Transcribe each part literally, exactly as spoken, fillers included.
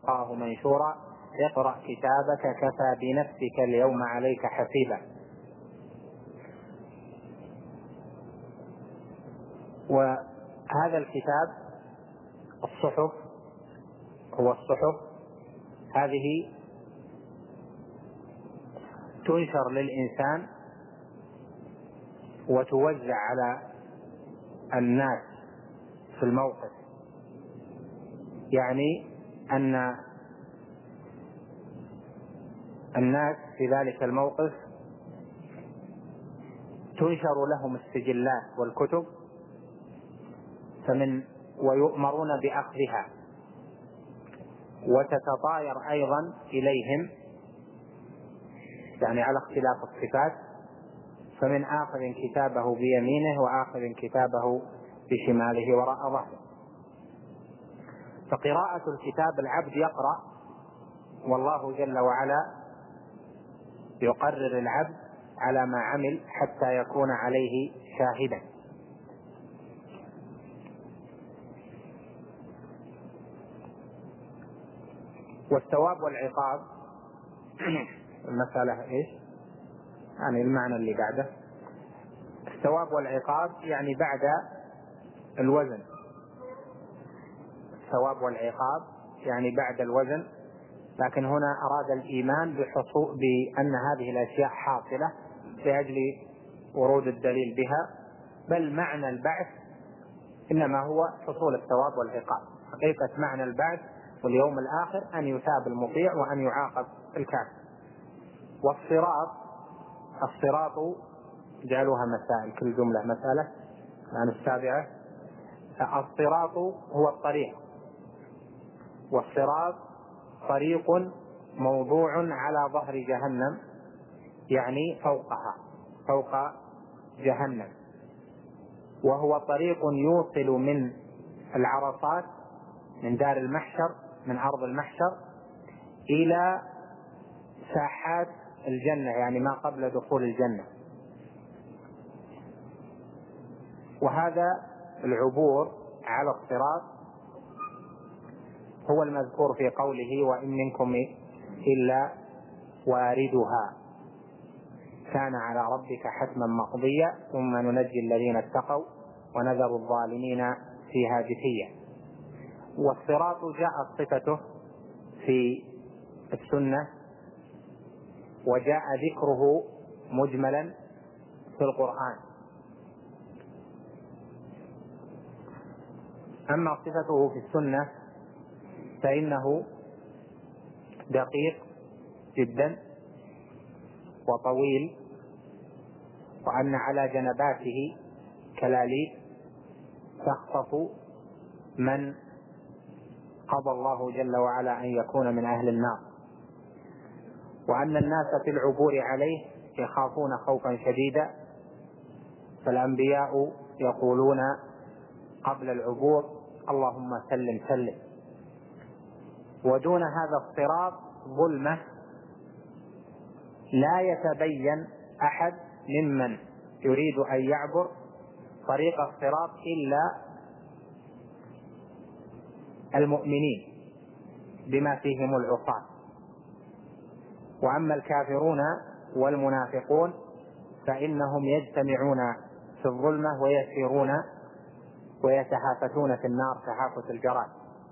تلقاه منشورا اقرأ كتابك كفى بنفسك اليوم عليك حسيبا. وهذا الكتاب الصحف هو الصحف هذه تنشر للإنسان وتوزع على الناس في الموقف، يعني أن الناس في ذلك الموقف تنشر لهم السجلات والكتب فمن ويؤمرون بأخذها، وتتطاير أيضا إليهم يعني على اختلاف الصفات، فمن آخذ كتابه بيمينه وآخذ كتابه بشماله وراء ظهره. فقراءة الكتاب العبد يقرأ والله جل وعلا يقرر العبد على ما عمل حتى يكون عليه شاهدا. والثواب والعقاب المسألة إيش؟ يعني المعنى اللي بعده الثواب والعقاب يعني بعد الوزن، الثواب والعقاب يعني بعد الوزن، لكن هنا أراد الإيمان بحصول بأن هذه الأشياء حاصلة لأجل ورود الدليل بها، بل معنى البعث إنما هو حصول الثواب والعقاب. حقيقة معنى البعث واليوم الآخر أن يثاب المطيع وأن يعاقب الكافر. والصراط الصراط جعلوها مسائل، كل جملة مسألة عن السابعة. الصراط هو الطريق، والصراط طريق موضوع على ظهر جهنم يعني فوقها فوق جهنم، وهو طريق يوصل من العرصات من دار المحشر من أرض المحشر إلى ساحات الجنة يعني ما قبل دخول الجنة. وهذا العبور على الصراط هو المذكور في قوله وإن منكم إلا واردها كان على ربك حتما مقضيا ثم ننجي الذين اتقوا ونذر الظالمين فيها جثيا. والصراط جاءت صفته في السنة وجاء ذكره مجملا في القرآن. أما صفته في السنة فإنه دقيق جدا وطويل، وأن على جنباته كلاليب تخطف من قضى الله جل وعلا أن يكون من أهل النار، وأن الناس في العبور عليه يخافون خوفا شديدا، فالأنبياء يقولون قبل العبور اللهم سلم سلم. ودون هذا الصراط ظلمة لا يتبين أحد ممن يريد أن يعبر طريق الصراط إلا المؤمنين بما فيهم العصاة، وأما الكافرون والمنافقون فإنهم يجتمعون في الظلمة ويسيرون ويتهافتون في النار تهافت الجراد.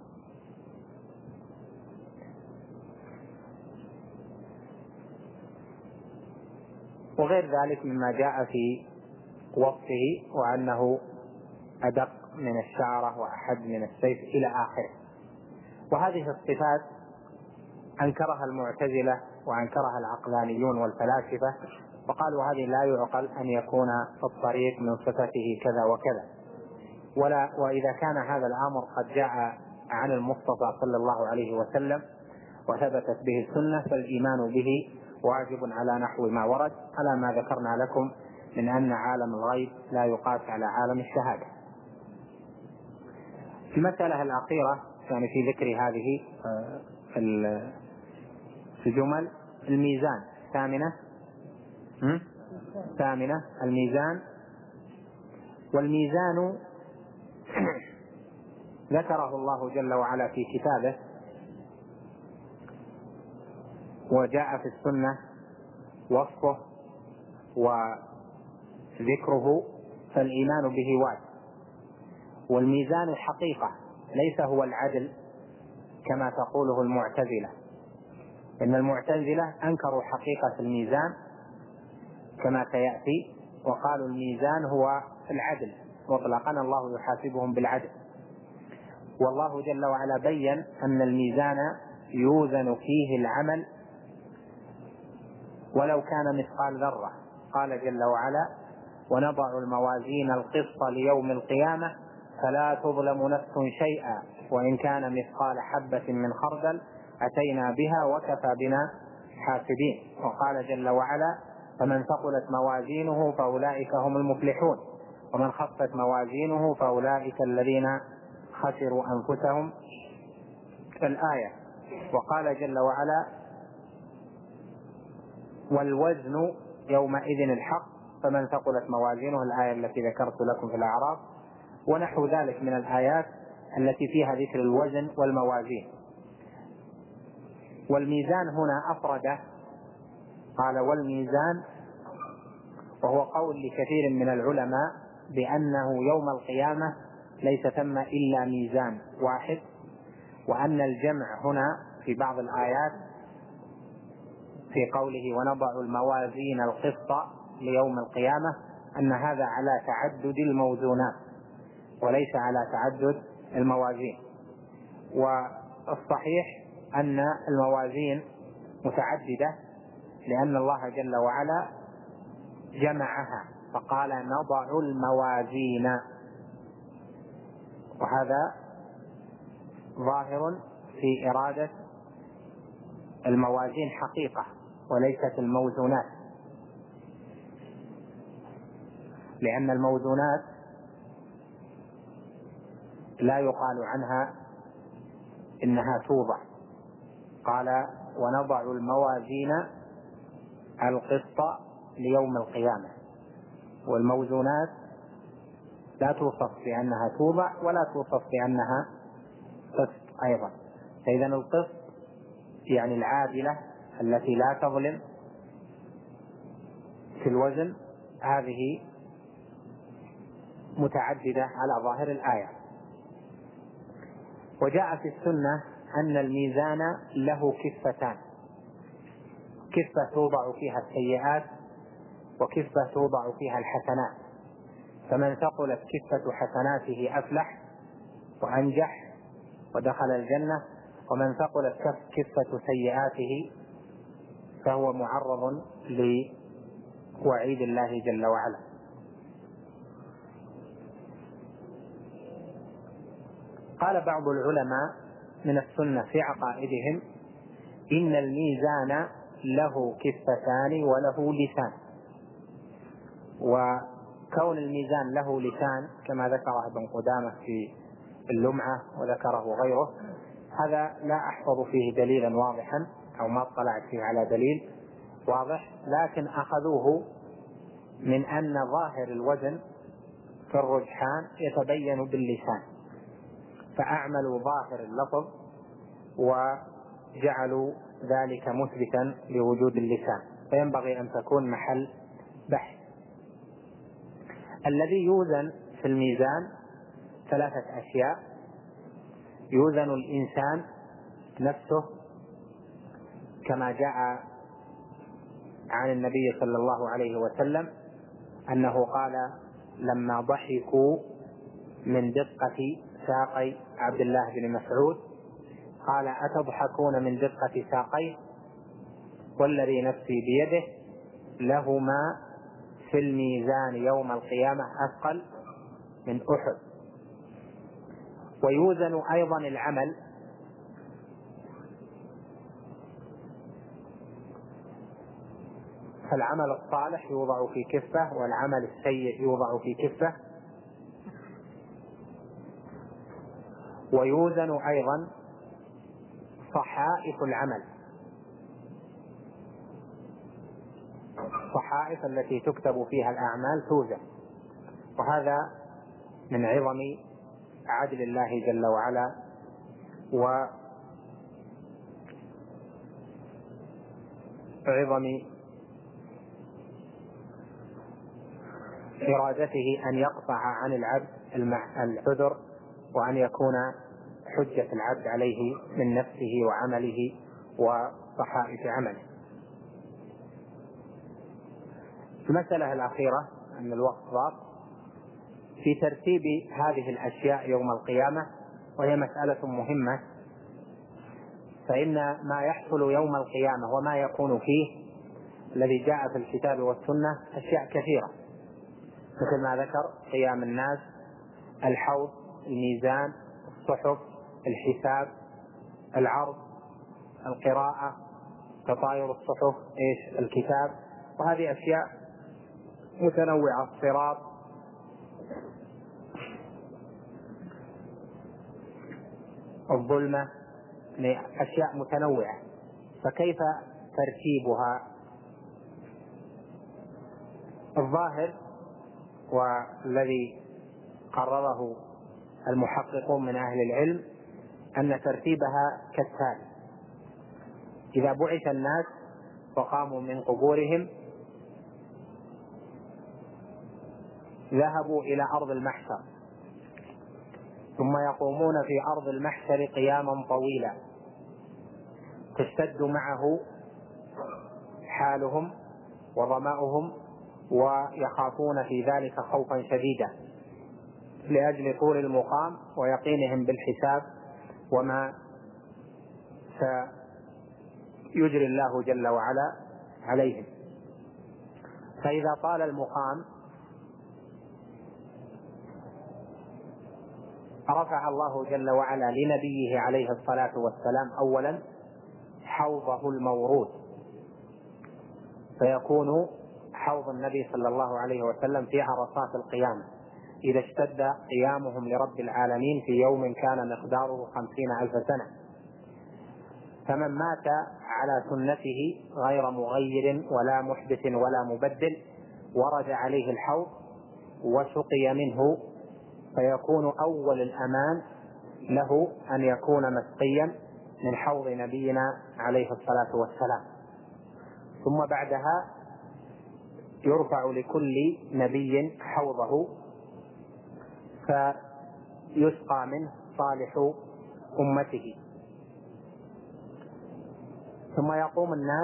وغير ذلك مما جاء في وصفه وأنه أدق من الشعرة وأحد من السيف إلى آخره. وهذه الصفات أنكرها المعتزلة وأنكرها العقلانيون والفلاسفة، وقالوا هذه لا يعقل أن يكون الطريق من صفته كذا وكذا. ولا وإذا كان هذا الأمر قد جاء عن المصطفى صلى الله عليه وسلم وثبتت به السنة فالإيمان به واجب على نحو ما ورد، على ما ذكرنا لكم من أن عالم الغيب لا يقاس على عالم الشهادة. المسألة الأخيرة يعني في ذكر هذه الجمل الميزان ثامنة ثامنة الميزان. والميزان ذكره الله جل وعلا في كتابه وجاء في السنة وصفه وذكره، فالإيمان به واجب. والميزان الحقيقة ليس هو العدل كما تقوله المعتزلة، إن المعتزلة أنكروا حقيقة الميزان كما سيأتي، وقالوا الميزان هو العدل مطلقا، الله يحاسبهم بالعدل. والله جل وعلا بين أن الميزان يوزن فيه العمل ولو كان مثقال ذرة. قال جل وعلا: ونضع الموازين القسط ليوم القيامة فلا تظلم نفس شيئا وإن كان مثقال حبة من خردل أتينا بها وكفى بنا حاسبين. وقال جل وعلا: فمن ثقلت موازينه فأولئك هم المفلحون ومن خفت موازينه فأولئك الذين خسروا أنفسهم الآية. وقال جل وعلا: والوزن يومئذ الحق فمن ثقلت موازينه، الآية التي ذكرت لكم في الأعراف، ونحو ذلك من الآيات التي فيها ذكر الوزن والموازين. والميزان هنا أفرده، قال والميزان، وهو قول لكثير من العلماء بأنه يوم القيامة ليس ثم إلا ميزان واحد، وأن الجمع هنا في بعض الآيات في قوله ونضع الموازين القسط ليوم القيامة أن هذا على تعدد الموزونات وليس على تعدد الموازين. والصحيح أن الموازين متعددة، لأن الله جل وعلا جمعها فقال نضع الموازين، وهذا ظاهر في إرادة الموازين حقيقة وليست الموزونات، لأن الموزونات لا يقال عنها إنها توضع. قال ونضع الموازين القسط ليوم القيامة، والموزونات لا توصف بأنها توضع ولا توصف بأنها قسط أيضا. فإذا القسط يعني العادلة التي لا تظلم في الوزن، هذه متعددة على ظاهر الآية. وجاء في السنة أن الميزان له كفتان، كفة توضع فيها السيئات وكفة توضع فيها الحسنات، فمن ثقلت كفة حسناته أفلح وأنجح ودخل الجنة، ومن ثقلت كفة سيئاته فهو معرض لوعيد الله جل وعلا. قال بعض العلماء من السنة في عقائدهم إن الميزان له كفتان وله لسان، وكون الميزان له لسان كما ذكره ابن قدامة في اللمعة وذكره غيره، هذا لا أحفظ فيه دليلا واضحا أو ما اطلعت فيه على دليل واضح، لكن أخذوه من أن ظاهر الوزن في الرجحان يتبين باللسان، فأعملوا ظاهر اللفظ وجعلوا ذلك مثبتا لوجود اللسان، فينبغي أن تكون محل بحث. الذي يوزن في الميزان ثلاثة أشياء: يوزن الإنسان نفسه كما جاء عن النبي صلى الله عليه وسلم أنه قال لما ضحكوا من دقة ساقي عبد الله بن مسعود قال أتضحكون من دقة ساقيه والذي نفسي بيده لهما في الميزان يوم القيامة أثقل من أحد. ويوزن أيضا العمل، فالعمل الصالح يوضع في كفة والعمل السيء يوضع في كفة. ويوزن أيضا صحائف العمل، الصحائف التي تكتب فيها الأعمال توزن، وهذا من عظم عدل الله جل وعلا عظم إرادته أن يقطع عن العبد العذر، وأن يكون حجة العبد عليه من نفسه وعمله وصحائف عمله. المسألة الأخيرة أن الوقت ضاق في ترتيب هذه الأشياء يوم القيامة، وهي مسألة مهمة. فإن ما يحصل يوم القيامة وما يكون فيه الذي جاء في الكتاب والسنة أشياء كثيرة، مثل ما ذكر قيام الناس، الحوض، الميزان، الصحف، الحساب، العرض، القراءة، تطاير الصحف، إيش الكتاب، وهذه أشياء متنوعة، الصراط، الظلمة، أشياء متنوعة. فكيف ترتيبها؟ الظاهر والذي قرره المحققون من أهل العلم أن ترتيبها كالتالي: إذا بعث الناس وقاموا من قبورهم ذهبوا إلى أرض المحشر، ثم يقومون في أرض المحشر قياما طويلا تشتد معه حالهم وظمأهم، ويخافون في ذلك خوفا شديدا لأجل طول المقام ويقينهم بالحساب وما سيجري الله جل وعلا عليهم. فإذا طال المقام رفع الله جل وعلا لنبيه عليه الصلاة والسلام أولا حوضه المورود، فيكون حوض النبي صلى الله عليه وسلم في عرصات القيامة إذا اشتد قيامهم لرب العالمين في يوم كان مقداره خمسين ألف سنة. فمن مات على سنته غير مغير ولا محدث ولا مبدل ورد عليه الحوض وسقي منه، فيكون أول الأمان له أن يكون مسقيا من حوض نبينا عليه الصلاة والسلام. ثم بعدها يرفع لكل نبي حوضه فيسقى منه صالح أمته. ثم يقوم الناس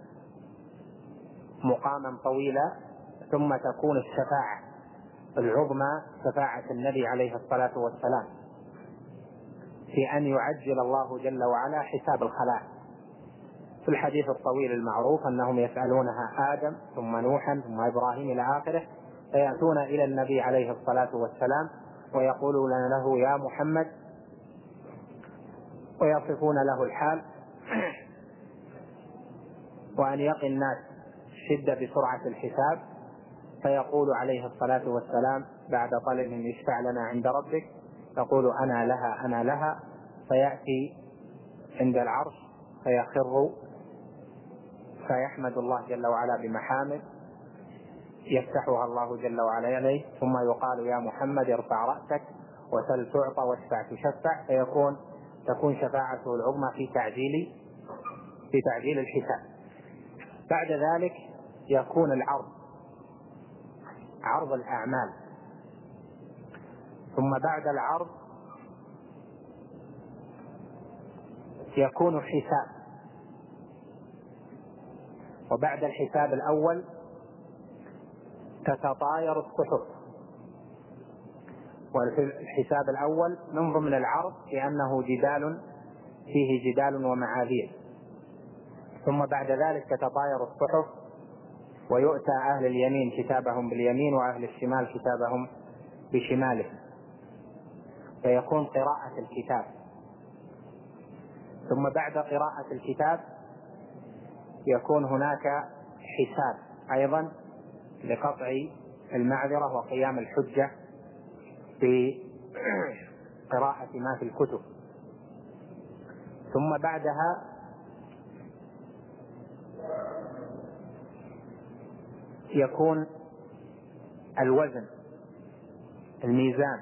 مقاما طويلا، ثم تكون الشفاعة العظمى شفاعة النبي عليه الصلاة والسلام في أن يعجل الله جل وعلا حساب الخلائق. في الحديث الطويل المعروف أنهم يسألونها آدم ثم نوحا ثم إبراهيم إلى آخره، فيأتون إلى النبي عليه الصلاة والسلام ويقولون له يا محمد، ويصفون له الحال وأن يقي الناس شدة بسرعة الحساب، فيقول عليه الصلاة والسلام بعد طلب يشفع لنا عند ربك، يقول أنا لها أنا لها، فيأتي عند العرش فيخر فيحمد الله جل وعلا بمحامد يفتحها الله جل وعلا عليه، ثم يقال يا محمد ارفع رأسك وسل تعطى واشفع تشفع، فيكون تكون شفاعته العظمى في تعجيل في تعجيل الحساب. بعد ذلك يكون العرض عرض الأعمال، ثم بعد العرض يكون حساب، وبعد الحساب الأول تتطاير الصحف. والحساب الأول من ضمن العرض لأنه جدال فيه جدال ومعاذير. ثم بعد ذلك تتطاير الصحف ويؤتى أهل اليمين كتابهم باليمين وأهل الشمال كتابهم بشمالهم، فيكون قراءة الكتاب. ثم بعد قراءة الكتاب يكون هناك حساب أيضا لقطع المعذرة وقيام الحجة بقراءة ما في الكتب. ثم بعدها يكون الوزن الميزان،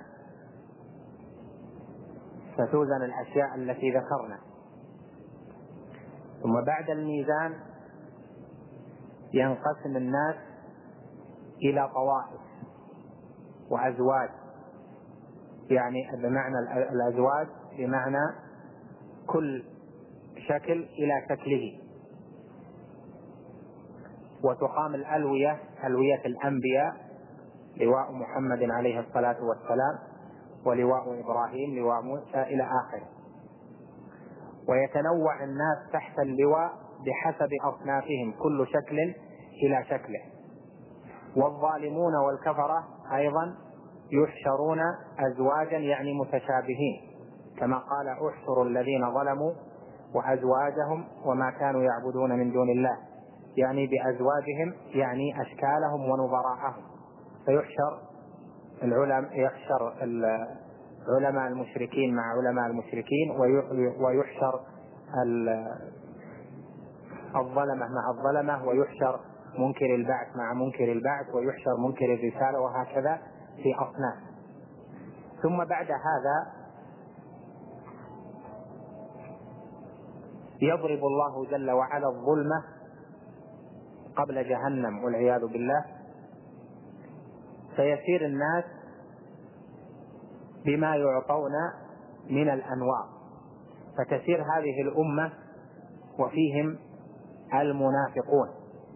فتوزن الأشياء التي ذكرنا. ثم بعد الميزان ينقسم الناس إلى طوائف وأزواج، يعني بمعنى الأزواج بمعنى كل شكل إلى شكله، وتقام الألوية، ألوية الأنبياء، لواء محمد عليه الصلاة والسلام، ولواء إبراهيم، لواء موسى، إلى آخره. ويتنوع الناس تحت اللواء بحسب أصنافهم، كل شكل إلى شكله. والظالمون والكفرة أيضا يحشرون أزواجا، يعني متشابهين، كما قال احشروا الذين ظلموا وأزواجهم وما كانوا يعبدون من دون الله، يعني بأزواجهم يعني أشكالهم ونظراءهم. فيحشر العلماء، يحشر علماء المشركين مع علماء المشركين، ويحشر الظلمة مع الظلمة، ويحشر منكر البعث مع منكر البعث، ويحشر منكر الرسالة، وهكذا في أصناف. ثم بعد هذا يضرب الله جل وعلا الظلمة قبل جهنم والعياذ بالله، فيسير الناس بما يعطون من الأنواع، فتسير هذه الأمة وفيهم المنافقون.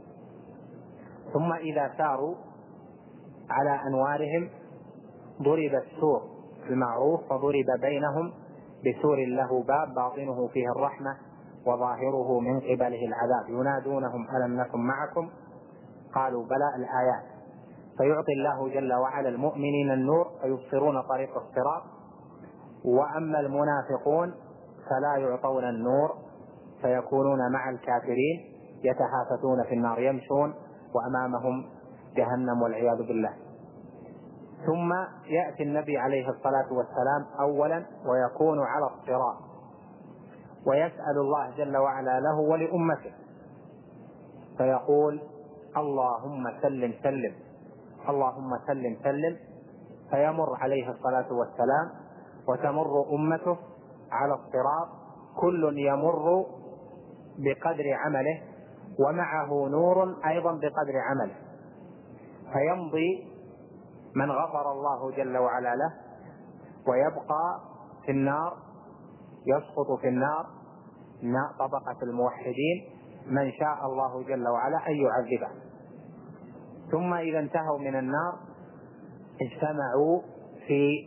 ثم إذا ساروا على أنوارهم ضرب السور المعروف، فضرب بينهم بسور له باب باطنه فيه الرحمة وظاهره من قبله العذاب، ينادونهم ألم نكن معكم قالوا بلى، الآيات. فيعطي الله جل وعلا المؤمنين النور فيبصرون طريق الصراط، وأما المنافقون فلا يعطون النور فيكونون مع الكافرين يتهافتون في النار، يمشون وأمامهم جهنم والعياذ بالله. ثم يأتي النبي عليه الصلاة والسلام أولا ويكون على الصراط، ويسأل الله جل وعلا له ولأمته، فيقول اللهم سلم سلم، اللهم سلم سلم، فيمر عليه الصلاة والسلام وتمر أمته على الصراط، كل يمر بقدر عمله ومعه نور أيضا بقدر عمله، فيمضي من غفر الله جل وعلا له، ويبقى في النار، يسقط في النار طبقة الموحدين من شاء الله جل وعلا أن يعذبه. ثم إذا انتهوا من النار اجتمعوا في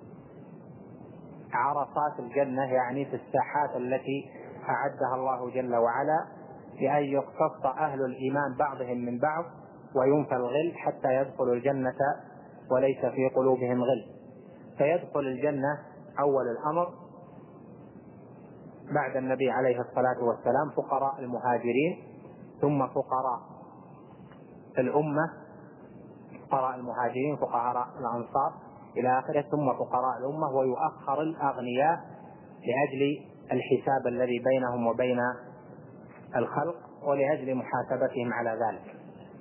عرصات الجنة، يعني في الساحات التي أعدها الله جل وعلا لأن يقتص أهل الإيمان بعضهم من بعض وينفى الغل حتى يدخلوا الجنة وليس في قلوبهم غل. فيدخل الجنة أول الأمر بعد النبي عليه الصلاة والسلام فقراء المهاجرين، ثم فقراء الأمة، فقراء المهاجرين، فقراء الأنصار إلى آخره، ثم فقراء الأمة، ويؤخر الأغنياء لأجل الحساب الذي بينهم وبين الخلق ولأجل محاسبتهم على ذلك،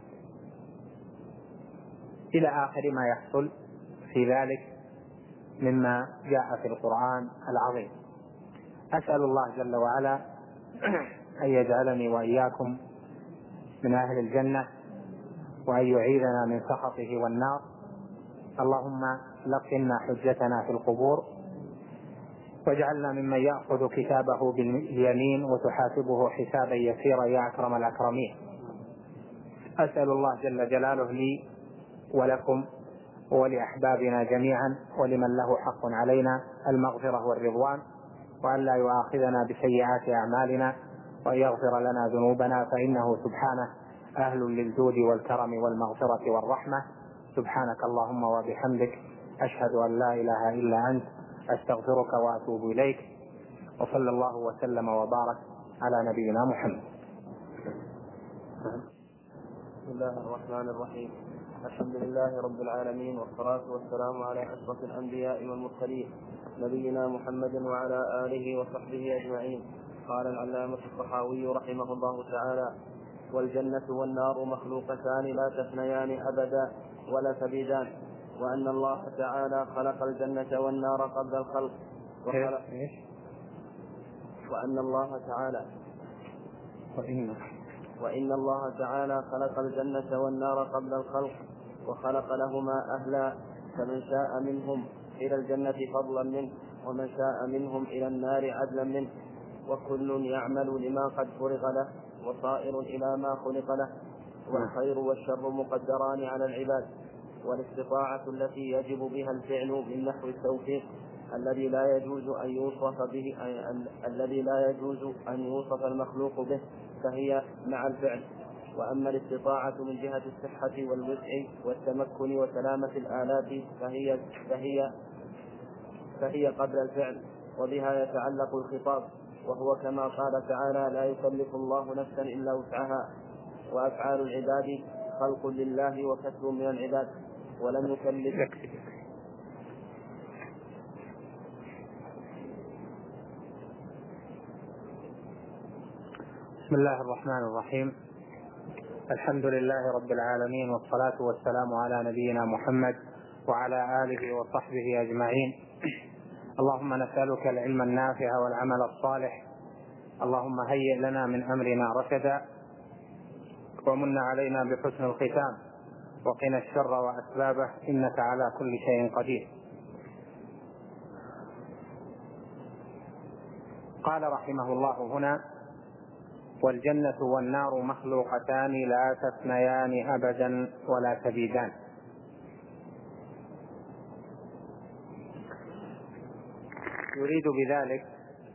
إلى آخر ما يحصل في ذلك مما جاء في القرآن العظيم. أسأل الله جل وعلا أن يجعلني وإياكم من أهل الجنة، وأن يعيذنا من سخطه والنار. اللهم لقنا حجتنا في القبور، واجعلنا ممن يأخذ كتابه باليمين وتحاسبه حسابا يسيرا يا أكرم الأكرمين. أسأل الله جل جلاله لي ولكم ولأحبابنا جميعا ولمن له حق علينا المغفرة والرضوان، وأن لا يؤاخذنا بسيئات أعمالنا، وأن يغفر لنا ذنوبنا، فإنه سبحانه أهل للجود والكرم والمغفرة والرحمة. سبحانك اللهم وبحمدك، أشهد أن لا إله إلا أنت، أستغفرك وأتوب إليك، وصلى الله وسلم وبارك على نبينا محمد. بسم الله الرحمن الرحيم. الحمد لله رب العالمين، والصلاة والسلام على أشرف الأنبياء والمرسلين نبينا محمد وعلى آله وصحبه أجمعين. قال العلامة الطحاوي رحمه الله تعالى: والجنة والنار مخلوقتان لا تفنيان أبدا ولا تبيدان، وأن الله تعالى خلق الجنة والنار قبل الخلق، وأن الله تعالى وإن وإن الله تعالى خلق الجنة والنار قبل الخلق وخلق لهما أهلا، فمن شاء منهم إلى الجنة فضلا منه ومن شاء منهم إلى النار عدلا منه، وكل يعمل لما قد فرغ له وصائر إلى ما خلق له، والخير والشر مقدران على العباد. والاستطاعة التي يجب بها الفعل من نحو التوفيق الذي لا يجوز أن يوصف به الذي لا يجوز أن يوصف المخلوق به فهي مع الفعل. وأما الاستطاعة من جهة الصحة والوسع والتمكن وسلامة الآلات فهي فهي فهي قبل الفعل، وبها يتعلق الخطاب، وهو كما قال تعالى: لا يكلف الله نفسا إلا وسعها. وأفعال العباد خلق لله وكسب من العباد، ولم يكلف. بسم الله الرحمن الرحيم. الحمد لله رب العالمين، والصلاة والسلام على نبينا محمد وعلى آله وصحبه أجمعين. اللهم نسألك العلم النافع والعمل الصالح. اللهم هيئ لنا من أمرنا رشدا، ومن علينا بحسن الختام، وقنا الشر وأسبابه، إنك على كل شيء قدير. قال رحمه الله هنا: والجنة والنار مخلوقتان لا تفنيان أبدا ولا تبيدان. يريد بذلك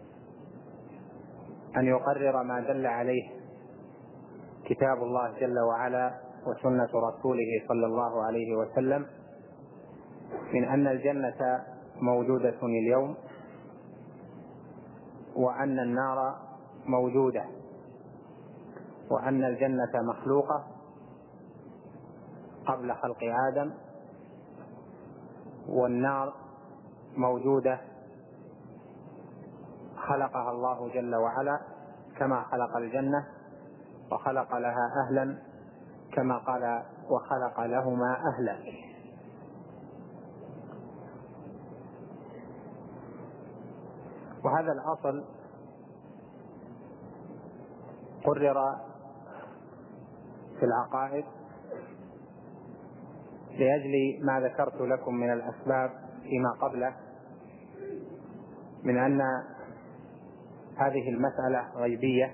أن يقرر ما دل عليه كتاب الله جل وعلا وسنة رسوله صلى الله عليه وسلم من أن الجنة موجودة اليوم، وأن النار موجودة، وأن الجنة مخلوقة قبل خلق آدم، والنار موجودة خلقها الله جل وعلا كما خلق الجنة، وخلق لها أهلا كما قال: وخلق لهما أهلا. وهذا الأصل قرر في العقائد لأجل ما ذكرت لكم من الأسباب فيما قبله، من أن هذه المسألة غيبية،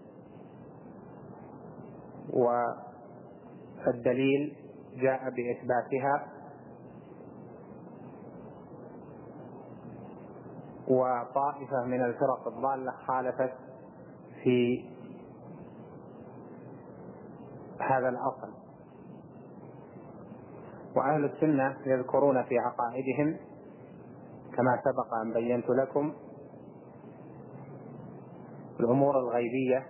والدليل جاء بإثباتها، وطائفة من الفرق الضالة خالفت في هذا الأصل. وأهل السنة يذكرون في عقائدهم كما سبق أن بينت لكم الأمور الغيبية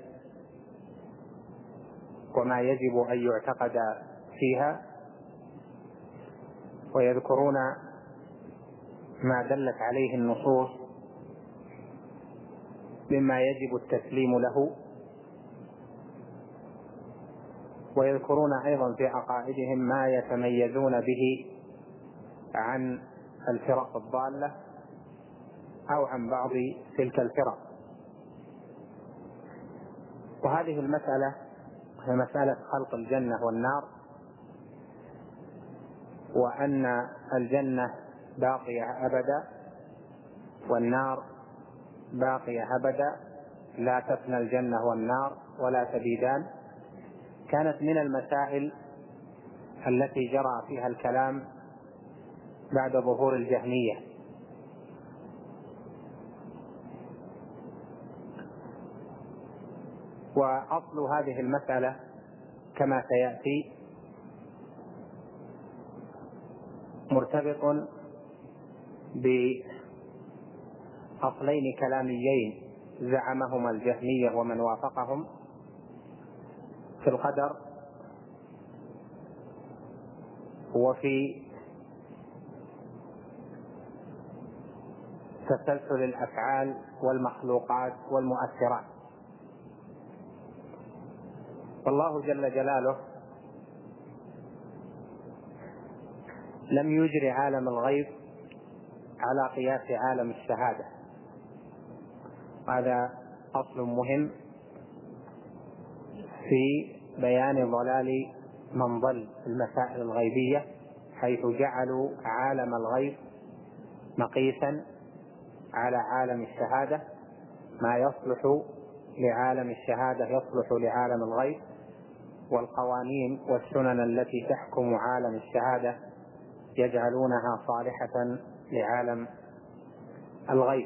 وما يجب أن يعتقد فيها، ويذكرون ما دلت عليه النصوص مما يجب التسليم له، ويذكرون أيضا في عقائدهم ما يتميزون به عن الفرق الضالة أو عن بعض تلك الفرق. وهذه المسألة هي مسألة خلق الجنة والنار، وأن الجنة باقية أبدا والنار باقية أبدا، لا تفنى الجنة والنار ولا تبيدان، كانت من المسائل التي جرى فيها الكلام بعد ظهور الجهمية. وأصل هذه المسألة كما سيأتي مرتبط بأصلين كلاميين زعمهما الجهمية ومن وافقهم في القدر وفي تسلسل الأفعال والمخلوقات والمؤثرات. والله جل جلاله لم يجري عالم الغيب على قياس عالم الشهادة، هذا أصل مهم في بيان ضلال من ضل في المسائل الغيبية، حيث جعلوا عالم الغيب مقيسا على عالم الشهادة، ما يصلح لعالم الشهادة يصلح لعالم الغيب، والقوانين والسنن التي تحكم عالم الشهادة يجعلونها صالحة لعالم الغيب.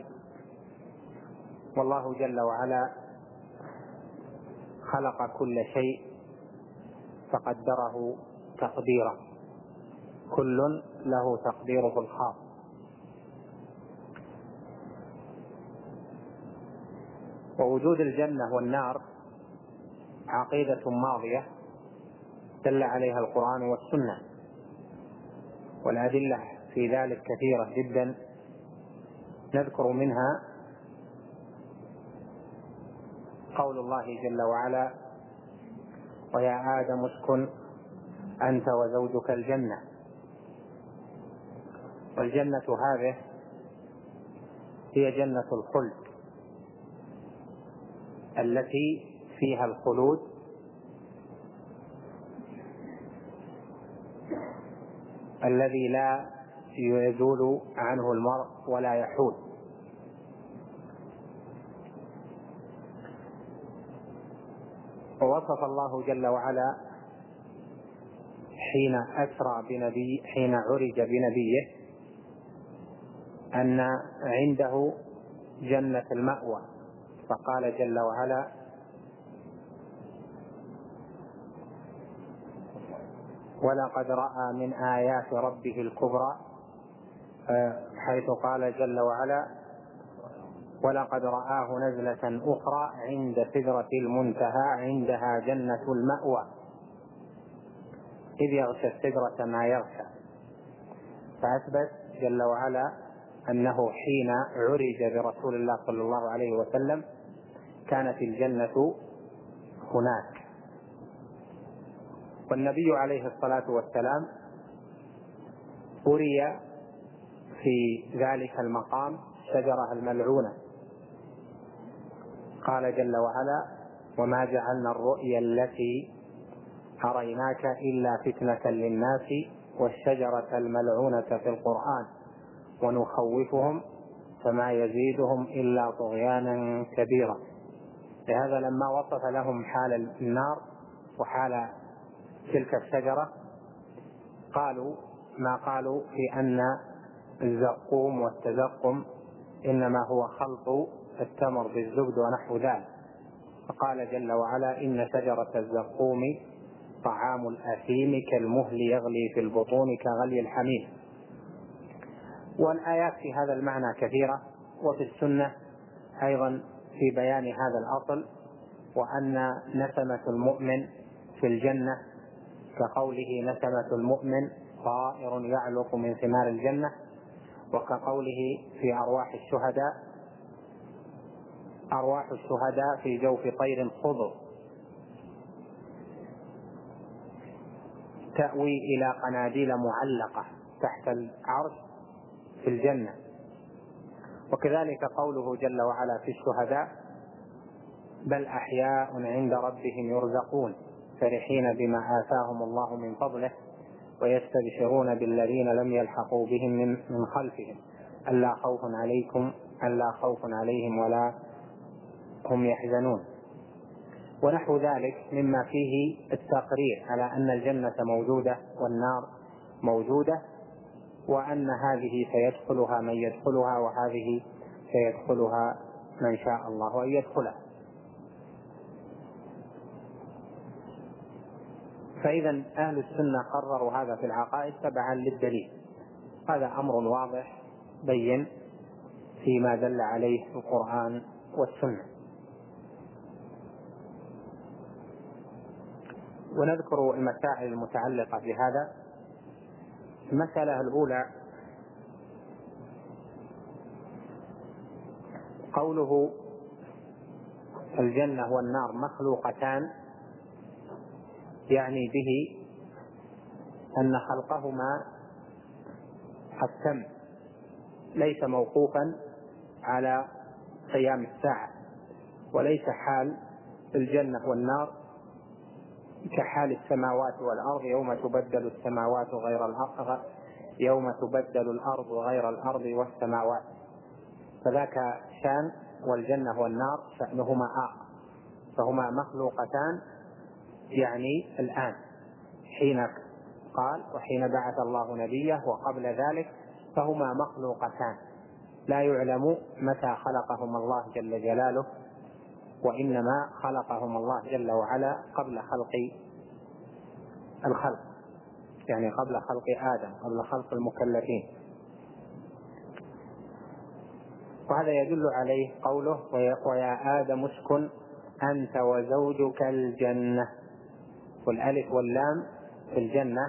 والله جل وعلا خلق كل شيء فقدره تقديرا، كل له تقديره الخاص. ووجود الجنة والنار عقيدة ماضية دل عليها القرآن والسنة، والأدلة في ذلك كثيرة جدا. نذكر منها قول الله جل وعلا: ويا آدم اسكن أنت وزوجك الجنة. والجنة هذه هي جنة الخلد التي فيها الخلود، الذي لا يزول عنه المرء ولا يحول. ووصف الله جل وعلا حين أسرى بنبي حين عرج بنبيه أن عنده جنة المأوى، فقال جل وعلا: ولقد رأى من آيات ربه الكبرى، حيث قال جل وعلا: ولقد رآه نزلة أخرى عند سدرة المنتهى عندها جنة المأوى إذ يغشى السدرة ما يغشى. فأثبت جل وعلا أنه حين عرج برسول الله صلى الله عليه وسلم كانت الجنة هناك. والنبي عليه الصلاة والسلام أري في ذلك المقام شجرة الملعونة، قال جل وعلا: وما جعلنا الرؤيا التي أريناك إلا فتنة للناس والشجرة الملعونة في القرآن ونخوفهم فما يزيدهم إلا طغيانا كبيرا. لهذا لما وصف لهم حال النار وحال تلك الشجرة قالوا ما قالوا في أن الزقوم والتزقم إنما هو خلط التمر بالزبد ونحو ذلك، فقال جل وعلا: إن شجرة الزقوم طعام الأثيم كالمهل يغلي في البطون كغلي الحميم. والآيات في هذا المعنى كثيرة، وفي السنة أيضا في بيان هذا الأصل، وأن نسمة المؤمن في الجنة كقوله: نسمة المؤمن طائر يعلق من ثمار الجنة، وكقوله في أرواح الشهداء: أرواح الشهداء في جوف طير خضر تأوي إلى قناديل معلقة تحت العرش في الجنة. وكذلك قوله جل وعلا في الشهداء: بل أحياء عند ربهم يرزقون فرحين بما آتاهم الله من فضله ويستبشرون بالذين لم يلحقوا بهم من خلفهم ألا خوف عليكم ألا خوف عليهم ولا هم يحزنون، ونحو ذلك مما فيه التقرير على أن الجنة موجودة والنار موجودة، وأن هذه سيدخلها من يدخلها وهذه سيدخلها من شاء الله أن يدخلها. فإذا أهل السنة قرروا هذا في العقائد تبعا للدليل. هذا أمر واضح بين فيما دل عليه القرآن والسنة. ونذكر المسائل المتعلقة بهذا. المسألة الأولى قوله الجنة والنار مخلوقتان، يعني به أن خلقهما قد تم، ليس موقوفا على قيام الساعة، وليس حال الجنة والنار كحال السماوات والأرض يوم تبدل السماوات غير الأرض يوم تبدل الأرض غير الأرض والسماوات، فذاك شان، والجنة والنار شأنهما آخر، فهما مخلوقتان يعني الآن حين قال وحين بعث الله نبيه، وقبل ذلك فهما مخلوقتان لا يعلم متى خلقهما الله جل جلاله، وإنما خلقهم الله جل وعلا قبل خلق الخلق، يعني قبل خلق آدم، قبل خلق المكلفين. وهذا يدل عليه قوله ويا آدم اسكن أنت وزوجك الجنة، والألف واللام في الجنة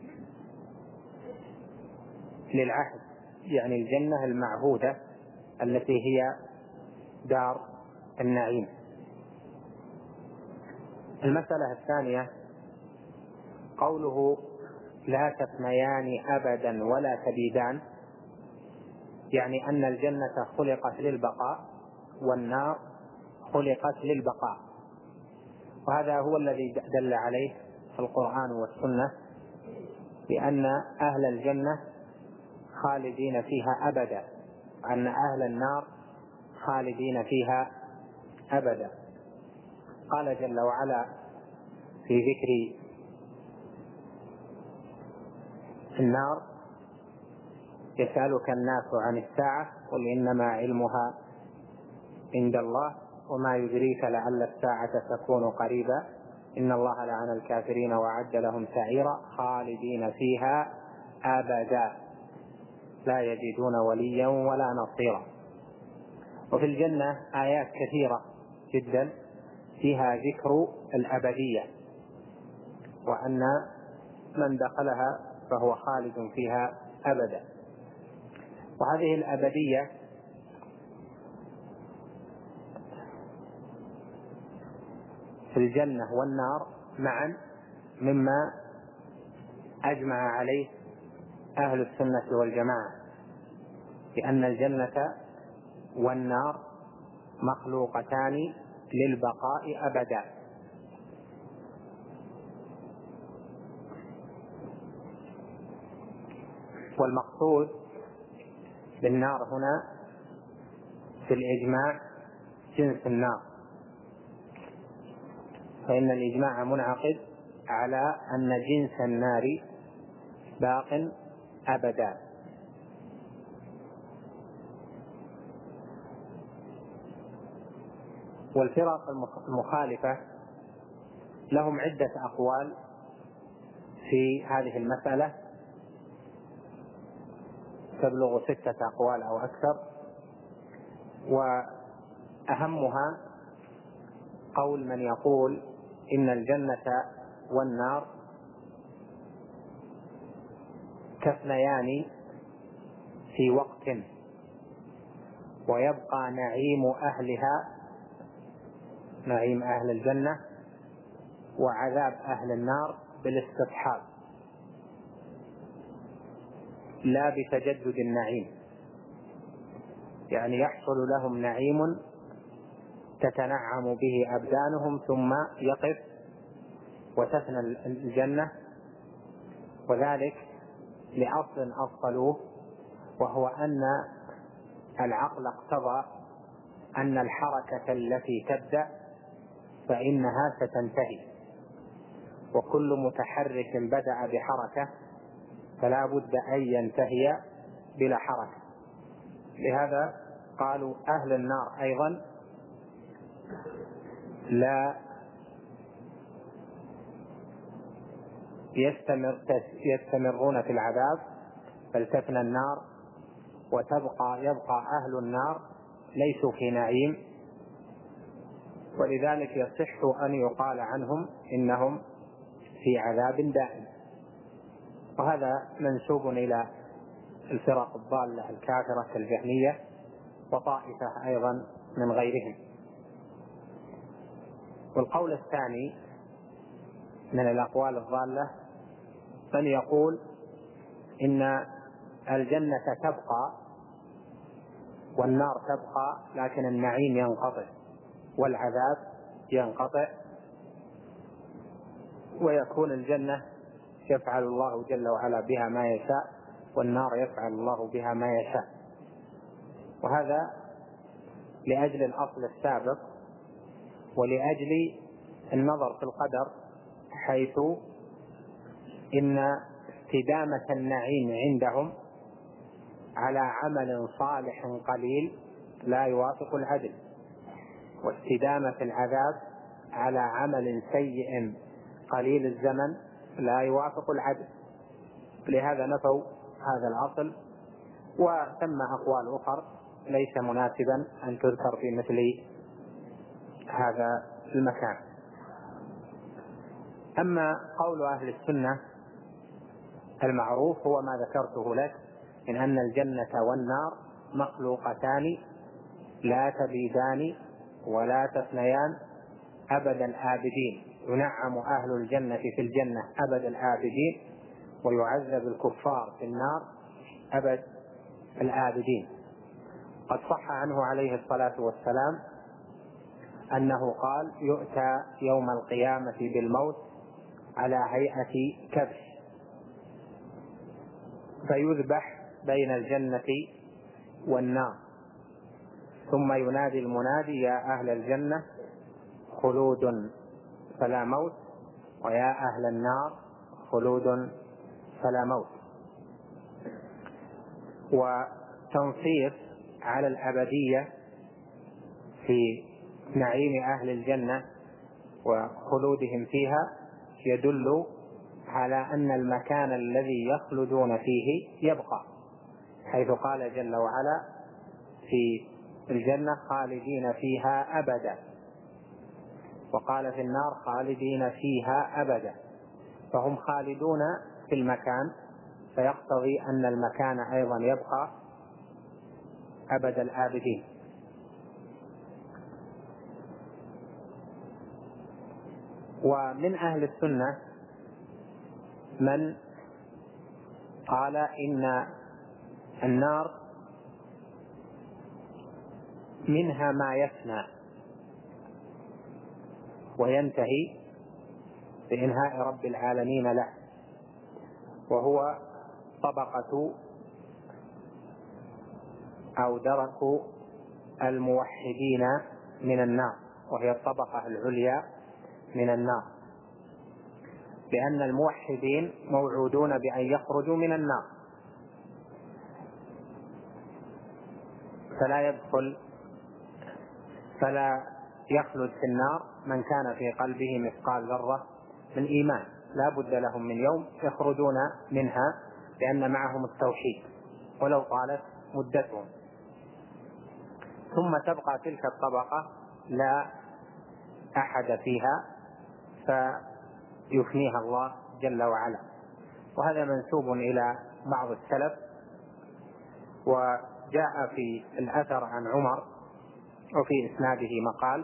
للعهد، يعني الجنة المعهودة التي هي دار النعيم. المسألة الثانية قوله لا تفنيان أبدا ولا تبيدان، يعني أن الجنة خلقت للبقاء والنار خلقت للبقاء، وهذا هو الذي دل عليه القرآن والسنة، بأن أهل الجنة خالدين فيها أبدا، وأن أهل النار خالدين فيها أبدا. قال جل وعلا في ذكر النار يسألك الناس عن الساعة قل إنما علمها عند الله وما يدريك لعل الساعة تكون قريبا إن الله لعن الكافرين وأعد لهم سعيرا خالدين فيها أبدا لا يجدون وليا ولا نصيرا. وفي الجنة آيات كثيرة جدا فيها ذكر الأبدية، وأن من دخلها فهو خالد فيها أبدا. وهذه الأبدية في الجنة والنار معا مما أجمع عليه أهل السنة والجماعة، لأن الجنة والنار مخلوقتان للبقاء أبدا. والمقصود بالنار هنا في الإجماع جنس النار، فإن الإجماع منعقد على أن جنس النار باق أبدا. والفرق المخالفة لهم عدة أقوال في هذه المسألة، تبلغ ستة أقوال أو أكثر، وأهمها قول من يقول إن الجنة والنار تفنيان في وقت ويبقى نعيم أهلها، نعيم أهل الجنة، وعذاب أهل النار بالاستصحاب لا بتجدد النعيم، يعني يحصل لهم نعيم تتنعم به أبدانهم ثم يقف وتفنى الجنة، وذلك لأصل أصلوه، وهو أن العقل اقتضى أن الحركة التي تبدأ فإنها ستنتهي، وكل متحرك بدأ بحركة فلا بد أن ينتهي بلا حركة. لهذا قالوا أهل النار أيضا لا يستمر يستمرون في العذاب، بل تفنى النار وتبقى يبقى أهل النار ليسوا في نعيم، ولذلك يصح أن يقال عنهم إنهم في عذاب دائم. وهذا منسوب إلى الفرق الضالة الكافرة كالجهمية وطائفة أيضا من غيرهم. والقول الثاني من الأقوال الضالة من يقول إن الجنة تبقى والنار تبقى، لكن النعيم ينقطع والعذاب ينقطع، ويكون الجنة يفعل الله جل وعلا بها ما يشاء، والنار يفعل الله بها ما يشاء. وهذا لأجل الأصل السابق، ولأجل النظر في القدر، حيث إن استدامة النعيم عندهم على عمل صالح قليل لا يوافق العدل، واستدامة العذاب على عمل سيء قليل الزمن لا يوافق العدل. لهذا نفوا هذا الأصل، وثم أقوال أخرى ليس مناسبا أن تذكر في مثل هذا المكان. أما قول أهل السنة المعروف هو ما ذكرته لك من أن الجنة والنار مخلوقتان لا تبيدان ولا تفنيان أبد الآبدين، ينعم أهل الجنة في الجنة أبد الآبدين، ويعذب الكفار في النار أبد الآبدين. قد صح عنه عليه الصلاة والسلام أنه قال: يؤتى يوم القيامة بالموت على هيئة كبش، فيذبح بين الجنة والنار، ثم ينادي المنادي: يا أهل الجنة خلود فلا موت، ويا أهل النار خلود فلا موت. وتنصيص على الأبدية في نعيم أهل الجنة وخلودهم فيها يدل على أن المكان الذي يخلدون فيه يبقى، حيث قال جل وعلا في الجنة: خالدين فيها أبدا، وقال في النار: خالدين فيها أبدا. فهم خالدون في المكان، فيقتضي أن المكان أيضا يبقى أبد الآبدين. ومن أهل السنة من قال إن النار منها ما يفنى وينتهي بإنهاء رب العالمين له، وهو طبقة أو درك الموحدين من النار، وهي الطبقة العليا من النار، لأن الموحدين موعودون بأن يخرجوا من النار، فلا يدخل فلا يخلد في النار من كان في قلبه مثقال ذرة من إيمان، لا بد لهم من يوم يخرجون منها، لأن معهم التوحيد ولو طالت مدتهم. ثم تبقى تلك الطبقة لا أحد فيها فيفنيها الله جل وعلا. وهذا منسوب إلى بعض السلف، وجاء في الأثر عن عمر وفي إسناده مقال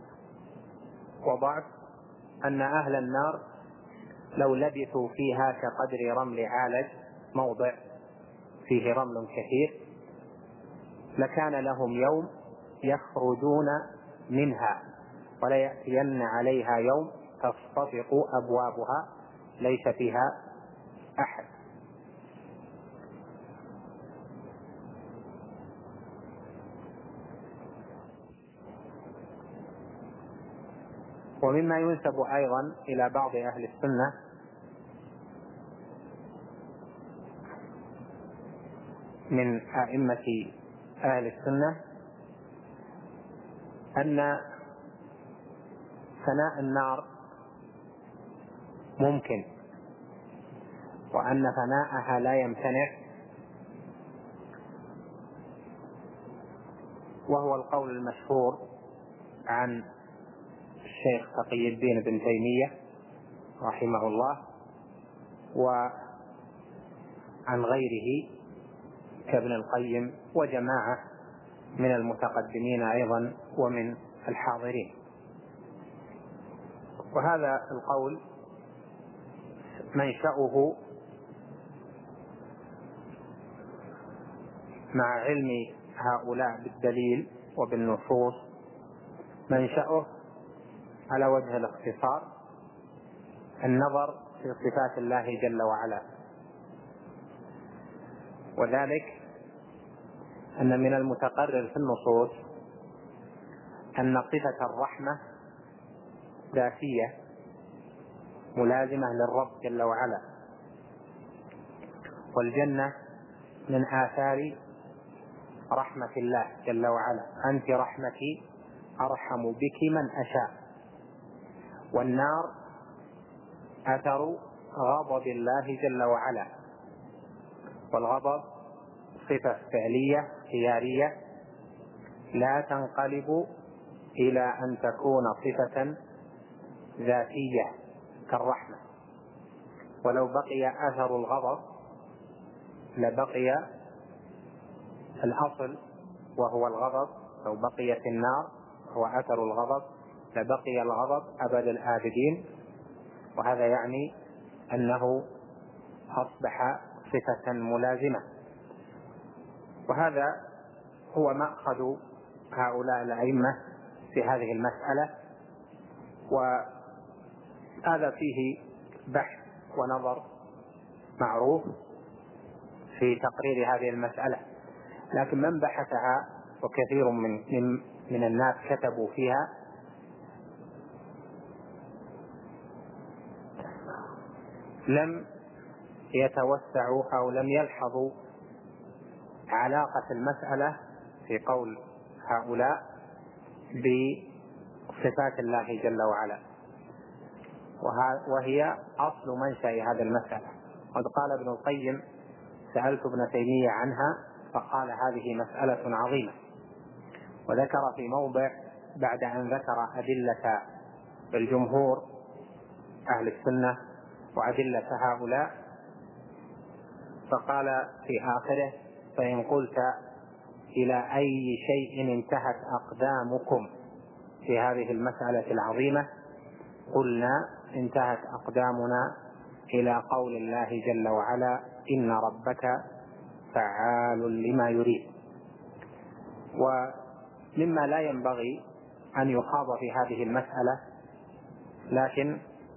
وضعف أن أهل النار لو لبثوا فيها كقدر رمل عالج، موضع فيه رمل كثير، لكان لهم يوم يخرجون منها، ولا يأتين عليها يوم تصطفق أبوابها ليس فيها أحد. ومما ينسب أيضا إلى بعض أهل السنة من أئمة أهل السنة أن فناء النار ممكن، وأن فناءها لا يمتنع، وهو القول المشهور عن الشيخ تقي الدين بن تيمية رحمه الله، وعن غيره كابن القيم وجماعة من المتقدمين أيضا ومن الحاضرين. وهذا القول منشأه مع علم هؤلاء بالدليل وبالنصوص منشأه على وجه الاختصار النظر في صفات الله جل وعلا، وذلك أن من المتقرر في النصوص أن صفة الرحمة ذاتية ملازمة للرب جل وعلا، والجنة من آثار رحمة الله جل وعلا، أنت رحمتي أرحم بك من أشاء، والنار أثر غضب الله جل وعلا، والغضب صفة فعلية خيارية لا تنقلب إلى أن تكون صفة ذاتية كالرحمة، ولو بقي أثر الغضب لبقي الأصل وهو الغضب، لو بقيت النار هو أثر الغضب لبقي الغضب أبد الآبدين، وهذا يعني أنه أصبح صفة ملازمة. وهذا هو مأخذ هؤلاء الأئمة في هذه المسألة، وهذا فيه بحث ونظر معروف في تقرير هذه المسألة، لكن من بحثها وكثير من من الناس كتبوا فيها لم يتوسعوا أو لم يلحظوا علاقة المسألة في قول هؤلاء بصفات الله جل وعلا، وهي أصل منشأ هذه المسألة. قد قال ابن القيم: سألت ابن تيمية عنها فقال هذه مسألة عظيمة، وذكر في موضع بعد أن ذكر أدلة الجمهور أهل السنة وأدلة هؤلاء، فقال في آخره: فإن قلت إلى أي شيء انتهت أقدامكم في هذه المسألة العظيمة، قلنا انتهت أقدامنا إلى قول الله جل وعلا: إن ربك فعال لما يريد. ومما لا ينبغي أن يخاض في هذه المسألة، لكن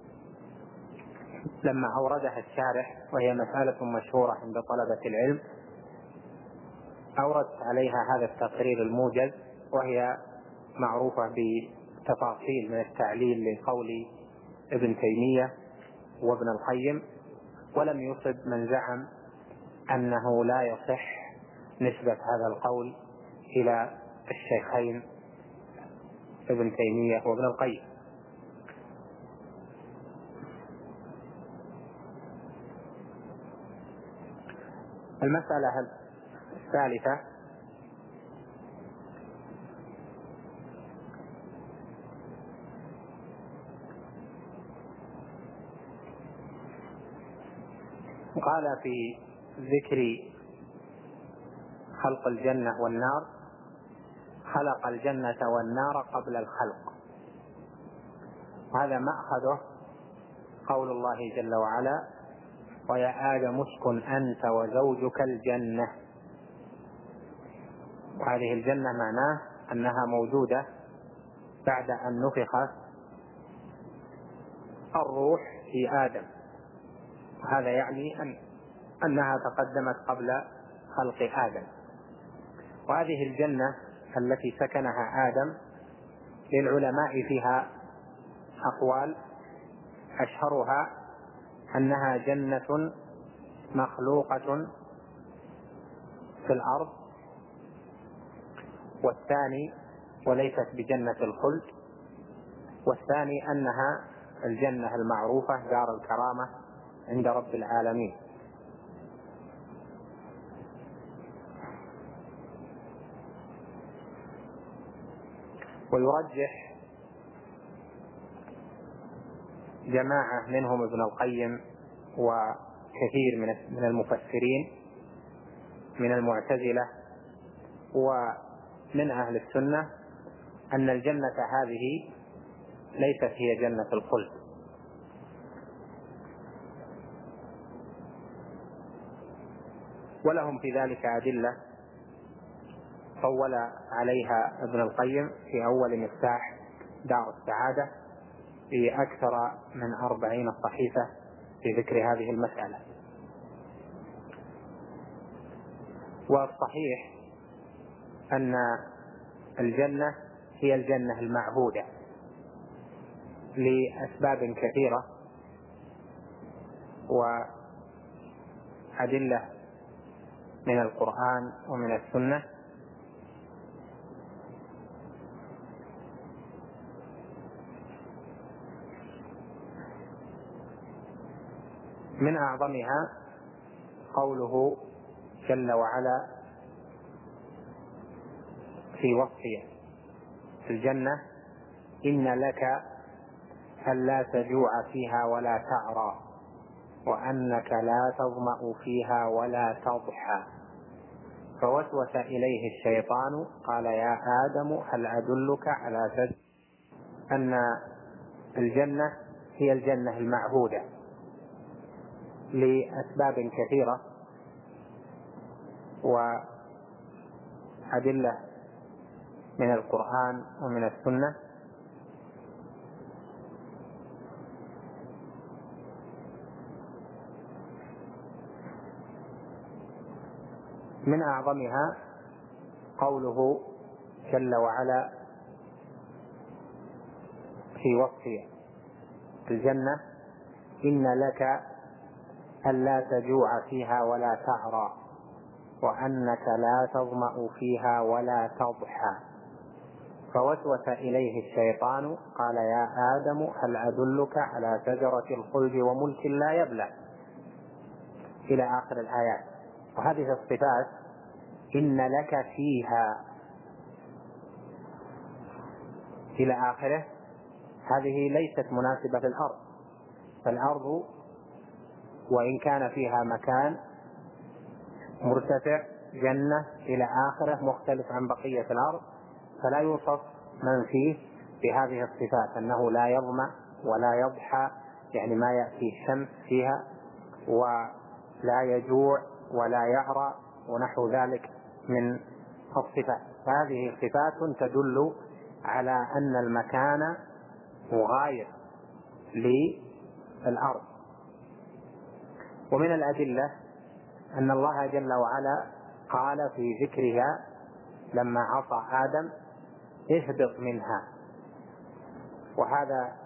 لما أوردها الشارح وهي مسألة مشهورة عند طلبة العلم أوردت عليها هذا التقرير الموجز، وهي معروفة بتفاصيل من التعليل لقول ابن تيمية وابن القيم، ولم يصب من زعم أنه لا يصح نسبة هذا القول إلى الشيخين ابن تيمية وابن القيم. المسألة الثالثة: قال في ذكر خلق الجنة والنار: خلق الجنة والنار قبل الخلق. هذا مأخذه قول الله جل وعلا: ويا آدم اسكن أنت وزوجك الجنة. وهذه الجنة معناه أنها موجودة بعد أن نفخ الروح في آدم، وهذا يعني أن أنها تقدمت قبل خلق آدم. وهذه الجنة التي سكنها آدم للعلماء فيها أقوال، أشهرها أنها جنة مخلوقة في الأرض، والثاني وليست بجنة الخلد، والثاني أنها الجنة المعروفة دار الكرامة عند رب العالمين. ويرجح جماعة منهم ابن القيم وكثير من المفسرين من المعتزلة ومن أهل السنة أن الجنة هذه ليست هي جنة الخلد، ولهم في ذلك أدلة طول عليها ابن القيم في أول مفتاح دار السعادة، في أكثر من أربعين صحيفة في ذكر هذه المسألة. والصحيح أن الجنة هي الجنة المعهودة لأسباب كثيرة وأدلة من القرآن ومن السنة. من أعظمها قوله جل وعلا في وصفه في الجنة: إن لك ألا تجوع فيها ولا تعرى وأنك لا تظمأ فيها ولا تضحى. فوسوس إليه الشيطان قال: يا آدم هل أدلك على سد أن الجنة هي الجنة المعهودة لأسباب كثيرة وأدلة من القرآن ومن السنة. من أعظمها قوله جل وعلا في وصفه في الجنة: إن لك ألا تجوع فيها ولا تعرى وأنك لا تظمأ فيها ولا تضحى. فوسوس إليه الشيطان قال: يا آدم هل أدلك على شجرة الخلد وملك لا يبلى، إلى آخر الآيات. وهذه الصفات إن لك فيها إلى آخره هذه ليست مناسبة للأرض. فالأرض وإن كان فيها مكان مرتفع جنة إلى آخره مختلف عن بقية الأرض، فلا يوصف من فيه بهذه الصفات، أنه لا يظمأ ولا يضحى، يعني ما يأتي الشمس فيها، ولا يجوع ولا يعرى ونحو ذلك من الصفات. فهذه صفات تدل على أن المكان مغاير للأرض. ومن الأدلة أن الله جل وعلا قال في ذكرها لما عصى آدم: اهبط منها. وهذا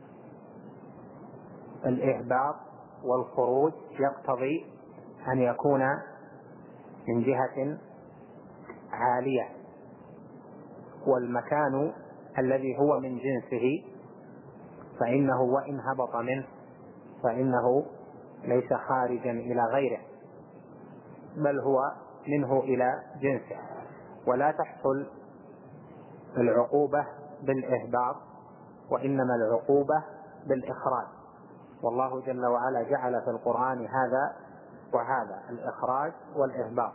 الإهباط والخروج يقتضي أن يكون من جهة عالية، والمكان الذي هو من جنسه فإنه وإن هبط منه فإنه ليس خارجا إلى غيره، بل هو منه إلى جنسه. ولا تحصل العقوبة بالإهباط، وإنما العقوبة بالإخراج. والله جل وعلا جعل في القرآن هذا وهذا، الإخراج والإهباط،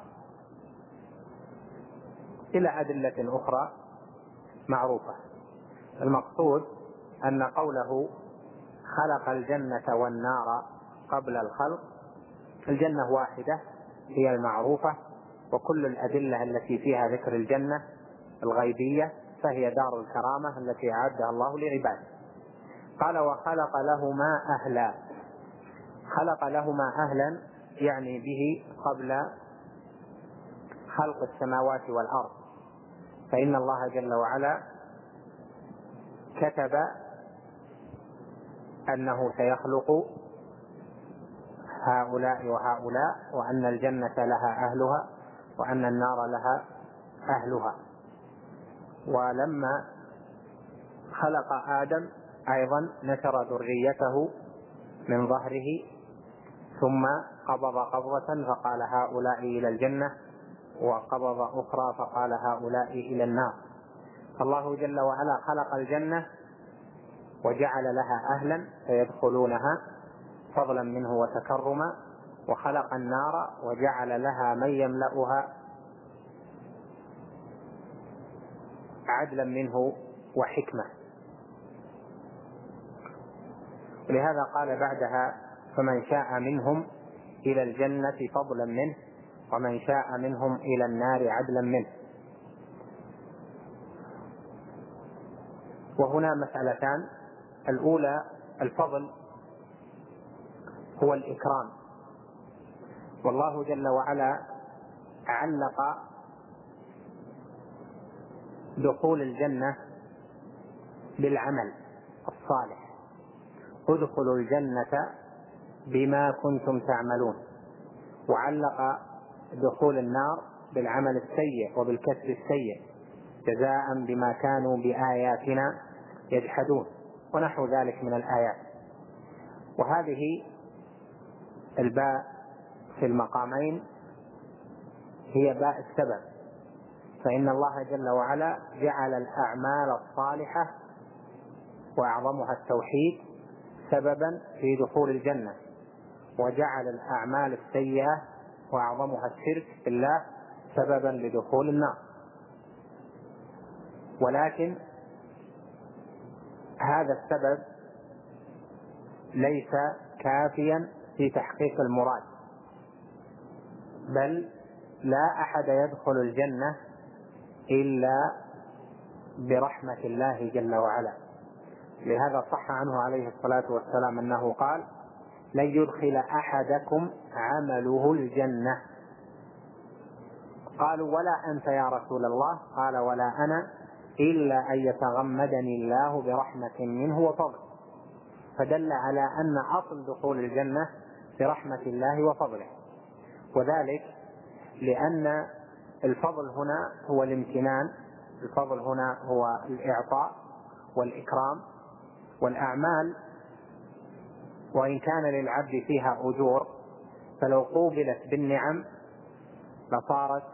إلى أدلة أخرى معروفة. المقصود أن قوله خلق الجنة والنار قبل الخلق، الجنة واحدة هي المعروفة، وكل الأدلة التي فيها ذكر الجنة الغيبية فهي دار الكرامة التي أعدها الله لعباده. قال: وخلق لهما أهلا. خلق لهما أهلا يعني به قبل خلق السماوات والأرض، فإن الله جل وعلا كتب أنه سيخلق هؤلاء وهؤلاء، وأن الجنة لها أهلها وأن النار لها أهلها. ولما خلق آدم أيضا نشر ذريته من ظهره، ثم قبض قبضة فقال هؤلاء إلى الجنة، وقبض أخرى فقال هؤلاء إلى النار. الله جل وعلا خلق الجنة وجعل لها أهلا فيدخلونها فضلا منه وتكرما، وخلق النار وجعل لها من يملأها عدلا منه وحكمة. ولهذا قال بعدها: فمن شاء منهم إلى الجنة فضلا منه ومن شاء منهم إلى النار عدلا منه. وهنا مسألتان: الأولى الفضل هو الإكرام، والله جل وعلا علق دخول الجنة بالعمل الصالح، ادخلوا الجنة بما كنتم تعملون، وعلق دخول النار بالعمل السيء وبالكسب السيء جزاء بما كانوا بآياتنا يجحدون، ونحو ذلك من الآيات. وهذه الباء في المقامين هي باء السبب، فإن الله جل وعلا جعل الأعمال الصالحة وأعظمها التوحيد سببا في دخول الجنة، وجعل الأعمال السيئة وأعظمها الشرك بالله سببا لدخول النار. ولكن هذا السبب ليس كافيا في تحقيق المراد، بل لا أحد يدخل الجنة إلا برحمة الله جل وعلا. لهذا صح عنه عليه الصلاة والسلام أنه قال: لن يدخل أحدكم عمله الجنة. قالوا: ولا أنت يا رسول الله؟ قال: ولا أنا إلا أن يتغمدني الله برحمة منه وفضل. فدل على أن أصل دخول الجنة برحمة الله وفضله، وذلك لأن الفضل هنا هو الامتنان، الفضل هنا هو الإعطاء والإكرام. والأعمال وإن كان للعبد فيها أجور، فلو قوبلت بالنعم لصارت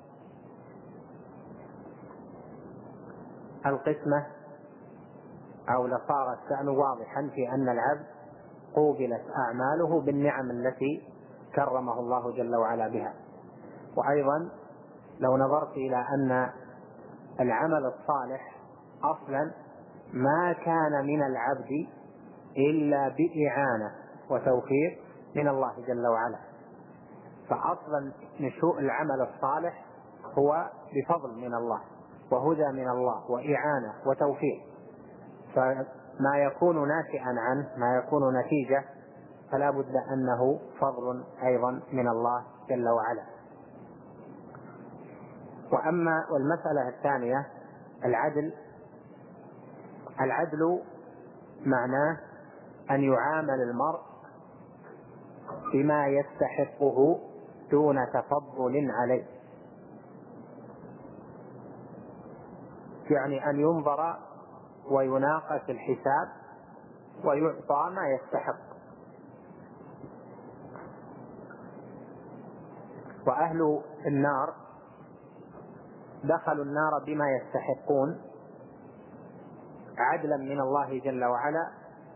القسمة أو لصار الشأن واضحا في أن العبد قوبلت أعماله بالنعم التي كرمه الله جل وعلا بها. وأيضا لو نظرت إلى أن العمل الصالح أصلا ما كان من العبد إلا بإعانة وتوفيق من الله جل وعلا، فأصلا نشوء العمل الصالح هو بفضل من الله وهدى من الله وإعانة وتوفيق، فما يكون ناشئا عنه، ما يكون نتيجة، فلا بد أنه فضل أيضا من الله جل وعلا. وأما والمسألة الثانية العدل، العدل معناه أن يعامل المرء بما يستحقه دون تفضل عليه، يعني أن ينظر ويناقش الحساب ويعطى ما يستحق. وأهل النار دخلوا النار بما يستحقون عدلا من الله جل وعلا،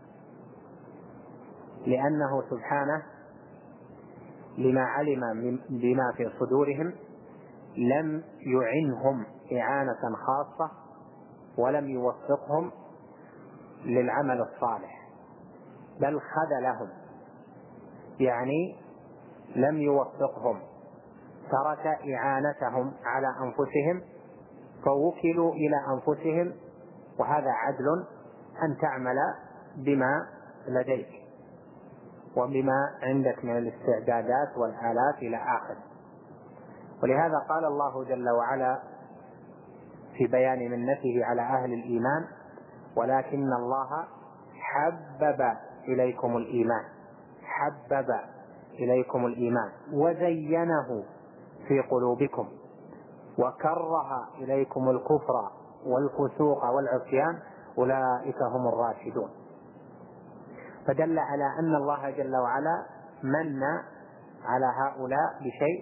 لأنه سبحانه لما علم بما في صدورهم لم يعنهم إعانة خاصة ولم يوفقهم للعمل الصالح، بل خذلهم، يعني لم يوفقهم، ترك إعانتهم على أنفسهم فوكلوا إلى أنفسهم. وهذا عدل أن تعمل بما لديك وبما عندك من الاستعدادات والآلات إلى آخر. ولهذا قال الله جل وعلا في بيان منته على أهل الإيمان: ولكن الله حبب إليكم الإيمان، حبب إليكم الإيمان وزينه في قلوبكم وكره إليكم الكفر والفسوق والعصيان أولئك هم الراشدون. فدل على أن الله جل وعلا من على هؤلاء بشيء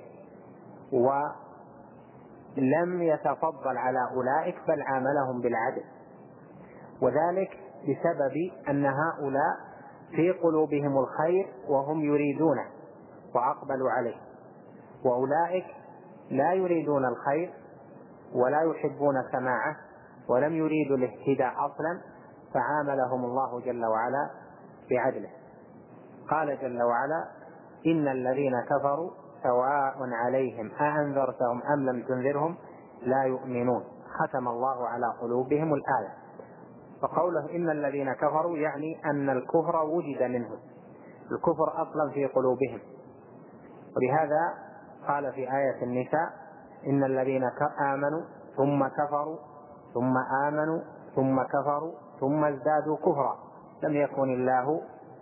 ولم يتفضل على أولئك، بل عاملهم بالعدل، وذلك بسبب أن هؤلاء في قلوبهم الخير وهم يريدونه وأقبلوا عليه، وأولئك لا يريدون الخير ولا يحبون سماعه ولم يريدوا الاهتداء أصلا، فعاملهم الله جل وعلا بعدله. قال جل وعلا: إن الذين كفروا سواء عليهم أأنذرتهم أم لم تنذرهم لا يؤمنون ختم الله على قلوبهم الآية. فقوله إن الذين كفروا يعني أن الكفر وجد منهم، الكفر أصلا في قلوبهم. ولهذا قال في آية النساء إن الذين آمنوا ثم كفروا ثم آمنوا ثم كفروا ثم ازدادوا كفرا لم يكن الله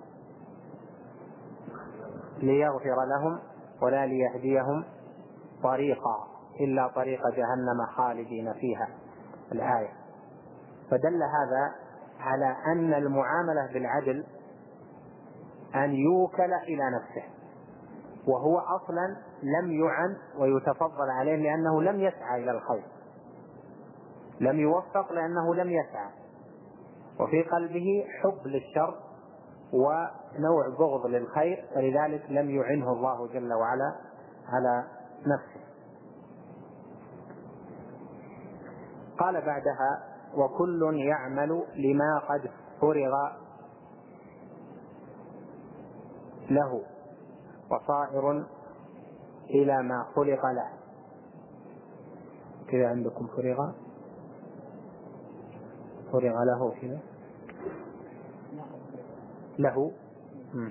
ليغفر لهم ولا ليهديهم طريقا إلا طريق جهنم خالدين فيها الآية. فدل هذا على أن المعاملة بالعدل أن يوكل إلى نفسه، وهو أصلا لم يعن ويتفضل عليه لأنه لم يسعى إلى الخير، لم يوفق لأنه لم يسعى، وفي قلبه حب للشر ونوع بغض للخير، فلذلك لم يعنه الله جل وعلا على نفسه. قال بعدها وكل يعمل لما قد فرغ له وصائر إلى ما خلق له. كذا عندكم فرغ فرغ له كذا له م.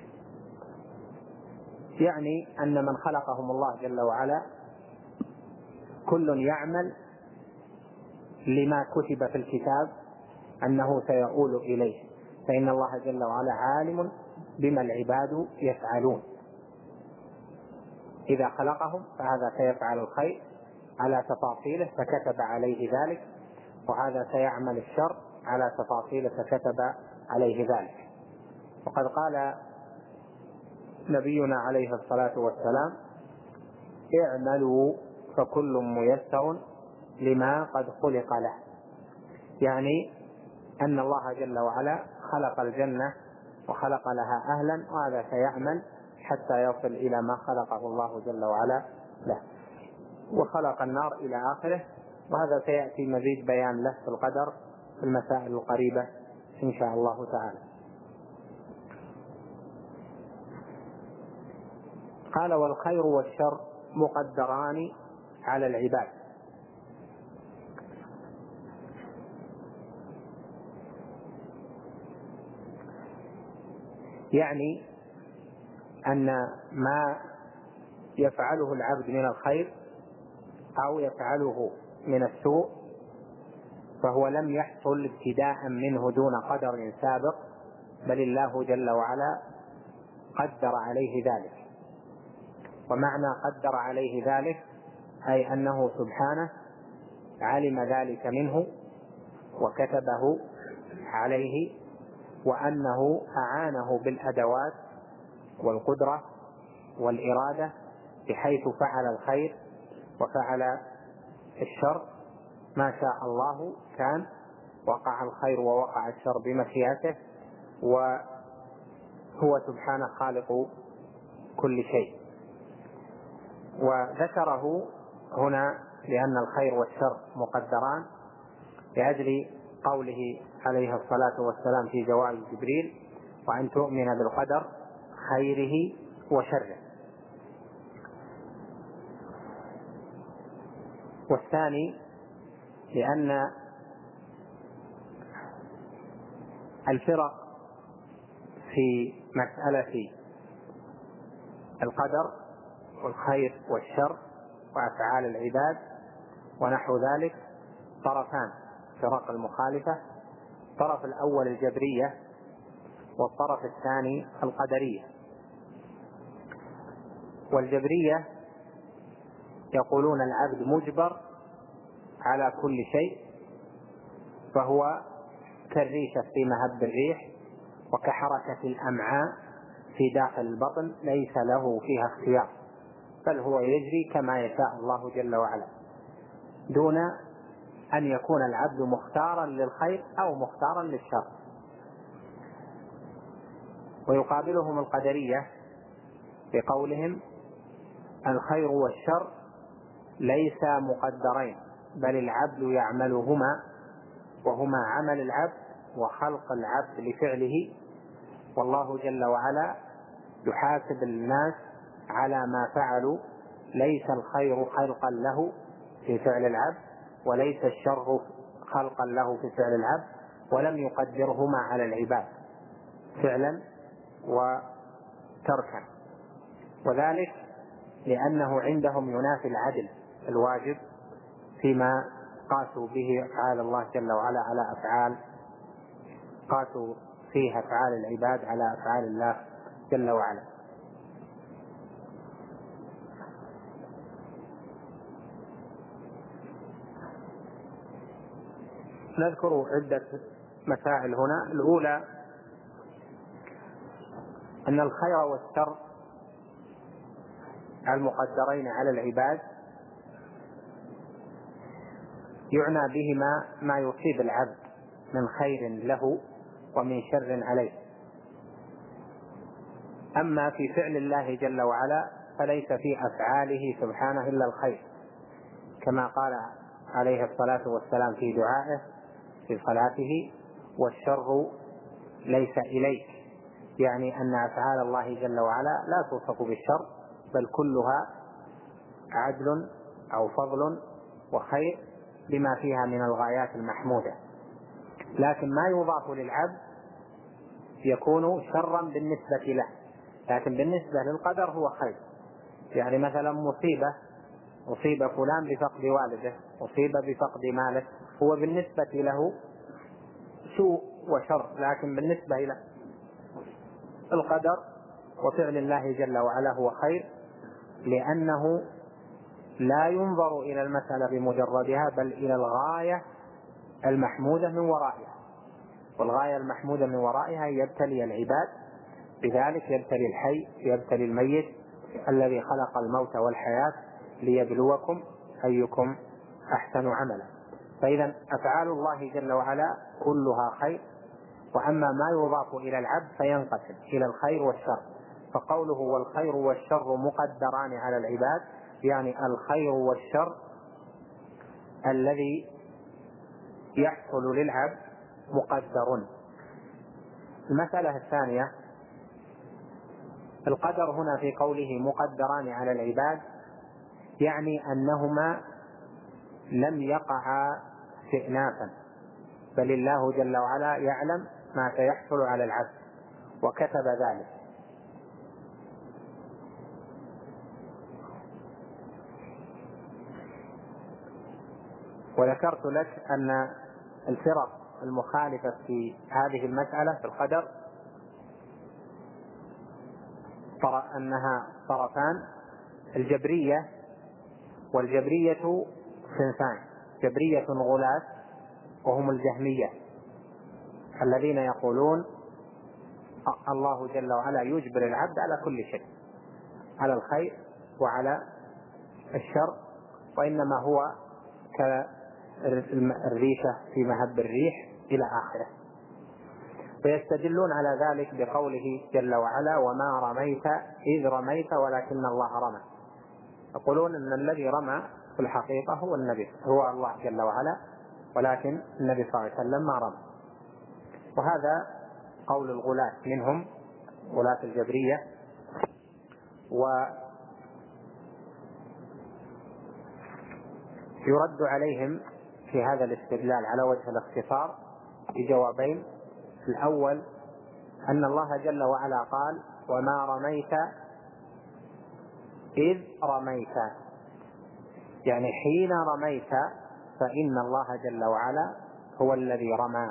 يعني أن من خلقهم الله جل وعلا كل يعمل لما كتب في الكتاب أنه سيؤول إليه، فإن الله جل وعلا عالم بما العباد يفعلون. إذا خلقهم فهذا سيفعل الخير على تفاصيله فكتب عليه ذلك، وهذا سيعمل الشر على تفاصيله فكتب عليه ذلك. وقد قال نبينا عليه الصلاة والسلام اعملوا فكل ميسر لما قد خلق له، يعني أن الله جل وعلا خلق الجنة وخلق لها أهلا، وهذا سيعمل حتى يصل إلى ما خلقه الله جل وعلا له، وخلق النار إلى آخره. وهذا سيأتي مزيد بيان له في القدر في المسائل القريبة إن شاء الله تعالى. قال والخير والشر مقدران على العباد، يعني أن ما يفعله العبد من الخير أو يفعله من السوء فهو لم يحصل ابتداء منه دون قدر سابق، بل الله جل وعلا قدر عليه ذلك. ومعنى قدر عليه ذلك أي أنه سبحانه علم ذلك منه وكتبه عليه، وأنه أعانه بالأدوات والقدرة والإرادة بحيث فعل الخير وفعل الشر ما شاء الله كان، وقع الخير ووقع الشر بمشيئته، وهو سبحانه خالق كل شيء. وذكره هنا لأن الخير والشر مقدران لأجل قوله عليه الصلاة والسلام في جواب جبريل وأن تؤمن بالقدر خيره وشره. والثاني لأن الفرق في مسألة القدر والخير والشر وأفعال العباد ونحو ذلك طرفان، فرق المخالفة، الطرف الأول الجبرية والطرف الثاني القدرية. والجبرية يقولون العبد مجبر على كل شيء، فهو كالريشة في مهب الريح وكحركة الأمعاء في داخل البطن ليس له فيها اختيار، بل هو يجري كما يشاء الله جل وعلا دون أن يكون العبد مختارا للخير أو مختارا للشر. ويقابلهم القدرية بقولهم الخير والشر ليس مقدرين، بل العبد يعملهما، وهما عمل العبد وخلق العبد لفعله، والله جل وعلا يحاسب الناس على ما فعلوا، ليس الخير خلقا له في فعل العبد وليس الشر خلقا له في فعل العبد، ولم يقدرهما على العباد فعلا وتركا، وذلك لأنه عندهم ينافي العدل الواجب فيما قاسوا به أفعال الله جل وعلا على أفعال قاسوا فيها أفعال العباد على أفعال الله جل وعلا. نذكر عدة مسائل هنا. الأولى أن الخير والشر المقدرين على العباد يعنى بهما ما يصيب العبد من خير له ومن شر عليه. أما في فعل الله جل وعلا فليس في أفعاله سبحانه إلا الخير، كما قال عليه الصلاة والسلام في دعائه في صلاته: والشر ليس إليك، يعني أن أفعال الله جل وعلا لا توصف بالشر، بل كلها عدل أو فضل وخير بما فيها من الغايات المحمودة. لكن ما يضاف للعبد يكون شرا بالنسبة له، لكن بالنسبة للقدر هو خير. يعني مثلا مصيبة أصيب فلان بفقد والده، أصيب بفقد ماله، هو بالنسبة له سوء وشر، لكن بالنسبة إلى القدر وفعل الله جل وعلا هو خير، لأنه لا ينظر إلى المسألة بمجردها بل إلى الغاية المحمودة من ورائها، والغاية المحمودة من ورائها يبتلي العباد، بذلك يبتلي الحي يبتلي الميت الذي خلق الموت والحياة ليبلوكم أيكم أحسن عملا. فإذا أفعال الله جل وعلا كلها خير، وأما ما يضاف إلى العبد فينقسم إلى الخير والشر. فقوله والخير والشر مقدران على العباد، يعني الخير والشر الذي يحصل للعبد مقدر. المسألة الثانية: القدر هنا في قوله مقدران على العباد يعني أنهما لم يقعا استئنافا، بل الله جل وعلا يعلم ما سيحصل على العبد وكتب ذلك. وذكرت لك أن الفرق المخالفة في هذه المسألة في القدر ترى أنها طرفان: الجبرية، والجبرية صنفان: جبرية غلاة وهم الجهمية الذين يقولون الله جل وعلا يجبر العبد على كل شيء، على الخير وعلى الشر، وإنما هو كالريشة في مهب الريح إلى آخره. فيستدلون على ذلك بقوله جل وعلا: وما رميت إذ رميت ولكن الله رمى. يقولون أن الذي رمى في الحقيقة هو النبي، هو الله جل وعلا، ولكن النبي صلى الله عليه وسلم ما رمى. وهذا قول الغلاة منهم، غلاة الجبرية. ويرد عليهم في هذا الاستدلال على وجه الاختصار بجوابين: الأول أن الله جل وعلا قال: وما رميت إذ رميت، يعني حين رميت فإن الله جل وعلا هو الذي رمى.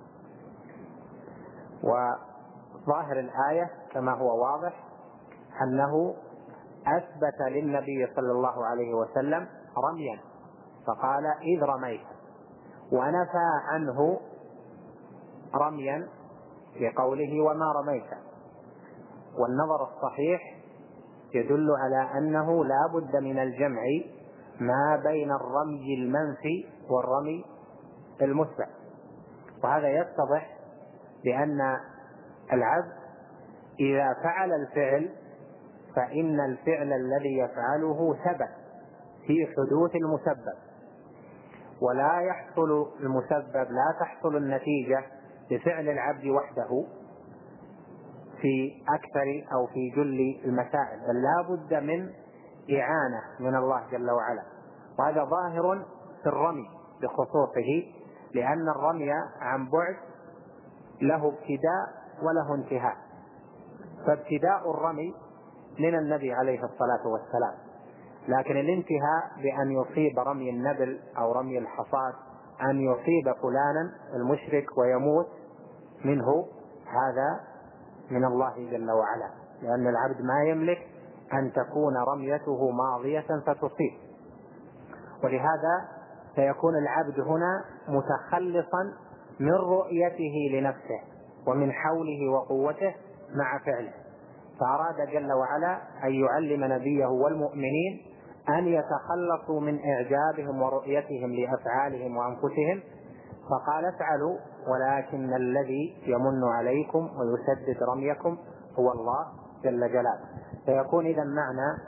وظاهر الآية كما هو واضح أنه أثبت للنبي صلى الله عليه وسلم رميا، فقال إذ رميت، ونفى عنه رميا بقوله وما رميت. والنظر الصحيح يدل على أنه لا بد من الجمع ما بين الرمي المنفي والرمي المثبت، وهذا يتضح بأن العبد إذا فعل الفعل فإن الفعل الذي يفعله ثبت في حدوث المسبب، ولا يحصل المسبب لا تحصل النتيجة بفعل العبد وحده في أكثر أو في جل المسائل، بل لا بد من إعانة من الله جل وعلا. وهذا ظاهر في الرمي بخصوصه، لأن الرمي عن بعد له ابتداء وله انتهاء، فابتداء الرمي من النبي عليه الصلاة والسلام، لكن الانتهاء بأن يصيب رمي النبل أو رمي الحصاد أن يصيب فلانا المشرك ويموت منه، هذا من الله جل وعلا، لأن العبد ما يملك أن تكون رميته ماضية فتصيب. ولهذا سيكون العبد هنا متخلصا من رؤيته لنفسه ومن حوله وقوته مع فعله، فأراد جل وعلا أن يعلم نبيه والمؤمنين أن يتخلصوا من إعجابهم ورؤيتهم لأفعالهم وأنفسهم، فقال افعلوا ولكن الذي يمن عليكم ويسدد رميكم هو الله جل جلاله. فيكون إذا معنى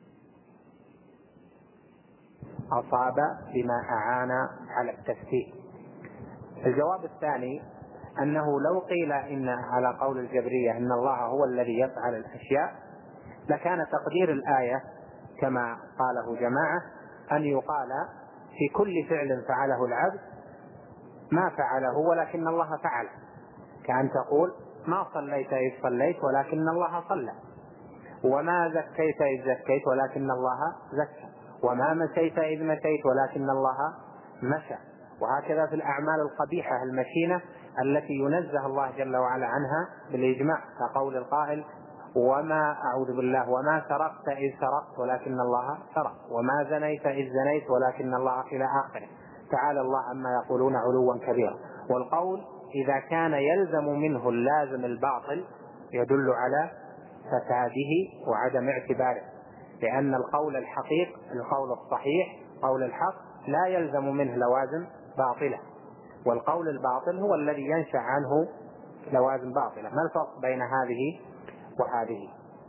أصاب بما أعان على التسديد. الجواب الثاني أنه لو قيل إن على قول الجبرية إن الله هو الذي يفعل الأشياء لكان تقدير الآية كما قاله جماعة أن يقال في كل فعل فعله العبد ما فعله ولكن الله فعل، كأن تقول ما صليت إذ صليت ولكن الله صلى، وما زكيت إذ زكيت ولكن الله زكى، وما مشيت إذ مشيت ولكن الله مشى. وهكذا في الأعمال القبيحة المشينة التي ينزه الله جل وعلا عنها بالإجماع، كقول القائل وما أعوذ بالله وما سرقت إذ سرقت ولكن الله سرق، وما زنيت إذ زنيت ولكن الله، إلى آخره. تعالى الله عما يقولون علوا كبيرا. والقول إذا كان يلزم منه اللازم الباطل يدل على فساده وعدم اعتباره، لأن القول الحقيق القول الصحيح قول الحق لا يلزم منه لوازم باطلة، والقول الباطل هو الذي ينشأ عنه لوازم باطلة. ما الفرق بين هذه وهذه؟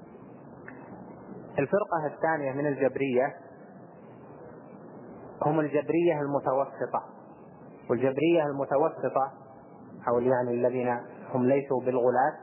الفرقة الثانية من الجبرية هم الجبرية المتوسطة، والجبرية المتوسطة أو يعني الذين هم ليسوا بالغلاة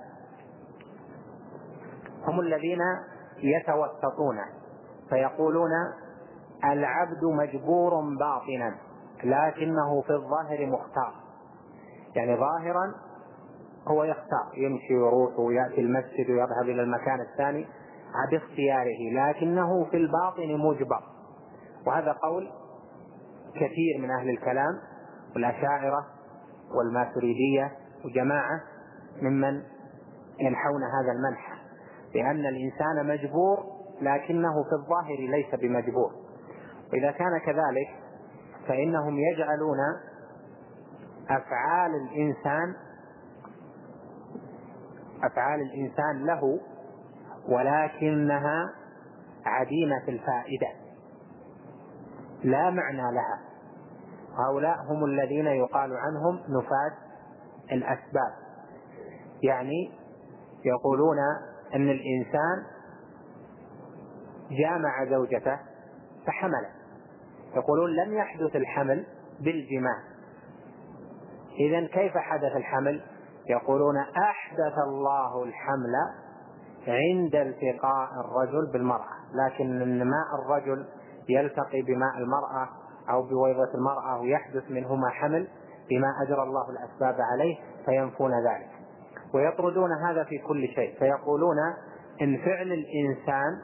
هم الذين يتوسطون فيقولون العبد مجبور باطنا لكنه في الظاهر مختار، يعني ظاهرا هو يختار يمشي ويروح ويأتي المسجد ويذهب إلى المكان الثاني باختياره، لكنه في الباطن مجبر. وهذا قول كثير من أهل الكلام والأشاعرة والماتريدية وجماعة ممن ينحون هذا المنحى، لأن الإنسان مجبور لكنه في الظاهر ليس بمجبور. وإذا كان كذلك فإنهم يجعلون أفعال الإنسان أفعال الإنسان له ولكنها عديمة الفائدة لا معنى لها. هؤلاء هم الذين يقال عنهم نفاة الأسباب، يعني يقولون أن الإنسان جامع زوجته فحمل، يقولون لم يحدث الحمل بالجماع، إذن كيف حدث الحمل؟ يقولون أحدث الله الحمل عند التقاء الرجل بالمرأة، لكن ماء الرجل يلتقي بماء المرأة أو بويضة المرأة ويحدث منهما حمل بما أجرى الله الأسباب عليه فينفون ذلك، ويطردون هذا في كل شيء. فيقولون إن فعل الإنسان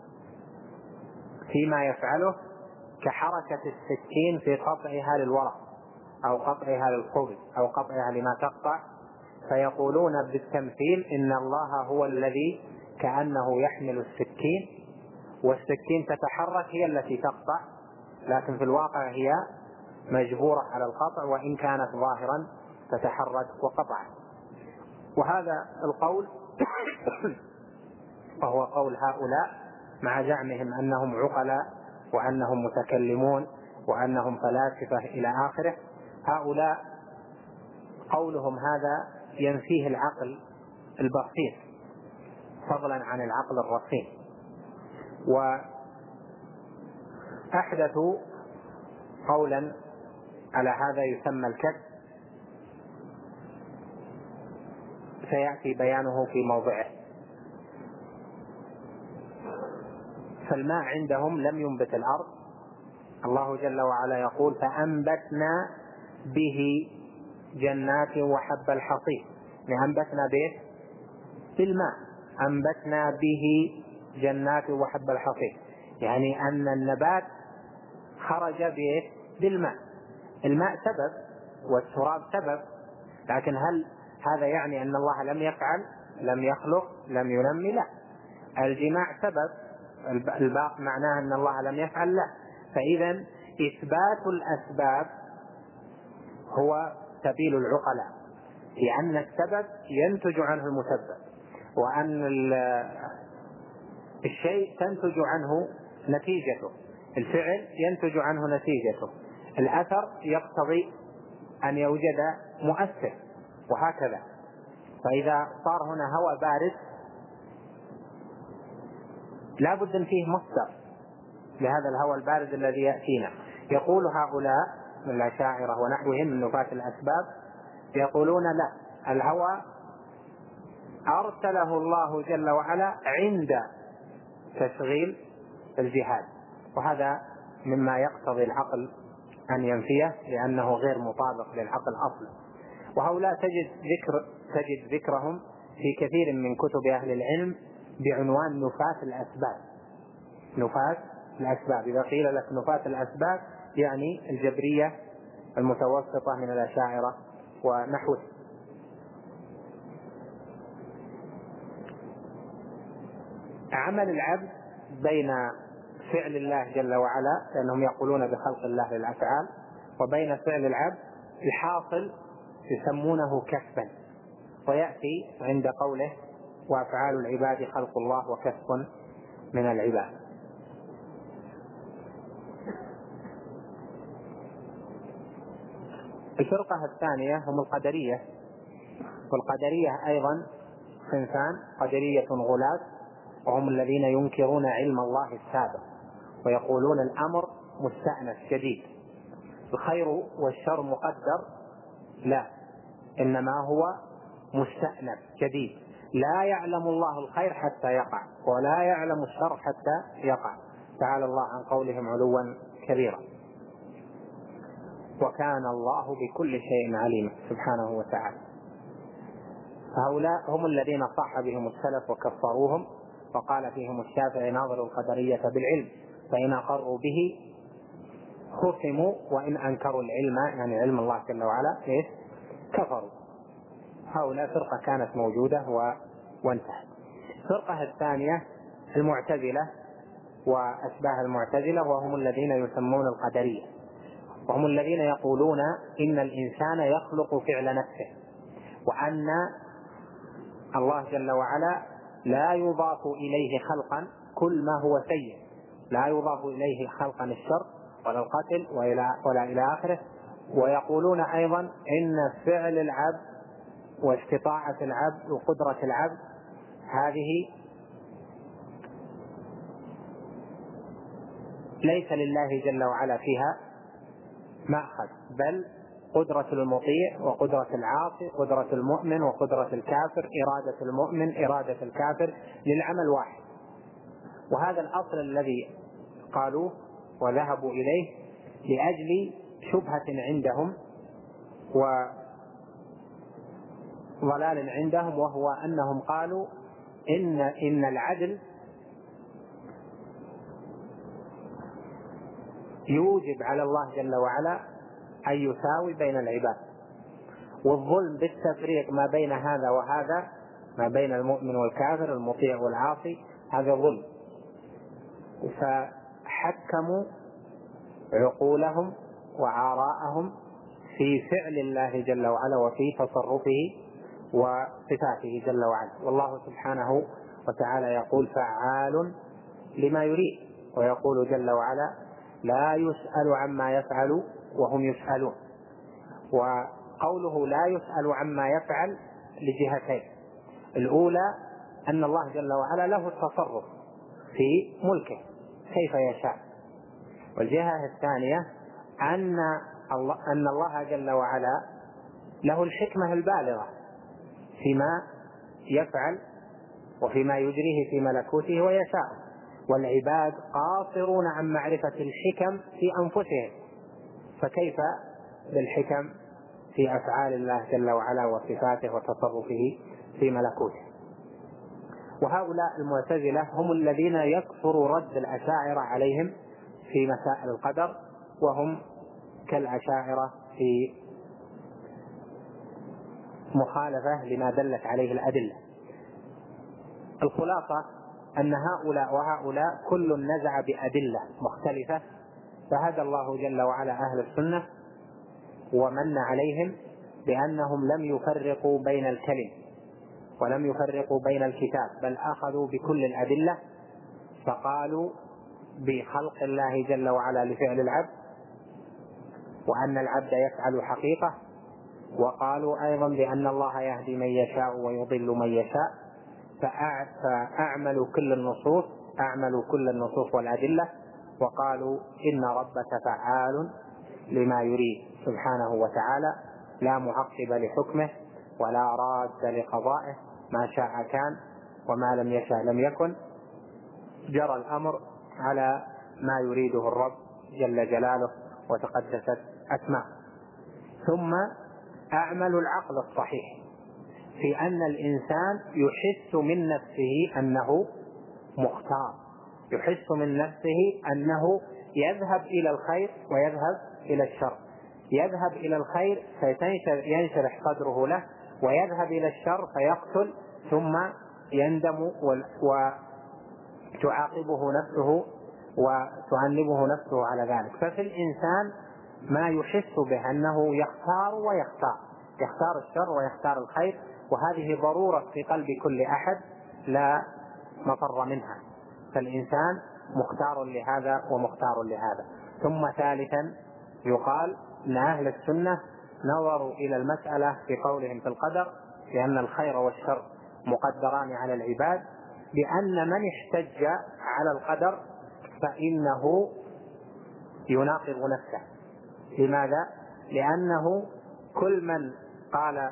فيما يفعله كحركة السكين في قطعها للورق أو قطعها للخبز أو قطعها لما تقطع، فيقولون بالتمثيل إن الله هو الذي كأنه يحمل السكين والسكين تتحرك هي التي تقطع، لكن في الواقع هي مجبورة على القطع وإن كانت ظاهرا تتحرك وقطع. وهذا القول وهو قول هؤلاء مع زعمهم أنهم عقلاء وأنهم متكلمون وأنهم فلاسفة إلى آخره. هؤلاء قولهم هذا ينفيه العقل البسيط فضلا عن العقل الرصين. وأحدثوا قولا على هذا يسمى الكذب، سيأتي بيانه في موضعه. فالماء عندهم لم ينبت الأرض، الله جل وعلا يقول فأنبتنا به جنات وحب الحصيد، يعني أنبتنا به بالماء، أنبتنا به جنات وحب الحصيد، يعني أن النبات خرج به بالماء. الماء سبب والتراب سبب، لكن هل هذا يعني أن الله لم يفعل، لم يخلق، لم ينمي؟ لا. الجماع سبب، الباقي معناه أن الله لم يفعل؟ لا. فإذا إثبات الأسباب هو سبيل العقلاء، لأن السبب ينتج عنه المسبب، وأن الشيء تنتج عنه نتيجته، الفعل ينتج عنه نتيجته، الأثر يقتضي أن يوجد مؤثر، وهكذا. فإذا صار هنا هواء بارد لا بد أن فيه مصدر لهذا الهواء البارد الذي يأتينا. يقول هؤلاء من الأشاعرة ونحوهم من نفاة الأسباب، يقولون لا، الهواء أرسله الله جل وعلا عند تشغيل الجهاد، وهذا مما يقتضي العقل أن ينفيه، لأنه غير مطابق للعقل أصلا. وهؤلاء تجد ذكر تجد ذكرهم في كثير من كتب أهل العلم بعنوان نفاة الأسباب. نفاة الأسباب، إذا قيل لك نفاة الأسباب يعني الجبرية المتوسطة من الأشاعرة ونحوه. عمل العبد بين فعل الله جل وعلا، لأنهم يقولون بخلق الله للأفعال، وبين فعل العبد الحاصل يسمونه كسبا، ويأتي عند قوله وأفعال العباد خلق الله وكسب من العباد. الفرقة الثانية هم القدرية، والقدرية أيضا صنفان: قدرية غلاة، وهم الذين ينكرون علم الله السابق ويقولون الأمر مستأنف جديد، الخير والشر مقدر، لا، إنما هو مستأنف جديد، لا يعلم الله الخير حتى يقع ولا يعلم الشر حتى يقع، تعالى الله عن قولهم علوا كبيرا. وكان الله بكل شيء عليما سبحانه وتعالى. هؤلاء هم الذين صاح بهم السلف وكفروهم، وقال فيهم الشافعي: ناظروا القدرية بالعلم فإن أقروا به خصموا وإن أنكروا العلم، يعني علم الله جل وعلا، إيه؟ كفروا. هؤلاء فرقة كانت موجودة و... وانتهت. الفرقة الثانية المعتزلة وأشباه المعتزلة، وهم الذين يسمون القدرية، وهم الذين يقولون إن الإنسان يخلق فعل نفسه، وأن الله جل وعلا لا يضاف إليه خلقا كل ما هو سيء، لا يضاف إليه خلقا الشر ولا القتل ولا إلى آخره. ويقولون أيضا إن فعل العبد واستطاعة العبد وقدرة العبد هذه ليس لله جل وعلا فيها مأخذ، بل قدرة المطيع وقدرة العاصي، قدرة المؤمن وقدرة الكافر، إرادة المؤمن إرادة الكافر للعمل واحد. وهذا الأصل الذي قالوه وذهبوا إليه لأجل شبهة عندهم وضلال عندهم، وهو أنهم قالوا إن إن العدل يوجب على الله جل وعلا أن يساوي بين العباد، والظلم بالتفريق ما بين هذا وهذا، ما بين المؤمن والكافر، المطيع والعاصي، هذا ظلم. فحكموا عقولهم وآراءهم في فعل الله جل وعلا وفي تصرفه وصفاته جل وعلا. والله سبحانه وتعالى يقول: فعال لما يريد، ويقول جل وعلا: لا يسأل عما يفعل وهم يسألون. وقوله لا يسأل عما يفعل لجهتين: الأولى أن الله جل وعلا له التصرف في ملكه كيف يشاء، والجهة الثانية أن الله, أن الله جل وعلا له الحكمة البالغة فيما يفعل وفيما يجريه في ملكوته ويشاء، والعباد قاصرون عن معرفة الحكم في أنفسهم، فكيف بالحكم في أفعال الله جل وعلا وصفاته وتصرفه في ملكوته. وهؤلاء المعتزلة هم الذين يكثر رد الأشاعرة عليهم في مسائل القدر، وهم كالأشاعرة في مخالفة لما دلت عليه الأدلة. الخلاصة أن هؤلاء وهؤلاء كل نزع بأدلة مختلفة، فهدى الله جل وعلا أهل السنة ومن عليهم بأنهم لم يفرقوا بين الكلم ولم يفرقوا بين الكتاب، بل أخذوا بكل الأدلة، فقالوا بخلق الله جل وعلا لفعل العبد، وأن العبد يفعل حقيقة، وقالوا أيضا بأن الله يهدي من يشاء ويضل من يشاء، فأعملوا كل النصوص أعملوا كل النصوص والأدلة، وقالوا إن ربك فعال لما يريد سبحانه وتعالى، لا معقب لحكمه ولا راد لقضائه، ما شاء كان وما لم يشاء لم يكن، جرى الأمر على ما يريده الرب جل جلاله وتقدست أسماء. ثم أعملوا العقل الصحيح في أن الإنسان يحس من نفسه أنه مختار، يحس من نفسه أنه يذهب إلى الخير ويذهب إلى الشر، يذهب إلى الخير فينشرح صدره له، ويذهب إلى الشر فيقتل ثم يندم وتعاقبه نفسه وتعنبه نفسه على ذلك. ففي الإنسان ما يحس به أنه يختار ويختار، يختار الشر ويختار الخير، وهذه ضرورة في قلب كل أحد لا مفر منها، فالإنسان مختار لهذا ومختار لهذا. ثم ثالثا يقال أن أهل السنة نظروا إلى المسألة في قولهم في القدر لأن الخير والشر مقدران على العباد، بأن من احتج على القدر فإنه يناقض نفسه. لماذا؟ لأنه كل من قال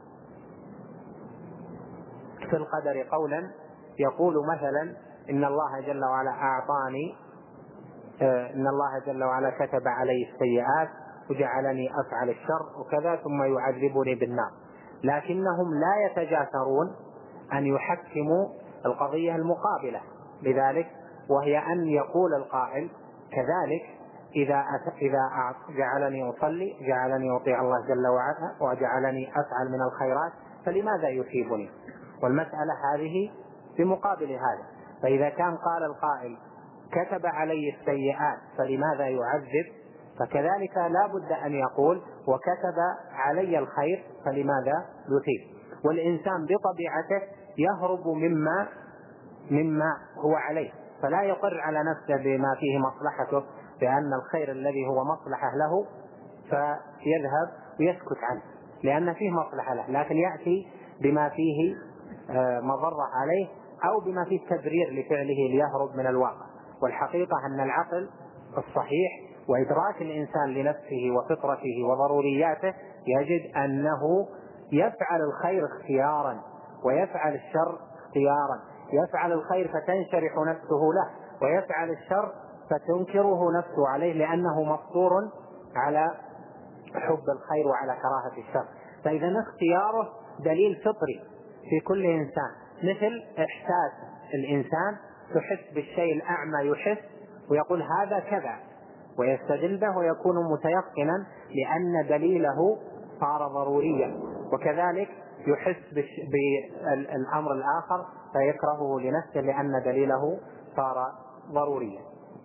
في القدر قولا يقول مثلا إن الله جل وعلا أعطاني إن الله جل وعلا كتب علي السيئات وجعلني أفعل الشر وكذا ثم يعذبني بالنار، لكنهم لا يتجاسرون أن يحكموا القضية المقابلة لذلك، وهي أن يقول القائل كذلك إذا إذا جعلني أصلي جعلني أطيع الله جل وعلا وجعلني أفعل من الخيرات فلماذا يثيبني؟ والمسألة هذه بمقابل هذا. فإذا كان قال القائل كتب علي السيئات فلماذا يعذب، فكذلك لا بد أن يقول وكتب علي الخير فلماذا يثيب. والإنسان بطبيعته يهرب مما مما هو عليه، فلا يقر على نفسه بما فيه مصلحته، بأن الخير الذي هو مصلحة له فيذهب ويسكت عنه لأن فيه مصلحة له، لكن يأتي بما فيه مضرة عليه أو بما فيه تبرير لفعله ليهرب من الواقع. والحقيقة أن العقل الصحيح وإدراك الإنسان لنفسه وفطرته وضرورياته يجد أنه يفعل الخير اختيارا ويفعل الشر اختيارا، يفعل الخير فتنشرح نفسه له، ويفعل الشر فتنكره نفسه عليه لأنه مفطور على حب الخير وعلى كراهة الشر. فإذا اختياره دليل فطري في كل إنسان، مثل إحساس الإنسان، تحس بالشيء الأعمى يحس ويقول هذا كذا ويستدل به ويكون متيقنا لأن دليله صار ضروريا، وكذلك يحس بالأمر الآخر فيكرهه لنفسه لأن دليله صار ضروريا.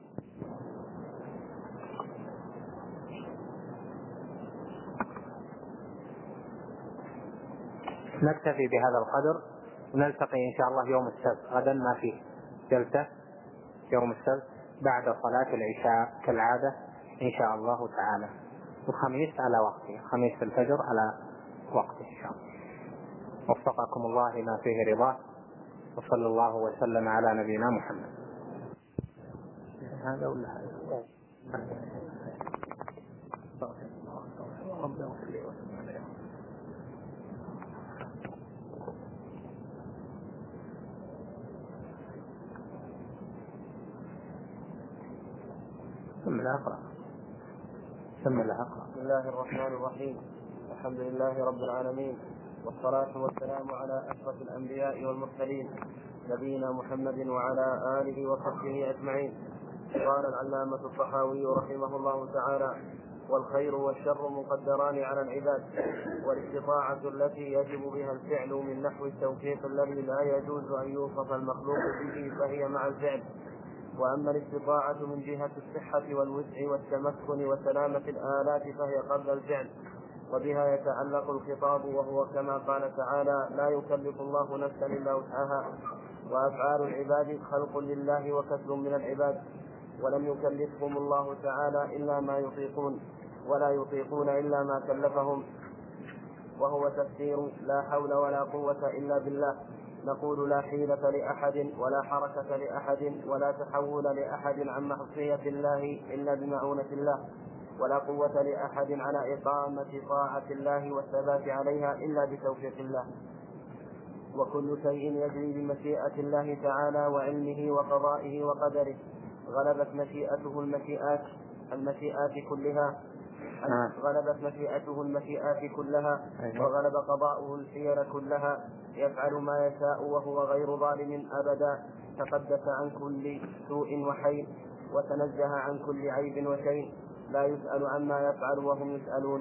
نكتفي بهذا القدر ونلتقي إن شاء الله يوم السبت. غدا ما فيه جلسة يوم السبت بعد صلاة العشاء كالعادة إن شاء الله تعالى، الخميس على وقته، الخميس في الفجر على وقته إن شاء الله. وفقكم الله ما فيه رضاه، وصلى الله وسلم على نبينا محمد. هذا ولا هذا؟ ثم لا أقرأ ثم لا أقرأ بسم الله الرحمن الرحيم. الحمد لله رب العالمين، والصلاة والسلام على أشرف الأنبياء والمرسلين نبينا محمد وعلى آله وصحبه أجمعين. قال العلامة الطحاوي رحمه الله تعالى: والخير والشر مقدران على العباد، والاستطاعة التي يجب بها الفعل من نحو التوفيق الذي لا يجوز أن يوصف المخلوق به فهي مع الفعل. وأما الاستطاعة من جهة الصحة والوسع والتمكن وسلامة الآلات فهي قبل الفعل، وبها يتعلق الخطاب، وهو كما قال تعالى: لا يكلف الله نفسا إلا وسعها. وأفعال العباد خلق لله وكسب من العباد، ولم يكلفهم الله تعالى إلا ما يطيقون، ولا يطيقون إلا ما كلفهم، وهو تفسير لا حول ولا قوة إلا بالله. نقول: لا حيلة لأحد ولا حركة لأحد ولا تحول لأحد عن معصية الله إلا بمعونة الله، ولا قوة لأحد على إقامة طاعة الله والثبات عليها إلا بتوفيق الله. وكل شيء يجري بمشيئة الله تعالى وعلمه وقضائه وقدره. غلبت مشيئته المشيئات المشيئات كلها غلبت مشيئته المشيئات كلها وغلب قضاؤه الحيل كلها. يفعل ما يشاء وهو غير ظالم أبدا، تقدس عن كل سوء وحين، وتنزه عن كل عيب وشين، لا يسأل عما يفعل وهم يسألون.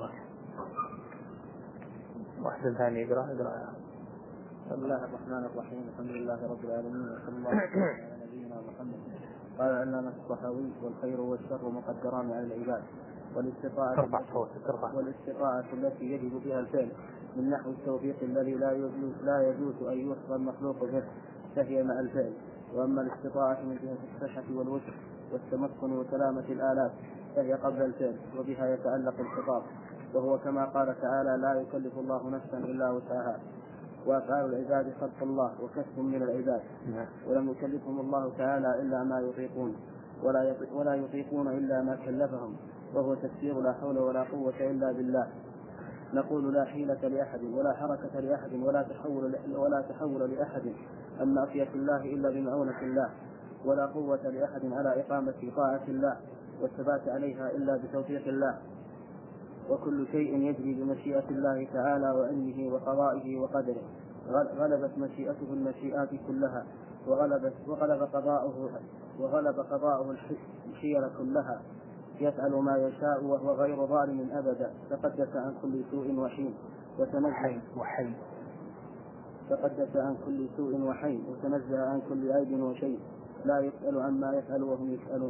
واحد ثاني يقرأ يقرأ. بسم الله الرحمن الرحيم. الحمد لله رب العالمين، وصلى الله على نبينا محمد. قال العلامة الطحاوي: والخير والشر مقدران على العباد، والاستطاعة والاستطاعة التي يجب بها الفعل من نحو التوفيق الذي لا يجوز لا يجوز أن يوصف المخلوق به فهي مع الفعل. وأما الاستطاعة من جهة الصحة والوسع والتمكن وسلامة الآلات فهي قبل الفعل، وبها يتعلق الخطاب، وهو كما قال تعالى: لا يكلف الله نفسا إلا وسعها. وأفعال العباد خلق الله وكسب من العباد، ولم يكلفهم الله تعالى إلا ما يطيقون، ولا يطيقون إلا ما كلفهم، وهو تفسير لا حول ولا قوة إلا بالله. نقول: لا حيلة لأحد ولا حركة لأحد ولا تحول ولا تحول لأحد عن معصية الله إلا بمعونة الله، ولا قوة لأحد على إقامة طاعة الله والثبات عليها إلا بتوفيق الله. وكل شيء يجري بمشيئة الله تعالى وعلمه وقضائه وقدره. غلبت مشيئته المشيئات كلها، وغلبت وغلب قضاؤه وغلب قضاؤه الحيل كلها. يفعل ما يشاء وهو غير ظالم أبدا، تقدس عن كل سوء وحين وتنزه وحين تقدس عن كل سوء وحين وتنزه عن كل عيب وشيء، لا يسأل عما يفعل وهم يسألون.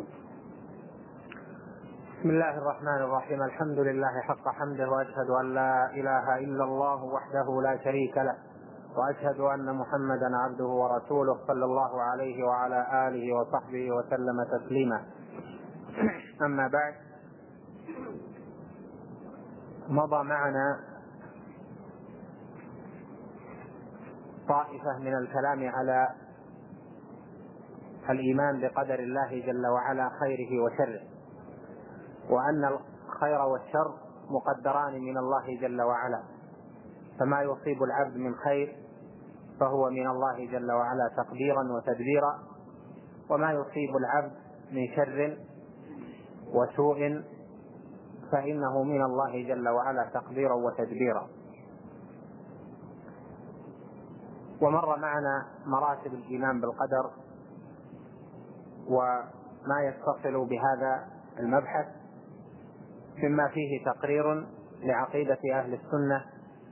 بسم الله الرحمن الرحيم. الحمد لله حق حمده، وأشهد أن لا إله إلا الله وحده لا شريك له، وأشهد أن محمدا عبده ورسوله صلى الله عليه وعلى آله وصحبه وسلم تسليما. أما بعد، مضى معنا طائفة من الكلام على الإيمان بقدر الله جل وعلا خيره وشره، وأن الخير والشر مقدران من الله جل وعلا، فما يصيب العبد من خير فهو من الله جل وعلا تقديرا وتدبيرا، وما يصيب العبد من شر وسوء فإنه من الله جل وعلا تقديرا وتدبيرا. ومر معنا مراتب الإيمان بالقدر وما يتصل بهذا المبحث، مما فيه تقرير لعقيدة أهل السنة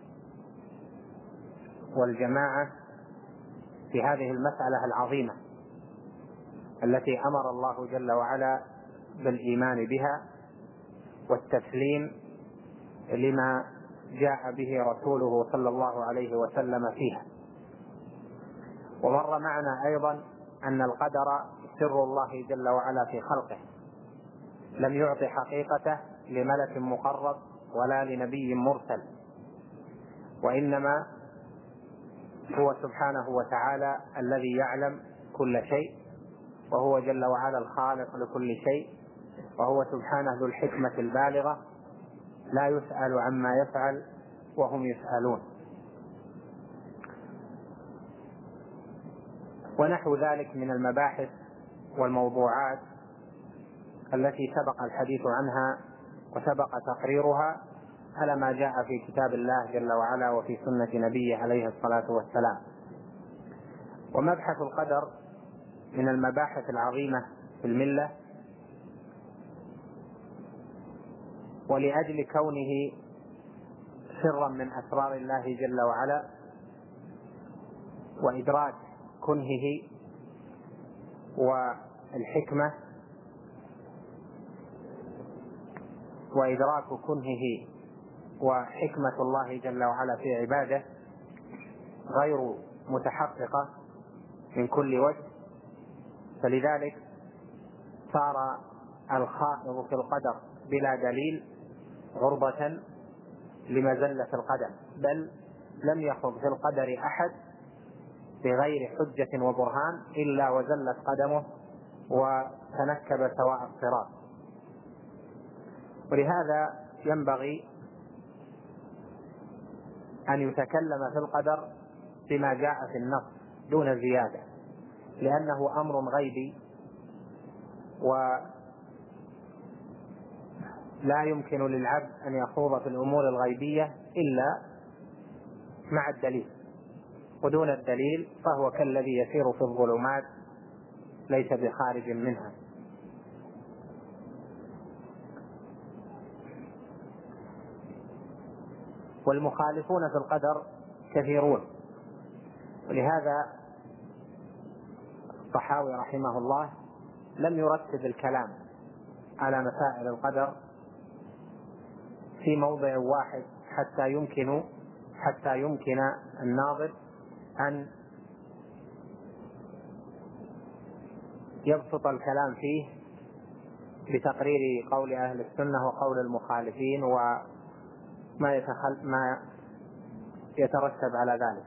والجماعة في هذه المسألة العظيمة التي أمر الله جل وعلا بالإيمان بها والتسليم لما جاء به رسوله صلى الله عليه وسلم فيها. ومر معنا أيضا أن القدر سر الله جل وعلا في خلقه، لم يعطي حقيقته لملك مقرب ولا لنبي مرسل، وإنما هو سبحانه وتعالى الذي يعلم كل شيء، وهو جل وعلا الخالق لكل شيء، وهو سبحانه ذو الحكمة البالغة، لا يسأل عما يفعل وهم يسألون. ونحو ذلك من المباحث والموضوعات التي سبق الحديث عنها وسبق تقريرها على ما جاء في كتاب الله جل وعلا وفي سنة نبيه عليه الصلاة والسلام. ومبحث القدر من المباحث العظيمة في الملة، ولأجل كونه سرا من أسرار الله جل وعلا وإدراك كنهه والحكمة وإدراك كنهه وحكمة الله جل وعلا في عباده غير متحققة من كل وجه، فلذلك صار الخائض في القدر بلا دليل عرضة لمزلة القدم، بل لم يخض في القدر أحد بغير حجة وبرهان إلا وزلت قدمه وتنكب سواء الصراط. ولهذا ينبغي أن يتكلم في القدر بما جاء في النص دون زيادة، لأنه أمر غيبي ولا يمكن للعبد أن يخوض في الأمور الغيبية إلا مع الدليل، ودون الدليل فهو كالذي يسير في الظلمات ليس بخارج منها. والمخالفون في القدر كثيرون، ولهذا الطحاوي رحمه الله لم يرتب الكلام على مسائل القدر في موضع واحد حتى يمكن حتى يمكن الناظر أن يبسط الكلام فيه بتقرير قول أهل السنة وقول المخالفين وما يتخل ما يترتب على ذلك،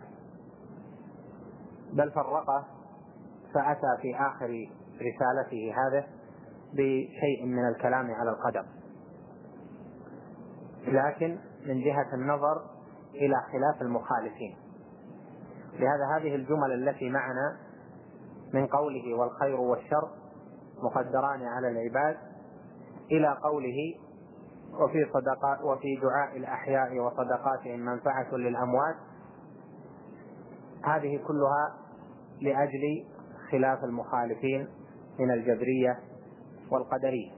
بل فرقه فأتى في آخر رسالته هذا بشيء من الكلام على القدر، لكن من جهة النظر إلى خلاف المخالفين. لهذا هذه الجمل التي معنا من قوله والخير والشر مقدران على العباد إلى قوله وفي صدقات وفي دعاء الأحياء وصدقاتهم منفعة للأموات، هذه كلها لأجل خلاف المخالفين من الجبرية والقدرية.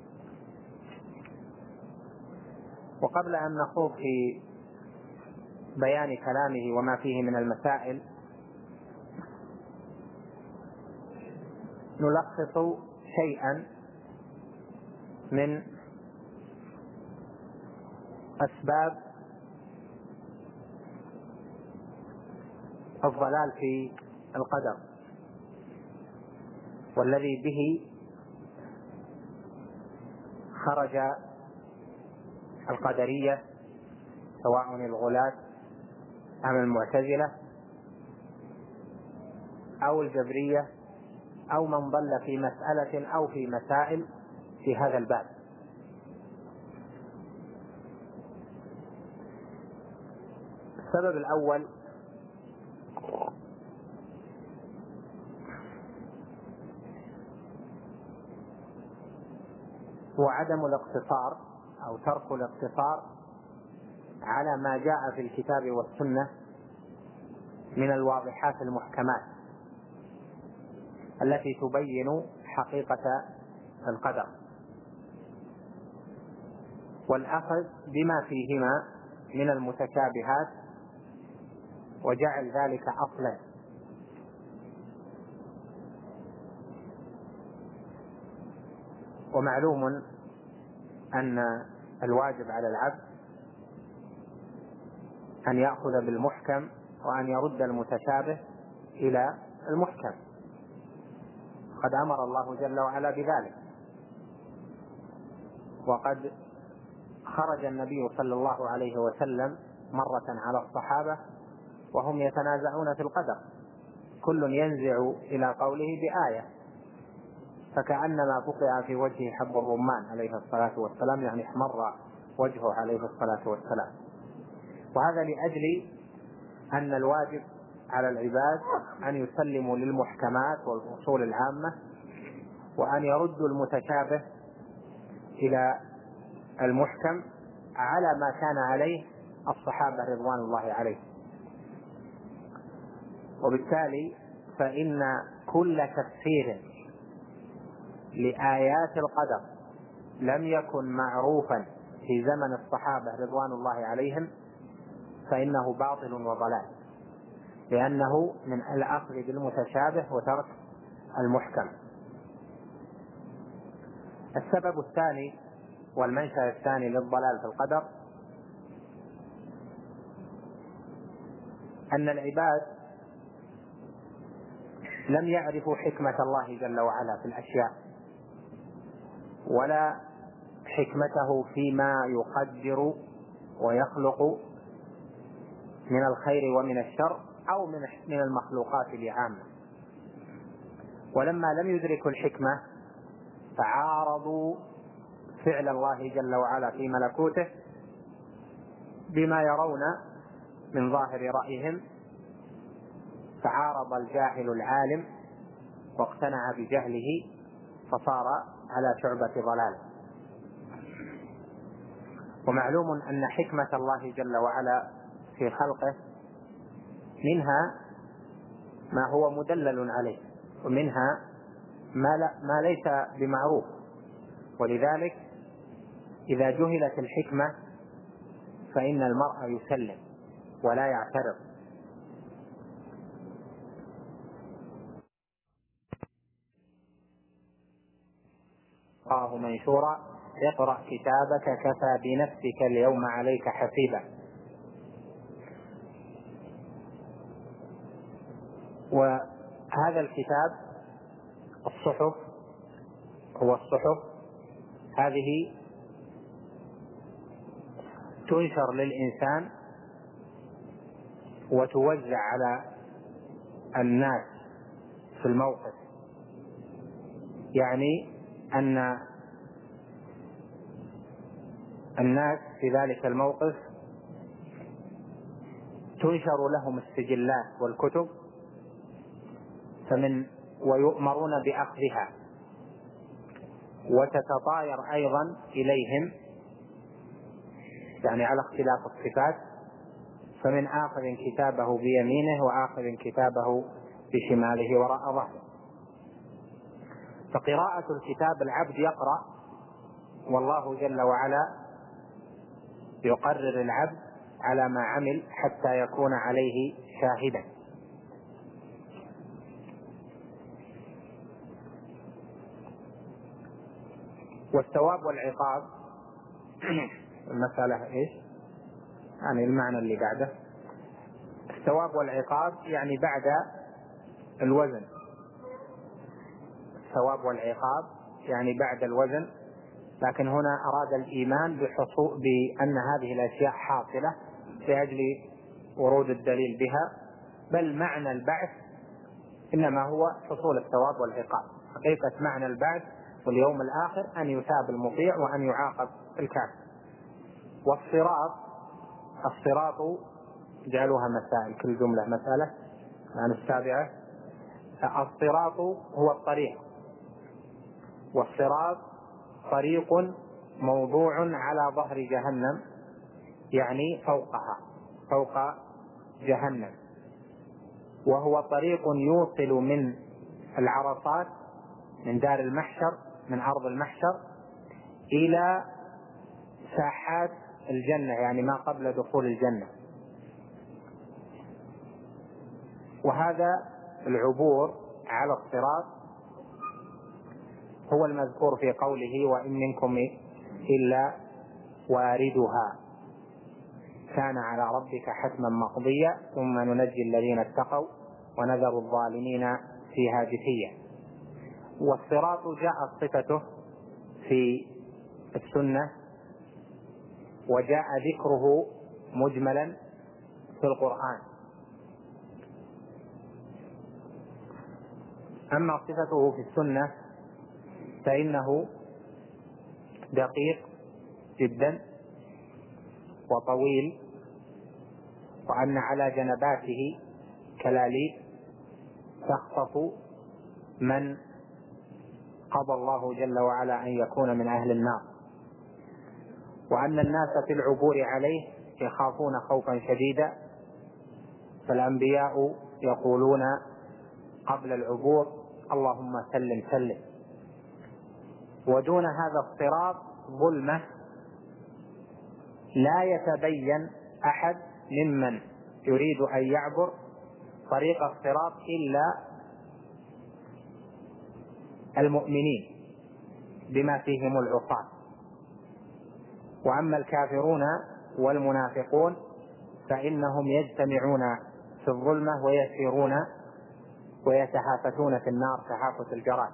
وقبل أن نخوض في بيان كلامه وما فيه من المسائل نلخص شيئا من أسباب الضلال في القدر والذي به خرج القدرية سواء الغلاة أم المعتزلة أو الجبرية أو من ضل في مسألة أو في مسائل في هذا الباب. السبب الأول هو عدم الاقتصار أو ترك الاقتصار على ما جاء في الكتاب والسنة من الواضحات المحكمات التي تبين حقيقة القدر، والأخذ بما فيهما من المتشابهات وجعل ذلك أصلا. ومعلوم أن الواجب على العبد أن يأخذ بالمحكم وأن يرد المتشابه إلى المحكم، قد أمر الله جل وعلا بذلك. وقد خرج النبي صلى الله عليه وسلم مرة على الصحابة وهم يتنازعون في القدر، كل ينزع إلى قوله بآية، فكأنما بقع في وجهه حب الرمان عليه الصلاة والسلام، يعني احمر وجهه عليه الصلاة والسلام. وهذا لأجل أن الواجب على العباد أن يسلموا للمحكمات والأصول العامة وأن يردوا المتشابه إلى المحكم على ما كان عليه الصحابة رضوان الله عليهم. وبالتالي فإن كل تفسير لآيات القدر لم يكن معروفا في زمن الصحابة رضوان الله عليهم فإنه باطل وضلال، لأنه من الأخذ بالمتشابه وترك المحكم. السبب الثاني والمنشأ الثاني للضلال في القدر أن العباد لم يعرفوا حكمة الله جل وعلا في الأشياء، ولا حكمته فيما يقدر ويخلق من الخير ومن الشر أو من المخلوقات العامة. ولما لم يدركوا الحكمة فعارضوا فعل الله جل وعلا في ملكوته بما يرون من ظاهر رأيهم، فعارض الجاهل العالم واقتنع بجهله فصار على شعبة ضلال. ومعلوم أن حكمة الله جل وعلا في خلقه منها ما هو مدلل عليه، ومنها ما, لا ما ليس بمعروف. ولذلك إذا جهلت الحكمة فإن المرء يسلم ولا يعترض. الله منشورا اقرأ كتابك كفى بنفسك اليوم عليك حسيبا. وهذا الكتاب الصحف هو الصحف هذه تنشر للإنسان وتوزع على الناس في الموقف، يعني أن الناس في ذلك الموقف تنشر لهم السجلات والكتب فمن ويؤمرون بأخذها، وتتطاير أيضا إليهم يعني على اختلاف الصفات، فمن آخذ كتابه بيمينه وآخذ كتابه بشماله وراء ظهره. فقراءة الكتاب العبد يقرأ والله جل وعلا يقرر العبد على ما عمل حتى يكون عليه شاهدا. والثواب والعقاب المسألة إيش؟ يعني المعنى اللي بعده الثواب والعقاب يعني بعد الوزن. الثواب والعقاب يعني بعد الوزن، لكن هنا أراد الإيمان بحصول بأن هذه الأشياء حاصلة لأجل ورود الدليل بها، بل معنى البعث إنما هو حصول الثواب والعقاب. حقيقة معنى البعث واليوم الآخر أن يثاب المطيع وأن يعاقب الكافر. والصراط الصراط جعلوها مسائل، كل جملة مسألة عن السابعة. الصراط هو الطريق، والصراط طريق موضوع على ظهر جهنم يعني فوقها فوق جهنم، وهو طريق يوصل من العرصات من دار المحشر من أرض المحشر إلى ساحات الجنة يعني ما قبل دخول الجنة. وهذا العبور على الصراط هو المذكور في قوله وإن منكم إلا واردها كان على ربك حتما مقضيا ثم ننجي الذين اتقوا ونذر الظالمين فيها جثيا. والصراط جاءت صفته في السنة وجاء ذكره مجملا في القرآن. أما صفته في السنة فإنه دقيق جدا وطويل، وأن على جنباته كلاليب تخطف من قضى الله جل وعلا أن يكون من أهل النار. وأن الناس في العبور عليه يخافون خوفا شديدا، فالأنبياء يقولون قبل العبور اللهم سلم سلم. ودون هذا الصراط ظلمة لا يتبين أحد ممن يريد أن يعبر طريق الصراط إلا المؤمنين بما فيهم العصاة، وأما الكافرون والمنافقون فإنهم يجتمعون في الظلمة ويسيرون ويتهافتون في النار تهافت الجراد.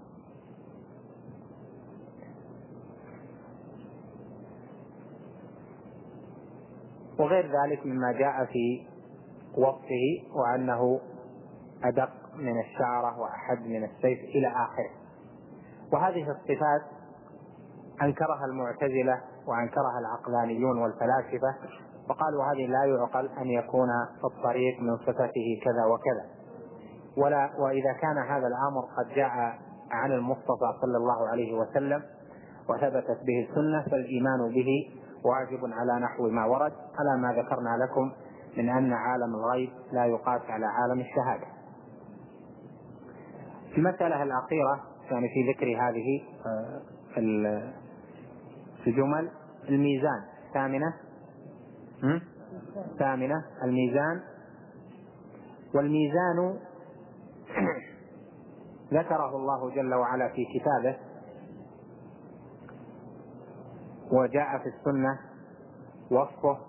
وغير ذلك مما جاء في وصفه، وأنه أدق من الشعرة وأحد من السيف إلى آخره. وهذه الصفات أنكرها المعتزلة وأنكرها العقلانيون والفلاسفة، وقالوا هذه لا يعقل أن يكون في الطريق من صفته كذا وكذا. ولا وإذا كان هذا الأمر قد جاء عن المصطفى صلى الله عليه وسلم وثبتت به السنة فالإيمان به واجب على نحو ما ورد، على ما ذكرنا لكم من أن عالم الغيب لا يقاس على عالم الشهادة. المسألة الأخيرة يعني في ذكر هذه الجمل الميزان ثامنة ثامنة الميزان. والميزان ذكره الله جل وعلا في كتابه وجاء في السنة وصفه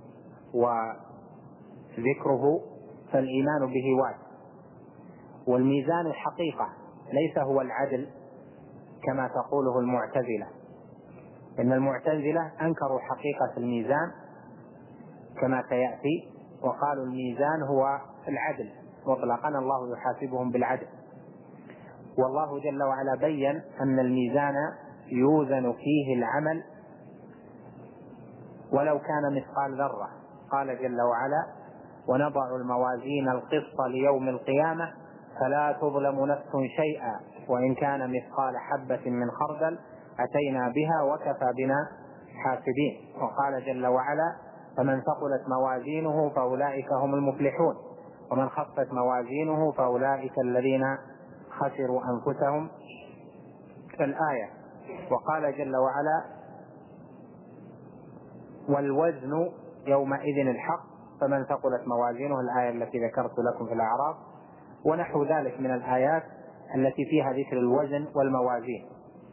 وذكره، فالإيمان به واجب. والميزان الحقيقة ليس هو العدل كما تقوله المعتزلة، إن المعتزلة أنكروا حقيقة الميزان كما سيأتي، وقالوا الميزان هو العدل مطلقا، الله يحاسبهم بالعدل. والله جل وعلا بين أن الميزان يوزن فيه العمل ولو كان مثقال ذرة. قال جل وعلا ونضع الموازين القسط ليوم القيامة فلا تظلم نفس شيئا وإن كان مثقال حبة من خردل أتينا بها وكفى بنا حاسبين. وقال جل وعلا فمن ثقلت موازينه فأولئك هم المفلحون ومن خفت موازينه فأولئك الذين خسروا أنفسهم الآية. وقال جل وعلا والوزن يومئذ الحق فمن ثقلت موازينه، الآية التي ذكرت لكم في الأعراف، ونحو ذلك من الآيات التي فيها ذكر الوزن والموازين.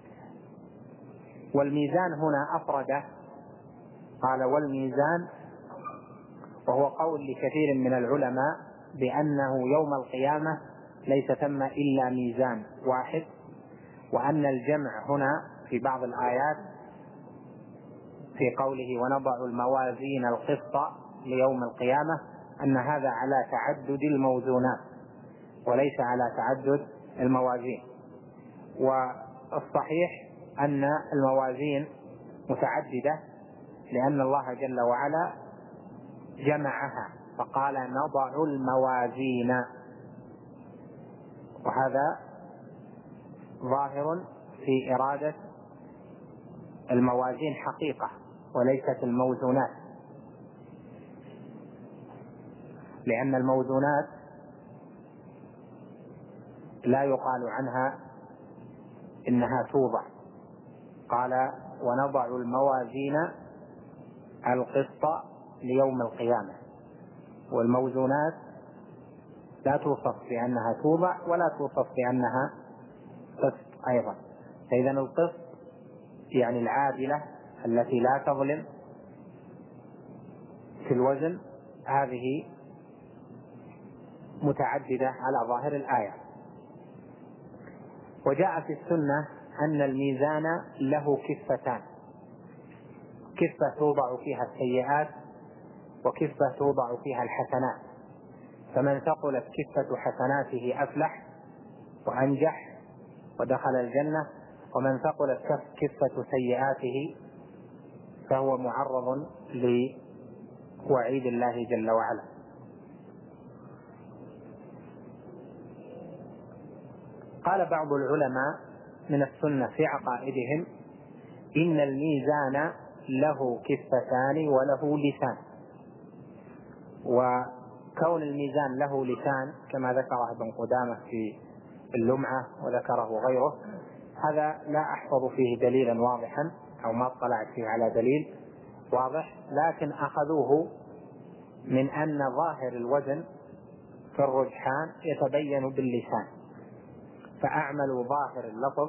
والميزان هنا أفرده، قال والميزان، وهو قول لكثير من العلماء بأنه يوم القيامة ليس ثم إلا ميزان واحد، وأن الجمع هنا في بعض الآيات في قوله ونضع الموازين القسط ليوم القيامة أن هذا على تعدد الموزونات وليس على تعدد الموازين. والصحيح أن الموازين متعددة لأن الله جل وعلا جمعها فقال نضع الموازين، وهذا ظاهر في إرادة الموازين حقيقة وليست الموزونات، لأن الموزونات لا يقال عنها إنها توضع. قال ونضع الموازين القسط ليوم القيامة، والموزونات لا توصف بأنها توضع ولا توصف بأنها قسط أيضا. فإذا القسط يعني العادلة التي لا تظلم في الوزن، هذه متعددة على ظاهر الآية. وجاء في السنة أن الميزان له كفتان، كفة توضع فيها السيئات وكفة توضع فيها الحسنات، فمن ثقلت كفة حسناته أفلح وأنجح ودخل الجنة، ومن ثقلت كفة سيئاته فهو معرض لوعيد الله جل وعلا. قال بعض العلماء من السنة في عقائدهم إن الميزان له كفتان وله لسان. وكون الميزان له لسان كما ذكره ابن قدامة في اللمعة وذكره غيره، هذا لا أحفظ فيه دليلا واضحا أو ما اطلعت فيه على دليل واضح، لكن أخذوه من أن ظاهر الوزن في الرجحان يتبين باللسان، فأعملوا ظاهر اللفظ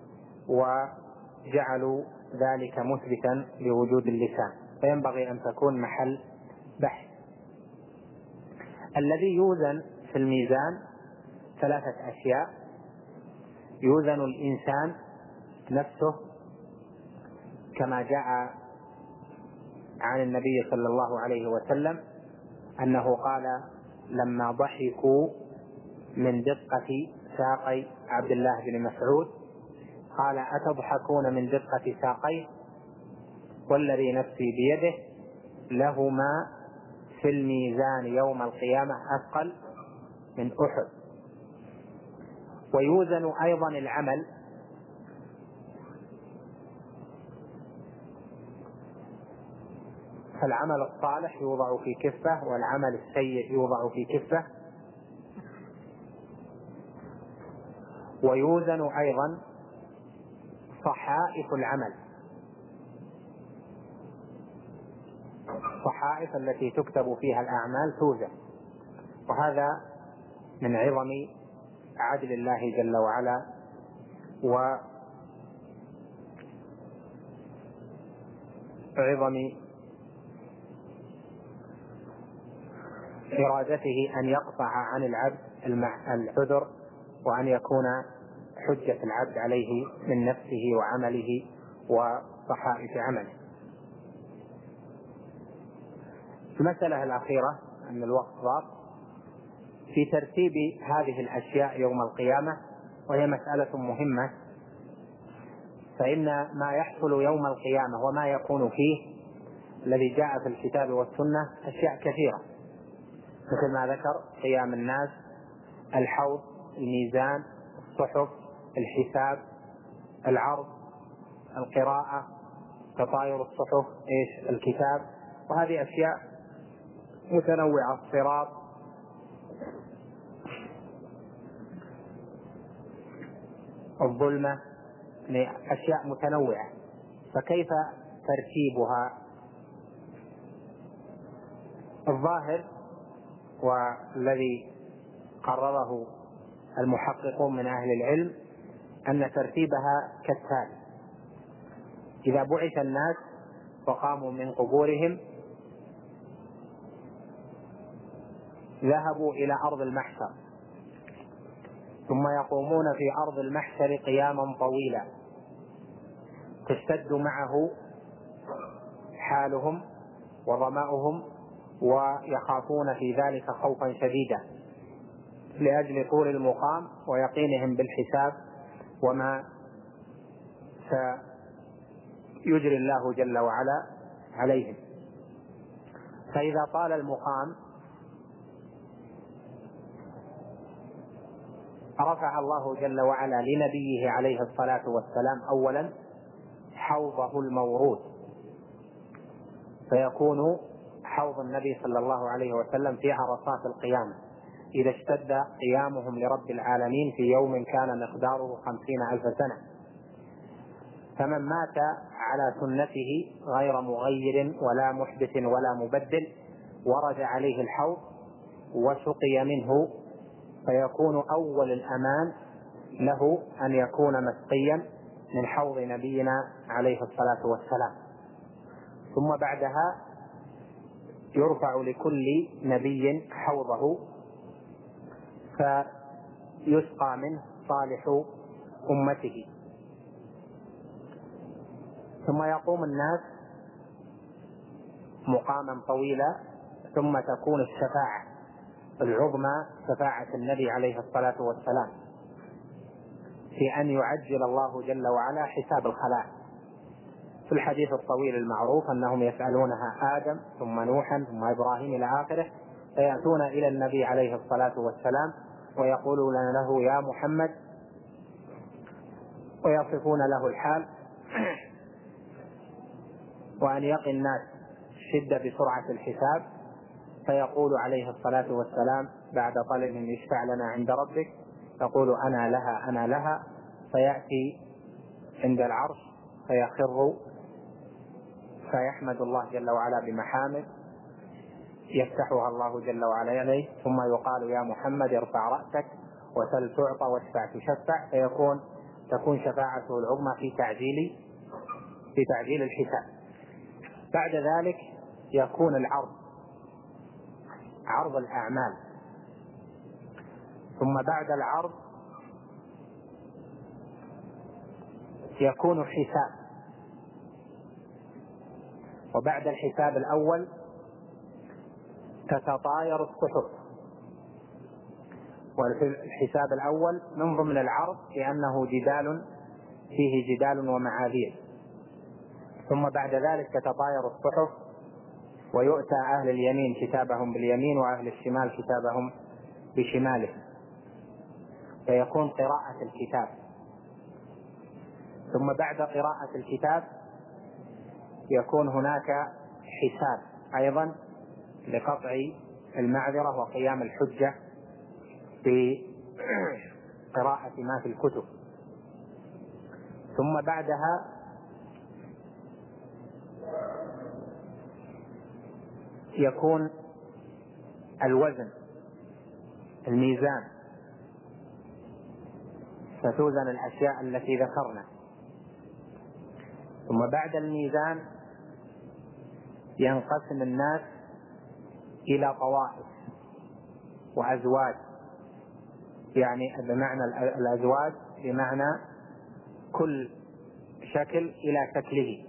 وجعلوا ذلك مثبتا لوجود اللسان، فينبغي أن تكون محل بحث. الذي يوزن في الميزان ثلاثة أشياء: يوزن الإنسان نفسه كما جاء عن النبي صلى الله عليه وسلم أنه قال لما ضحكوا من دقة ساقي عبد الله بن مسعود قال أتضحكون من دقة ساقيه والذي نفسي بيده لهما في الميزان يوم القيامة أثقل من أحد. ويوزن أيضا العمل، فالعمل الصالح يوضع في كفة والعمل السيء يوضع في كفة. ويوزن أيضا صحائف العمل، الصحائف التي تكتب فيها الأعمال توزن، وهذا من عظم عدل الله جل وعلا وعظم إرادته أن يقطع عن العبد العذر وأن يكون حجة العبد عليه من نفسه وعمله وصحائف عمله. المسألة الأخيرة أن الوقت ضاق في ترتيب هذه الأشياء يوم القيامة، وهي مسألة مهمة، فإن ما يحصل يوم القيامة وما يكون فيه الذي جاء في الكتاب والسنة أشياء كثيرة، مثل ما ذكر قيام الناس، الحوض، الميزان، الصحف، الحساب، العرض، القراءة، تطاير الصحف، إيش الكتاب، وهذه أشياء متنوعة، الصراط، الظلمة، أشياء متنوعة، فكيف ترتيبها؟ الظاهر والذي قرره المحققون من أهل العلم أن ترتيبها كالتالي: إذا بعث الناس وقاموا من قبورهم ذهبوا إلى أرض المحشر، ثم يقومون في أرض المحشر قياما طويلا تشتد معه حالهم وظمأهم، ويخافون في ذلك خوفا شديدا لأجل طول المقام ويقينهم بالحساب وما سيجري الله جل وعلا عليهم. فإذا طال المقام رفع الله جل وعلا لنبيه عليه الصلاة والسلام أولا حوضه المورود، فيكون حوض النبي صلى الله عليه وسلم في عرصات القيامة إذا اشتد قيامهم لرب العالمين في يوم كان مقداره خمسين ألف سنة. فمن مات على سنته غير مغير ولا محدث ولا مبدل ورد عليه الحوض وسقي منه، فيكون أول الأمان له أن يكون مسقيا من حوض نبينا عليه الصلاة والسلام. ثم بعدها يرفع لكل نبي حوضه فيسقى منه صالح أمته، ثم يقوم الناس مقاما طويلا، ثم تكون الشفاعة العظمى شفاعة النبي عليه الصلاة والسلام في أن يعجل الله جل وعلا حساب الخلائق. في الحديث الطويل المعروف أنهم يسألونها آدم ثم نوحا ثم إبراهيم إلى آخره، فيأتون إلى النبي عليه الصلاة والسلام ويقولون له يا محمد ويصفون له الحال، وأن يقي الناس الشدة بسرعة الحساب، فيقول عليه الصلاة والسلام بعد طلب يشفع لنا عند ربك، يقول أنا لها أنا لها، فيأتي عند العرش فيخر فيحمد الله جل وعلا بمحامد يفتحها الله جل وعلا عليه، ثم يقال يا محمد ارفع رأسك وسل تعطى واشفع تشفع، فيكون تكون شفاعته العظمى في تعجيل في تعجيل الحساب. بعد ذلك يكون العرض عرض الأعمال، ثم بعد العرض يكون حساب، وبعد الحساب الأول تتطاير الصحف. والحساب الأول من ضمن العرض لأنه جدال فيه جدال ومعاذير، ثم بعد ذلك تتطاير الصحف ويؤتى أهل اليمين كتابهم باليمين وأهل الشمال كتابهم بشماله، فيكون قراءة الكتاب. ثم بعد قراءة الكتاب يكون هناك حساب أيضا لقطع المعذرة وقيام الحجة بقراءة ما في الكتب. ثم بعدها يكون الوزن الميزان، فتوزن الأشياء التي ذكرنا. ثم بعد الميزان ينقسم الناس إلى طوائف وأزواج، يعني بمعنى الأزواج بمعنى كل شكل إلى شكله،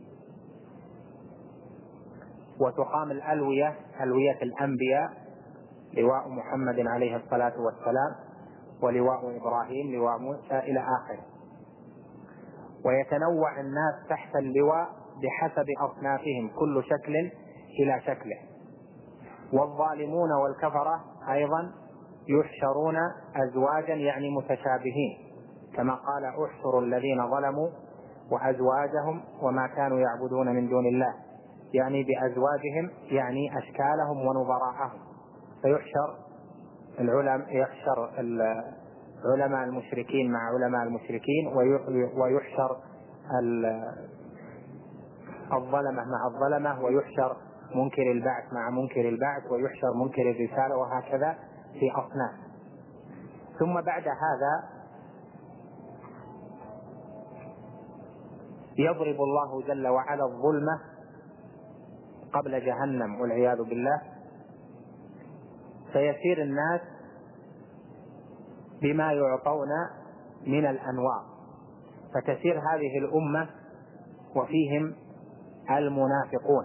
وتقام الألوية ألوية الأنبياء، لواء محمد عليه الصلاة والسلام، ولواء إبراهيم، لواء موسى، إلى آخره. ويتنوع الناس تحت اللواء بحسب أصنافهم، كل شكل إلى شكله. والظالمون والكفرة أيضا يحشرون أزواجا يعني متشابهين، كما قال احشروا الذين ظلموا وأزواجهم وما كانوا يعبدون من دون الله، يعني بأزواجهم يعني أشكالهم ونظراءهم. فيحشر العلماء يحشر علماء المشركين مع علماء المشركين، ويحشر الظلمة مع الظلمة، ويحشر منكر البعث مع منكر البعث، ويحشر منكر الرسالة، وهكذا في أصناف. ثم بعد هذا يضرب الله جل وعلا الظلمة قبل جهنم والعياذ بالله، فيسير الناس بما يعطون من الأنواع، فتسير هذه الأمة وفيهم المنافقون.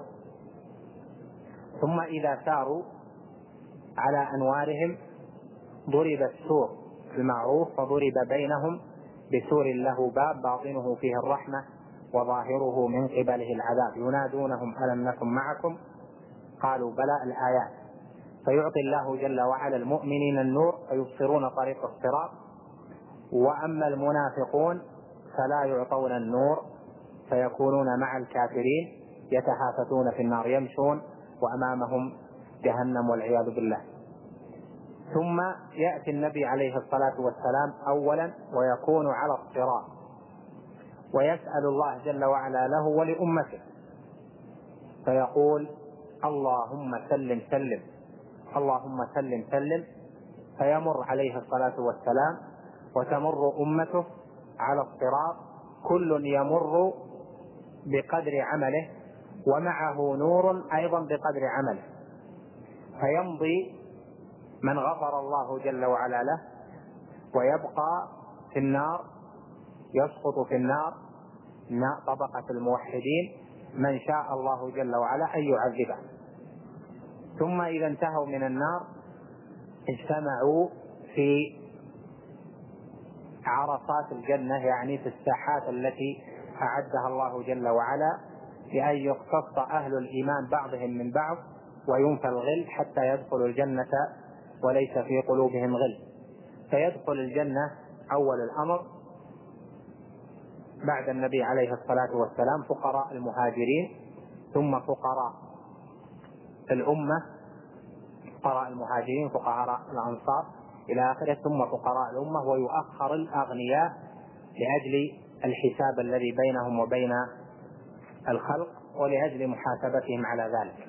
ثم إذا ساروا على أنوارهم ضرب السور المعروف، فضرب بينهم بسور له باب باطنه فيه الرحمة وظاهره من قبله العذاب، ينادونهم ألم نكن معكم قالوا بلى، الآيات. فيعطي الله جل وعلا المؤمنين النور فيبصرون طريق الصراط، وأما المنافقون فلا يعطون النور فيكونون مع الكافرين يتهافتون في النار، يمشون وأمامهم جهنم والعياذ بالله. ثم يأتي النبي عليه الصلاة والسلام أولا ويكون على الصراط، ويسأل الله جل وعلا له ولأمته، فيقول اللهم سلم سلم اللهم سلم سلم، فيمر عليه الصلاة والسلام وتمر أمته على الصراط، كل يمر بقدر عمله ومعه نور أيضا بقدر عمله، فيمضي من غفر الله جل وعلا له، ويبقى في النار يسقط في النار طبقة الموحدين من شاء الله جل وعلا أن يعذبه. ثم إذا انتهوا من النار اجتمعوا في عرصات الجنة، يعني في الساحات التي أعدها الله جل وعلا لأن يقتص أهل الإيمان بعضهم من بعض وينفى الغل حتى يدخلوا الجنة وليس في قلوبهم غل. فيدخل الجنة أول الأمر بعد النبي عليه الصلاة والسلام فقراء المهاجرين، ثم فقراء الأمة، فقراء المهاجرين، فقراء الأنصار إلى آخره، ثم فقراء الأمة، ويؤخر الأغنياء لأجل الحساب الذي بينهم وبين الخلق ولأجل محاسبتهم على ذلك،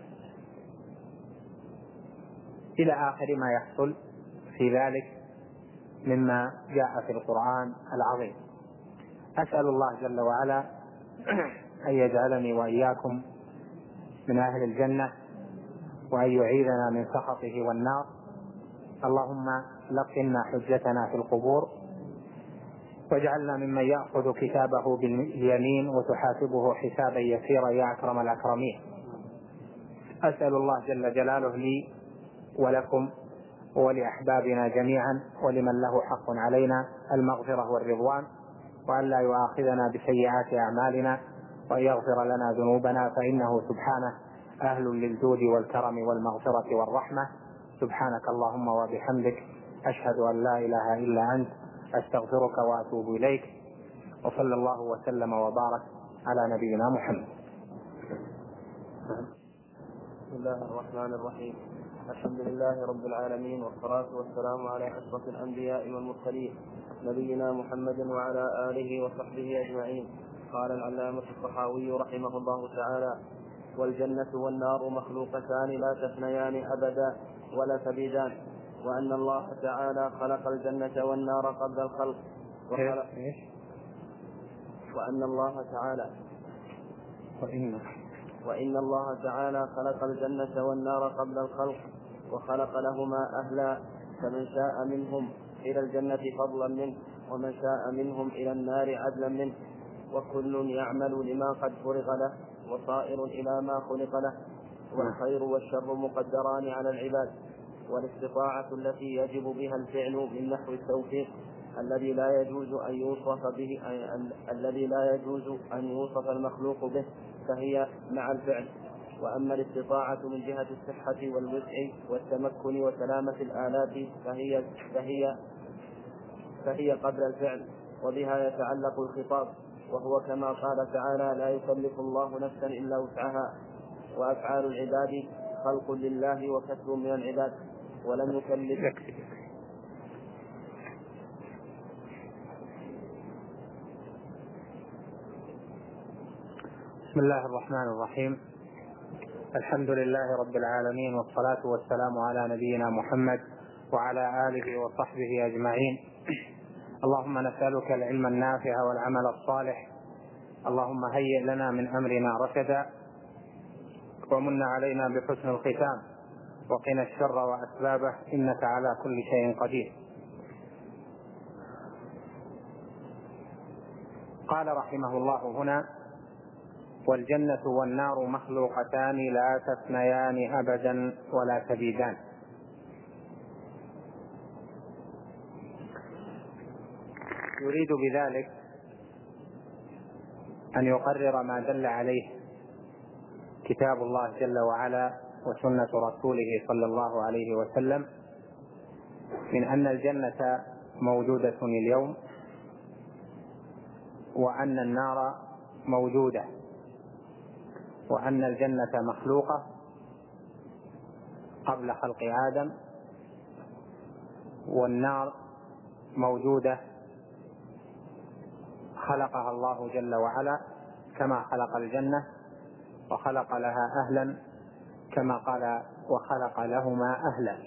إلى آخر ما يحصل في ذلك مما جاء في القرآن العظيم. أسأل الله جل وعلا أن يجعلني وإياكم من أهل الجنة، وأن يعيذنا من سخطه والنار. اللهم لقنا حجتنا في القبور، واجعلنا ممن يأخذ كتابه باليمين وتحاسبه حسابا يسيرا يا أكرم الأكرمين. أسأل الله جل جلاله لي ولكم ولأحبابنا جميعا ولمن له حق علينا المغفرة والرضوان، وأن لا يؤاخذنا بسيئات أعمالنا، وأن يغفر لنا ذنوبنا، فإنه سبحانه أهل للجود والكرم والمغفرة والرحمة. سبحانك اللهم وبحمدك، أشهد أن لا إله إلا أنت، أستغفرك وأتوب إليك، وصلى الله وسلم وبارك على نبينا محمد. بسم الله الرحمن الرحيم. الحمد لله رب العالمين، والصلاة والسلام على أشرف الأنبياء والمرسلين نبينا محمد وعلى آله وصحبه أجمعين. قال العلامة الطحاوي رحمه الله تعالى: والجنة والنار مخلوقتان لا تفنيان أبدا ولا تبيدان، وأن الله تعالى خلق الجنة والنار قبل الخلق، وخلق وأن الله تعالى وإن وإن الله تعالى خلق الجنة والنار قبل الخلق، وخلق لهما أهلا، فمن شاء منهم إلى الجنة فضلا منه، ومن شاء منهم إلى النار عدلا منه، وكل يعمل لما قد فرغ له، وصائر إلى ما خلق له، والخير والشر مقدران على العباد. والاستطاعة التي يجب بها الفعل من نحو التوفيق الذي لا يجوز أن يوصف به الذي لا يجوز أن يوصف المخلوق به فهي مع الفعل. وأما الاستطاعة من جهة الصحة والوسع والتمكن وسلامة الآلات فهي فهي فهي قبل الفعل، وبها يتعلق الخطاب، وهو كما قال تعالى: لا يكلف الله نفسا إلا وسعها. وأفعال العباد خلق لله وكسب من العباد، ولم يكلف بسم الله الرحمن الرحيم. الحمد لله رب العالمين، والصلاة والسلام على نبينا محمد وعلى آله وصحبه أجمعين. اللهم نسألك العلم النافع والعمل الصالح. اللهم هيئ لنا من أمرنا رشدا، ومن علينا بحسن الختام، وقنا الشر وأسبابه، إنك على كل شيء قدير. قال رحمه الله هنا: والجنة والنار مخلوقتان لا تفنيان أبدا ولا تبيدان. يريد بذلك أن يقرر ما دل عليه كتاب الله جل وعلا وسنة رسوله صلى الله عليه وسلم من أن الجنة موجودة اليوم، وأن النار موجودة، وأن الجنة مخلوقة قبل خلق آدم، والنار موجودة خلقها الله جل وعلا كما خلق الجنة، وخلق لها أهلا كما قال: وخلق لهما أهلا.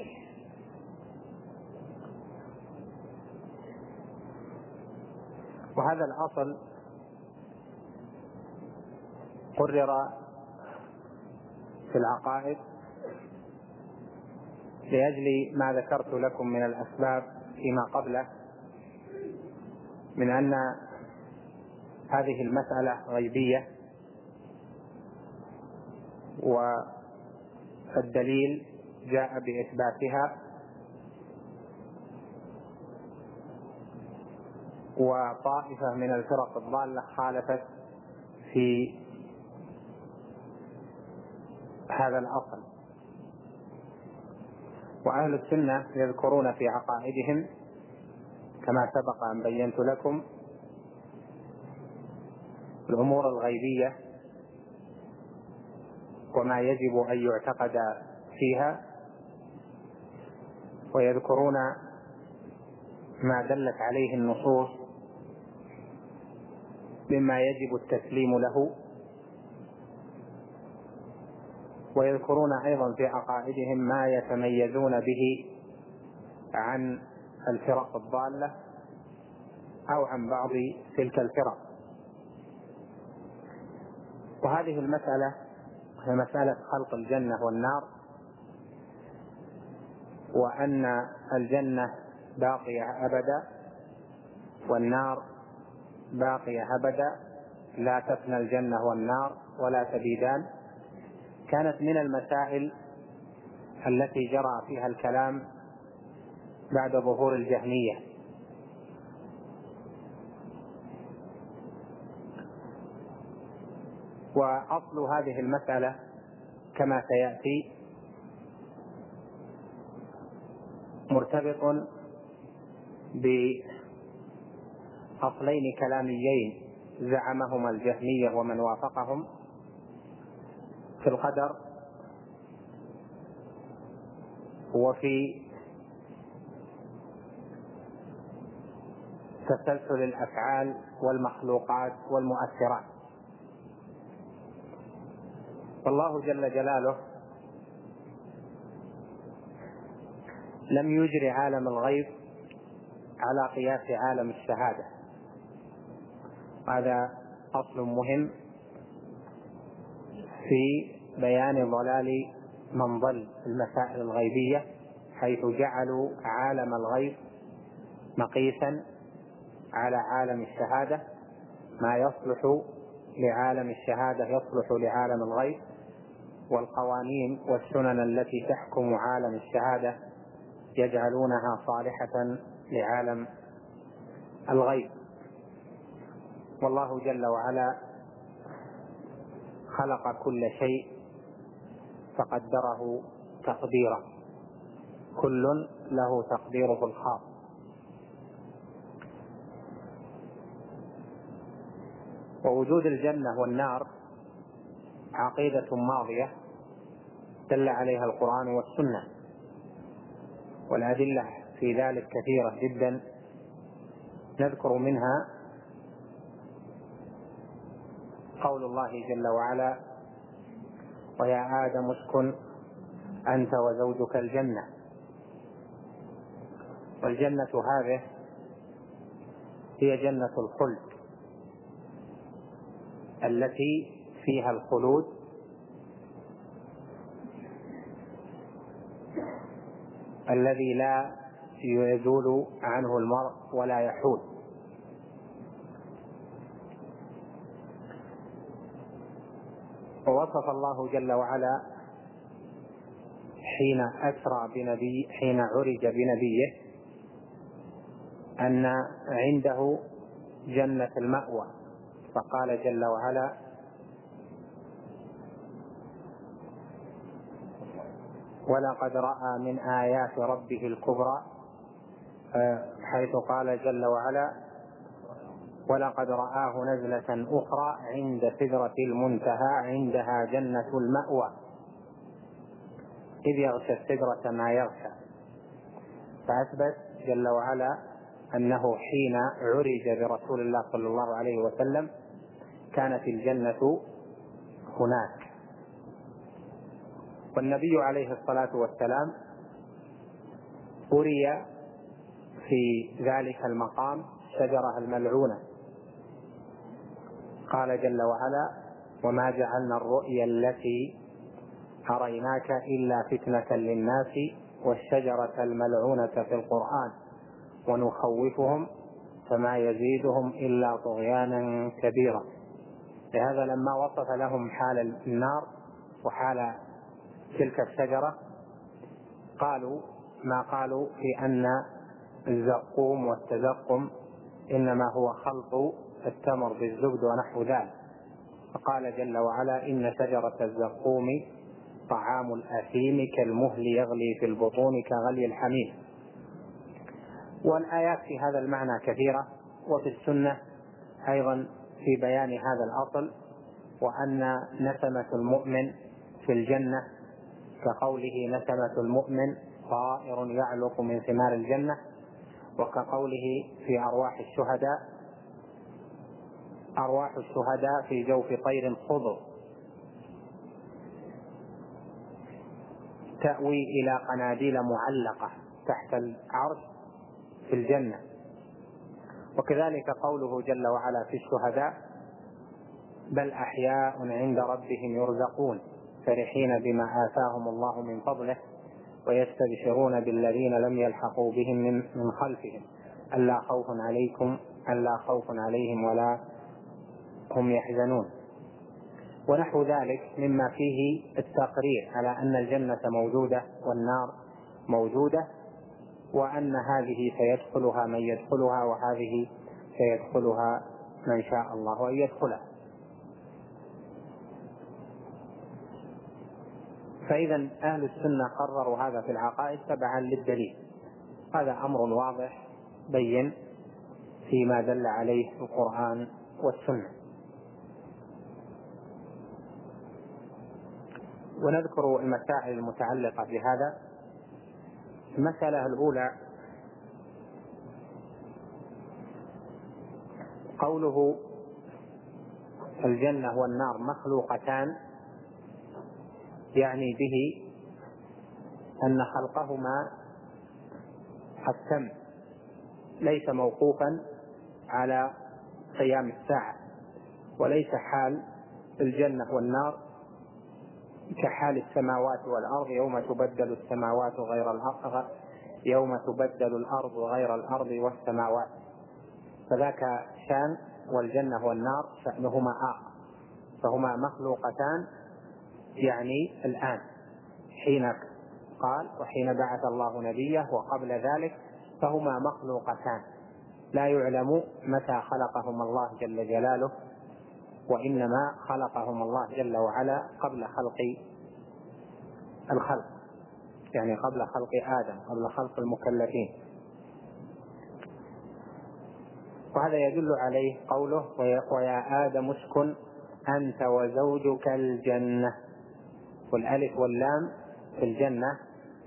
وهذا الأصل قرر في العقائد لأجل ما ذكرت لكم من الأسباب فيما قبله، من أن هذه المسألة غيبية، والدليل جاء بإثباتها، وطائفة من الفرق الضالة خالفت في هذا الأصل. وأهل السنة يذكرون في عقائدهم كما سبق أن بينت لكم الأمور الغيبية وما يجب أن يعتقد فيها، ويذكرون ما دلت عليه النصوص مما يجب التسليم له، ويذكرون أيضا في عقائدهم ما يتميزون به عن الفرق الضالة أو عن بعض تلك الفرق. وهذه المسألة هي مسألة خلق الجنة والنار، وأن الجنة باقية أبدا والنار باقية أبدا، لا تفنى الجنة والنار ولا تبيدان، كانت من المسائل التي جرى فيها الكلام بعد ظهور الجهمية. وأصل هذه المسألة كما سيأتي مرتبط بأصلين كلاميين زعمهما الجهمية ومن وافقهم في القدر وفي تسلسل الأفعال والمخلوقات والمؤثرات. والله جل جلاله لم يجري عالم الغيب على قياس عالم الشهادة، هذا أصل مهم في بيان ضلال من ضل المسائل الغيبية، حيث جعلوا عالم الغيب مقيسا على عالم الشهادة، ما يصلح لعالم الشهادة يصلح لعالم الغيب، والقوانين والسنن التي تحكم عالم الشهادة يجعلونها صالحة لعالم الغيب. والله جل وعلا خلق كل شيء فقدره تقديرا، كل له تقديره الخاص. ووجود الجنة والنار عقيدة ماضية دل عليها القرآن والسنة، والأدلة في ذلك كثيرة جدا، نذكر منها قول الله جل وعلا: ويا آدم اسكن أنت وزوجك الجنة. والجنة هذه هي جنة الخلد التي فيها الخلود الذي لا يزول عنه المرء ولا يحول. ووصف الله جل وعلا حين أسرى بنبي حين عرج بنبيه أن عنده جنة المأوى، فقال جل وعلا: ولقد رأى من آيات ربه الكبرى، حيث قال جل وعلا: ولقد رآه نزلة أخرى عند سدرة المنتهى عندها جنة المأوى إذ يغشى السدرة ما يغشى. فأثبت جل وعلا أنه حين عرج برسول الله صلى الله عليه وسلم كانت الجنة هناك. والنبي عليه الصلاة والسلام أري في ذلك المقام شجرة الملعونة، قال جل وعلا: وما جعلنا الرؤيا التي أريناك إلا فتنة للناس والشجرة الملعونة في القرآن ونخوفهم فما يزيدهم إلا طغيانا كبيرا. لهذا لما وصف لهم حال النار وحال تلك الشجرة قالوا ما قالوا في أن الزقوم والتزقم إنما هو خلط التمر بالزبد ونحو ذلك، فقال جل وعلا: إن شجرة الزقوم طعام الأثيم كالمهل يغلي في البطون كغلي الحميم. والآيات في هذا المعنى كثيرة، وفي السنة أيضا في بيان هذا الأصل، وأن نسمة المؤمن في الجنة كقوله نسمة المؤمن طائر يعلق من ثمار الجنة، وكقوله في أرواح الشهداء أرواح الشهداء في جوف طير خضر تأوي إلى قناديل معلقة تحت العرش في الجنة. وكذلك قوله جل وعلا في الشهداء بل أحياء عند ربهم يرزقون فرحين بما آتاهم الله من فضله ويستبشرون بالذين لم يلحقوا بهم من خلفهم ألا خوف عليكم ألا خوف عليهم ولا هم يحزنون، ونحو ذلك مما فيه التقرير على أن الجنة موجودة والنار موجودة، وأن هذه سيدخلها من يدخلها وهذه سيدخلها من شاء الله أن يدخلها. فإذا أهل السنة قرروا هذا في العقائد تبعا للدليل. هذا أمر واضح بين فيما دل عليه القرآن والسنة. ونذكر المسائل المتعلقة بهذا. المسألة الأولى قوله الجنة والنار مخلوقتان، يعني به أن خلقهما التم ليس موقوفا على قيام الساعة، وليس حال الجنة والنار كحال السماوات والأرض يوم تبدل السماوات غير الأرض يوم تبدل الأرض غير الأرض والسماوات، فذاك شان، والجنة والنار شأنهما آخر، فهما مخلوقتان يعني الآن حين قال وحين بعث الله نبيه وقبل ذلك فهما مخلوقتان لا يعلم متى خلقهما الله جل جلاله، وإنما خلقهم الله جل وعلا قبل خلق الخلق، يعني قبل خلق آدم، قبل خلق المكلفين. وهذا يدل عليه قوله ويا آدم اسكن أنت وزوجك الجنة، والألف واللام في الجنة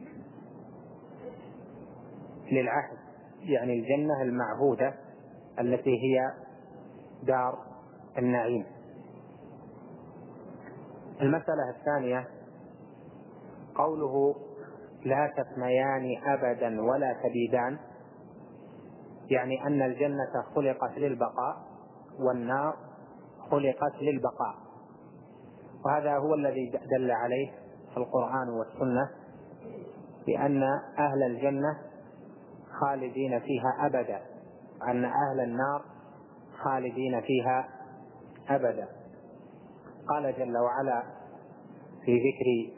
للعهد، يعني الجنة المعهودة التي هي دار النعيم. المسألة الثانية قوله لا تفنيان أبدا ولا تبيدان، يعني أن الجنة خلقت للبقاء والنار خلقت للبقاء، وهذا هو الذي دل عليه القرآن والسنة بأن أهل الجنة خالدين فيها أبدا، وأن أهل النار خالدين فيها أبدا. قال جل وعلا في ذكر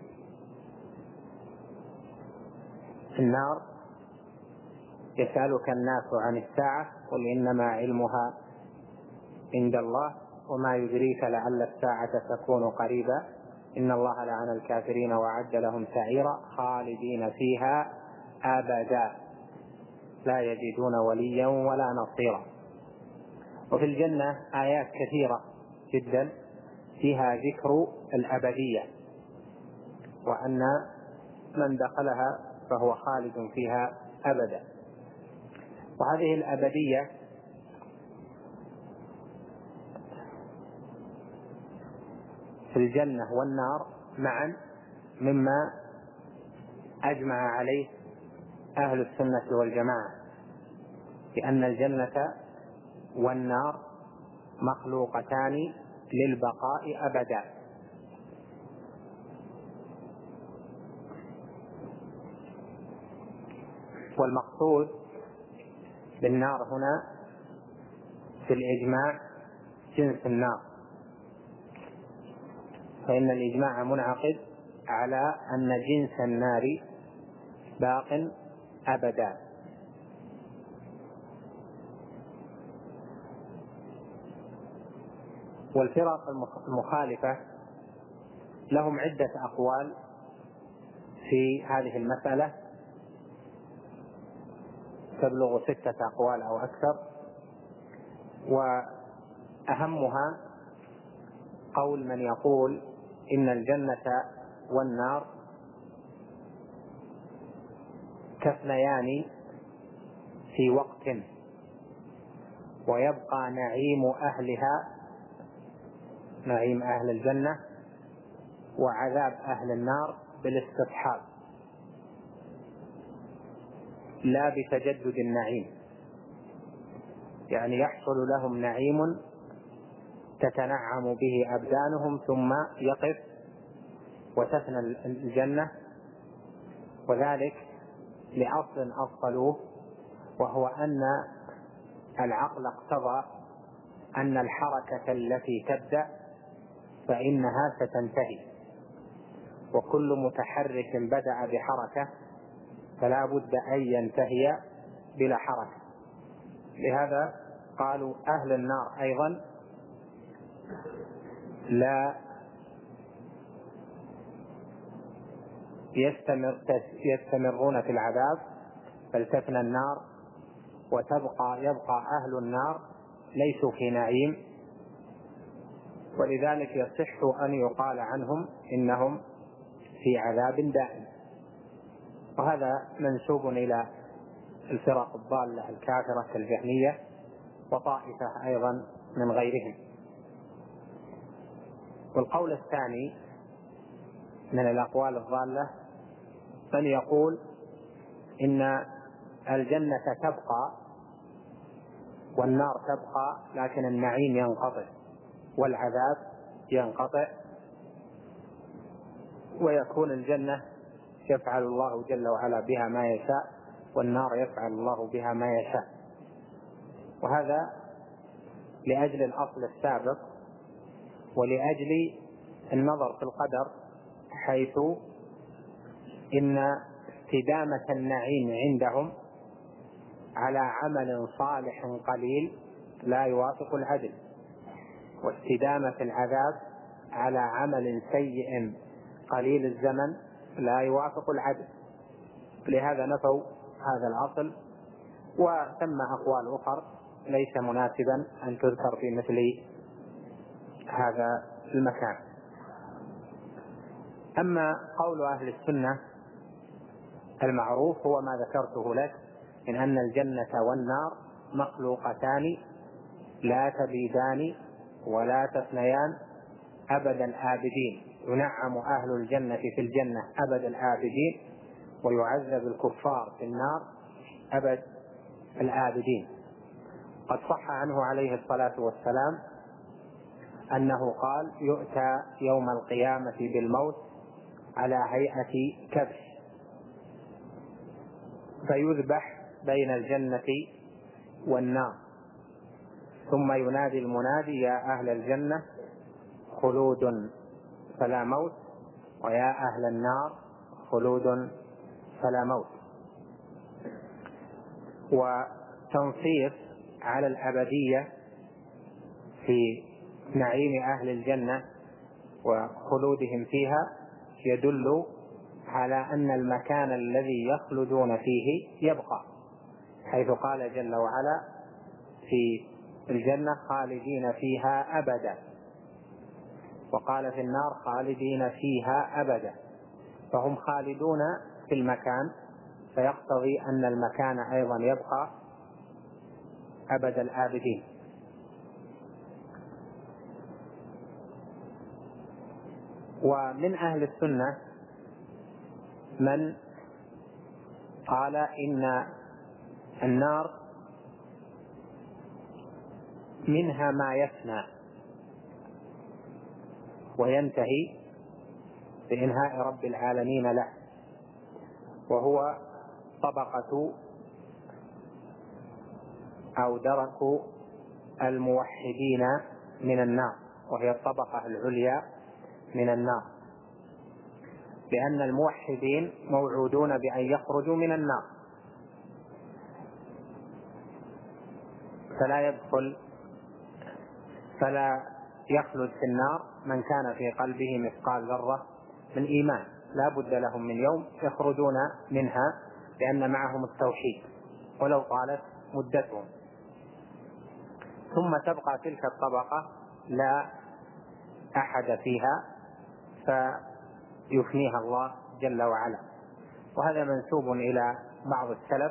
النار يسألك الناس عن الساعة قل إنما علمها عند الله وما يدريك لعل الساعة تكون قريبا إن الله لعن الكافرين وأعد لهم سعيرا خالدين فيها أبدا لا يجدون وليا ولا نصيرا. وفي الجنة آيات كثيرة جدا فيها ذكر الأبدية، وأن من دخلها فهو خالد فيها أبدا. وهذه الأبدية في الجنة والنار معا مما أجمع عليه أهل السنة والجماعة، لأن الجنة والنار مخلوقتان للبقاء أبدا. والمقصود بالنار هنا في الإجماع جنس النار، فإن الإجماع منعقد على أن جنس النار باق أبدا. والفرق المخالفة لهم عدة أقوال في هذه المسألة، تبلغ ستة أقوال أو أكثر، وأهمها قول من يقول إن الجنة والنار تفنيان في وقت، ويبقى نعيم أهلها، نعيم أهل الجنة، وعذاب أهل النار بالاستصحاب لا بتجدد النعيم. يعني يحصل لهم نعيم تتنعم به أبدانهم ثم يقف وتفنى الجنة، وذلك لأصل أصلوه، وهو أن العقل اقتضى أن الحركة التي تبدأ فإنها ستنتهي، وكل متحرك بدأ بحركة فلا بد أن ينتهي بلا حركة. لهذا قالوا أهل النار أيضا لا يستمر يستمرون في العذاب، بل تفنى النار وتبقى يبقى أهل النار ليسوا في نعيم، ولذلك يصح أن يقال عنهم إنهم في عذاب دائم. وهذا منسوب إلى الفرق الضالة الكافرة كالجهمية وطائفة أيضا من غيرهم. والقول الثاني من الأقوال الضالة من يقول إن الجنة تبقى والنار تبقى، لكن النعيم ينقطع والعذاب ينقطع، ويكون الجنة يفعل الله جل وعلا بها ما يشاء، والنار يفعل الله بها ما يشاء. وهذا لأجل الأصل السابق، ولأجل النظر في القدر، حيث إن استدامة النعيم عندهم على عمل صالح قليل لا يوافق العدل، واستدامة العذاب على عمل سيء قليل الزمن لا يوافق العدل. لهذا نفوا هذا الأصل، وثم أقوال أخرى ليس مناسبا أن تذكر في مثل هذا المكان. أما قول أهل السنة المعروف هو ما ذكرته لك، من أن الجنة والنار مخلوقتان لا تبيدان ولا تفنيان أبد الآبدين، ينعم أهل الجنة في الجنة أبد الآبدين، ويعذب الكفار في النار أبد الآبدين. قد صح عنه عليه الصلاة والسلام أنه قال: يؤتى يوم القيامة بالموت على هيئة كبش، فيذبح بين الجنة والنار، ثم ينادي المنادي: يا أهل الجنة خلود فلا موت، ويا أهل النار خلود فلا موت. وتنصيص على الأبدية في نعيم أهل الجنة وخلودهم فيها يدل على أن المكان الذي يخلدون فيه يبقى، حيث قال جل وعلا في الجنة: خالدين فيها أبدا، وقال في النار: خالدين فيها أبدا. فهم خالدون في المكان، فيقتضي أن المكان أيضا يبقى أبد الآبدين. ومن أهل السنة من قال إن النار منها ما يفنى وينتهي بإنهاء رب العالمين له، وهو طبقة أو درك الموحدين من النار، وهي الطبقة العليا من النار، لأن الموحدين موعودون بأن يخرجوا من النار، فلا يدخل فلا يخلد في النار من كان في قلبه مثقال ذرة من إيمان، لا بد لهم من يوم يخرجون منها، لأن معهم التوحيد ولو طالت مدتهم. ثم تبقى تلك الطبقة لا أحد فيها، يفنيها الله جل وعلا. وهذا منسوب إلى بعض السلف.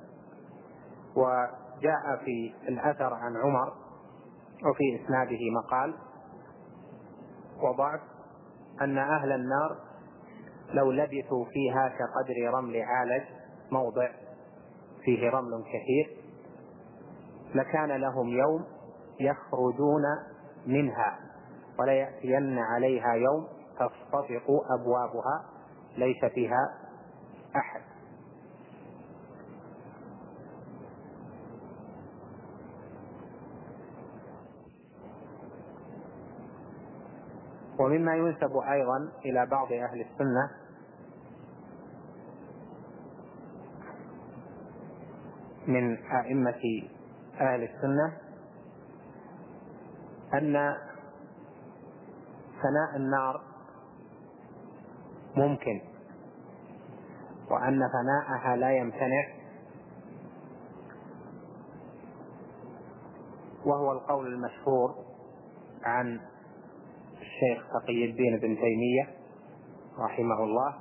وجاء في الأثر عن عمر وفي إسناده مقال وضعف أن أهل النار لو لبثوا فيها كقدر رمل عالج، موضع فيه رمل كثير، لكان لهم يوم يخرجون منها وليأتين عليها يوم تصطفق أبوابها ليس فيها أحد. ومما ينسب أيضا إلى بعض أهل السنة من أئمة أهل السنة أن فناء النار ممكن، وأن فناءها لا يمتنع، وهو القول المشهور عن الشيخ تقي الدين بن تيمية رحمه الله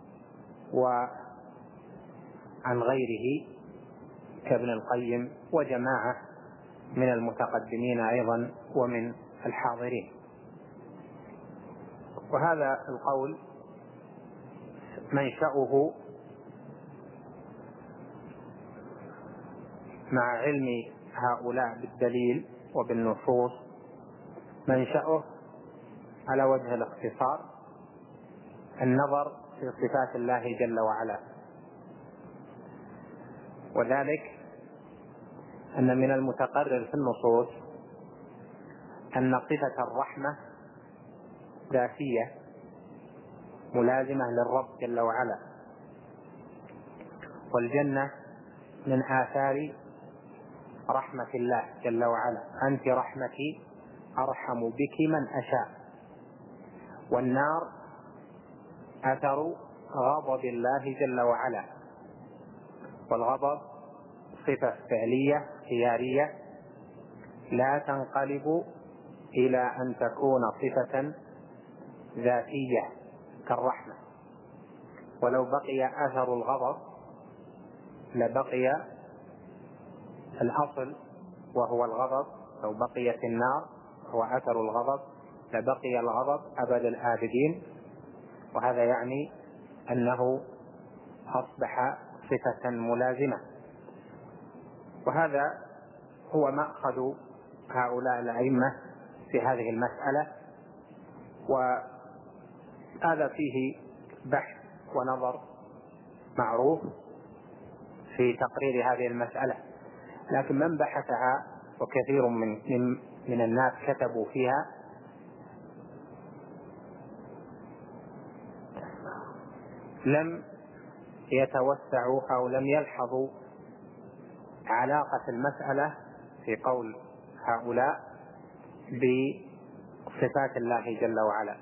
وعن غيره كابن القيم وجماعة من المتقدمين أيضا ومن الحاضرين. وهذا القول منشأه مع علم هؤلاء بالدليل وبالنصوص منشأه على وجه الاختصار النظر في صفات الله جل وعلا، وذلك أن من المتقرر في النصوص أن صفة الرحمة ذاتية ملازمة للرب جل وعلا، والجنة من آثار رحمة الله جل وعلا، أنت رحمتي أرحم بك من أشاء، والنار أثر غضب الله جل وعلا، والغضب صفة فعلية خيارية لا تنقلب إلى أن تكون صفة ذاتية كالرحمة. ولو بقي أثر الغضب لبقي الأصل وهو الغضب، لو بقيت النار هو أثر الغضب لبقي الغضب أبد الآبدين، وهذا يعني أنه أصبح صفة ملازمة. وهذا هو مأخذ هؤلاء الأئمة في هذه المسألة، وهذا فيه بحث ونظر معروف في تقرير هذه المسألة، لكن من بحثها وكثير من من الناس كتبوا فيها لم يتوسعوا أو لم يلحظوا علاقة المسألة في قول هؤلاء بصفات الله جل وعلا،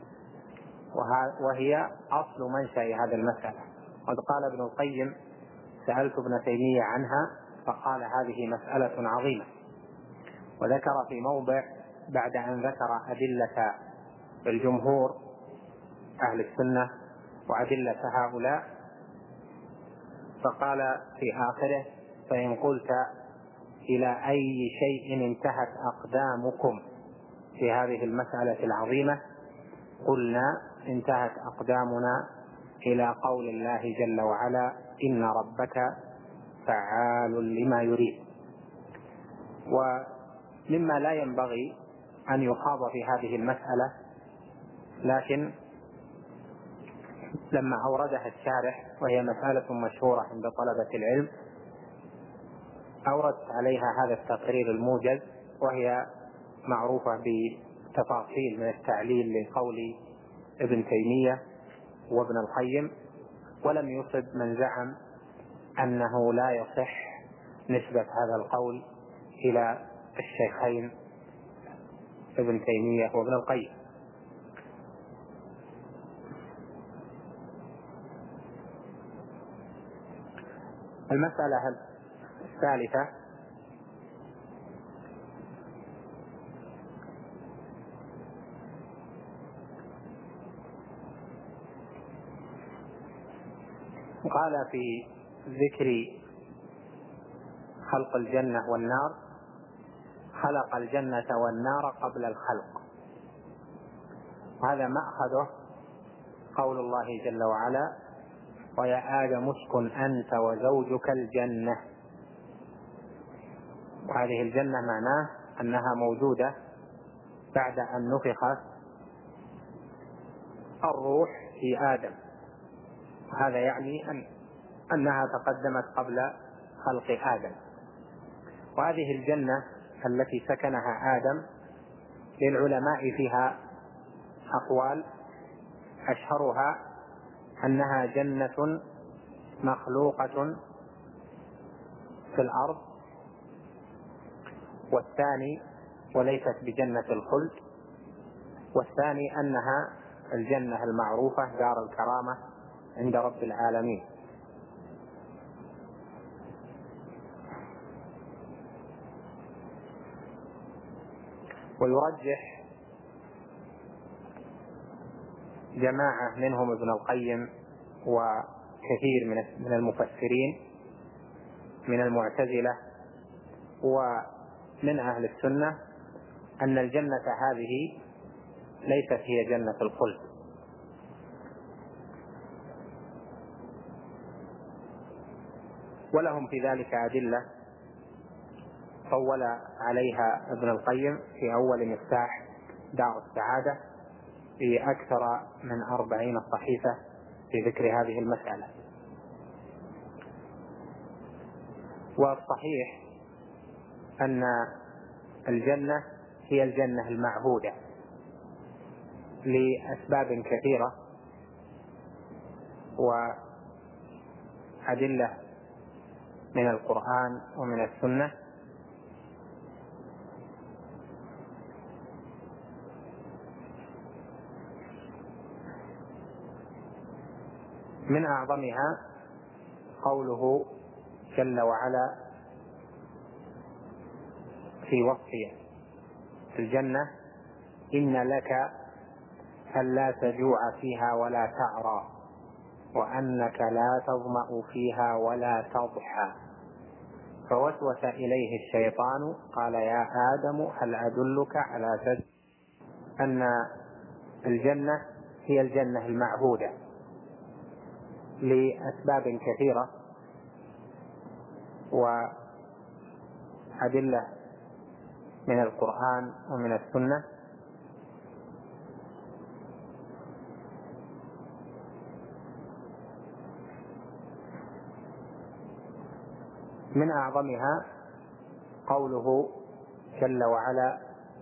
وهي أصل منشأ هذه المسألة. قد قال ابن القيم: سألت ابن تيمية عنها فقال هذه مسألة عظيمة. وذكر في موضع بعد أن ذكر أدلة الجمهور أهل السنة وأدلة هؤلاء فقال في آخره: فإن قلت إلى أي شيء انتهت أقدامكم في هذه المسألة العظيمة، قلنا: انتهت أقدامنا إلى قول الله جل وعلا: إن ربك فعال لما يريد. ومما لا ينبغي أن يخاض في هذه المسألة، لكن لما أوردها الشارح وهي مسألة مشهورة عند طلبة العلم أورد عليها هذا التقرير الموجز، وهي معروفة بتفاصيل من التعليل لقول ابن تيمية وابن القيم، ولم يصب من زعم أنه لا يصح نسبة هذا القول إلى الشيخين ابن تيمية وابن القيم. المسألة الثالثة: قال في ذكر خلق الجنة والنار: خلق الجنة والنار قبل الخلق. هذا مأخذه قول الله جل وعلا: ويا آدم اسكن أنت وزوجك الجنة. وهذه الجنة معناه أنها موجودة بعد أن نفخ الروح في آدم، وهذا يعني أن أنها تقدمت قبل خلق آدم. وهذه الجنة التي سكنها آدم للعلماء فيها أقوال، أشهرها أنها جنة مخلوقة في الأرض، والثاني وليست بجنة الخلد، والثاني أنها الجنة المعروفة دار الكرامة عند رب العالمين. ويرجح جماعة منهم ابن القيم وكثير من المفسرين من المعتزلة ومن أهل السنة أن الجنة هذه ليست هي جنة الخلد، ولهم في ذلك أدلة طول عليها ابن القيم في أول مفتاح دار السعادة في أكثر من أربعين صحيفة في ذكر هذه المسألة. والصحيح أن الجنة هي الجنة المعهودة لأسباب كثيرة وأدلة من القرآن ومن السنة. من أعظمها قوله جل وعلا في وصف الجنة: إن لك ألا تجوع فيها ولا تعرى وأنك لا تظمأ فيها ولا تضحى. فوسوس إليه الشيطان قال: يا آدم هل أدلك على شجرة؟ أن الجنة هي الجنة المعهودة لأسباب كثيرة وأدلة من القرآن ومن السنة. من أعظمها قوله جل وعلا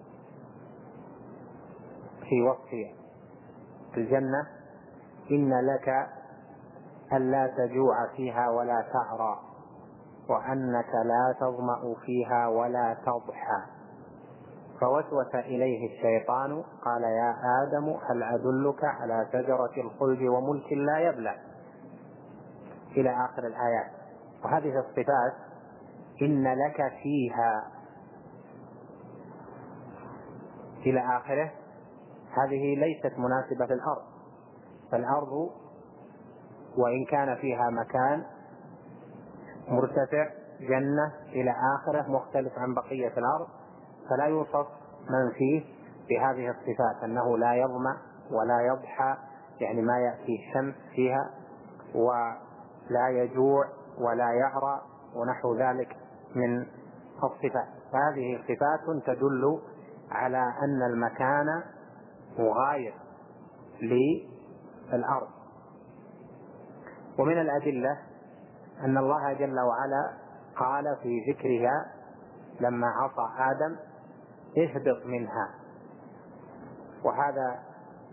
في وصف الجنة: إن لك ألا تجوع فيها ولا تعرى وأنك لا تظمأ فيها ولا تضحى. فوسوس إليه الشيطان قال: يا آدم هل أدلك على شجرة الخلد وملك لا يبلى، إلى آخر الآيات. وهذه الصفات إن لك فيها إلى آخره هذه ليست مناسبة للأرض، فالأرض وإن كان فيها مكان مرتفع جنة إلى آخره مختلف عن بقية الأرض، فلا يوصف من فيه بهذه الصفات، أنه لا يظمأ ولا يضحى، يعني ما يأتي الشمس فيها، ولا يجوع ولا يعرى ونحو ذلك من الصفات. فهذه صفات تدل على أن المكان مغاير للأرض. ومن الأدلة أن الله جل وعلا قال في ذكرها لما عصى آدم: اهبط منها. وهذا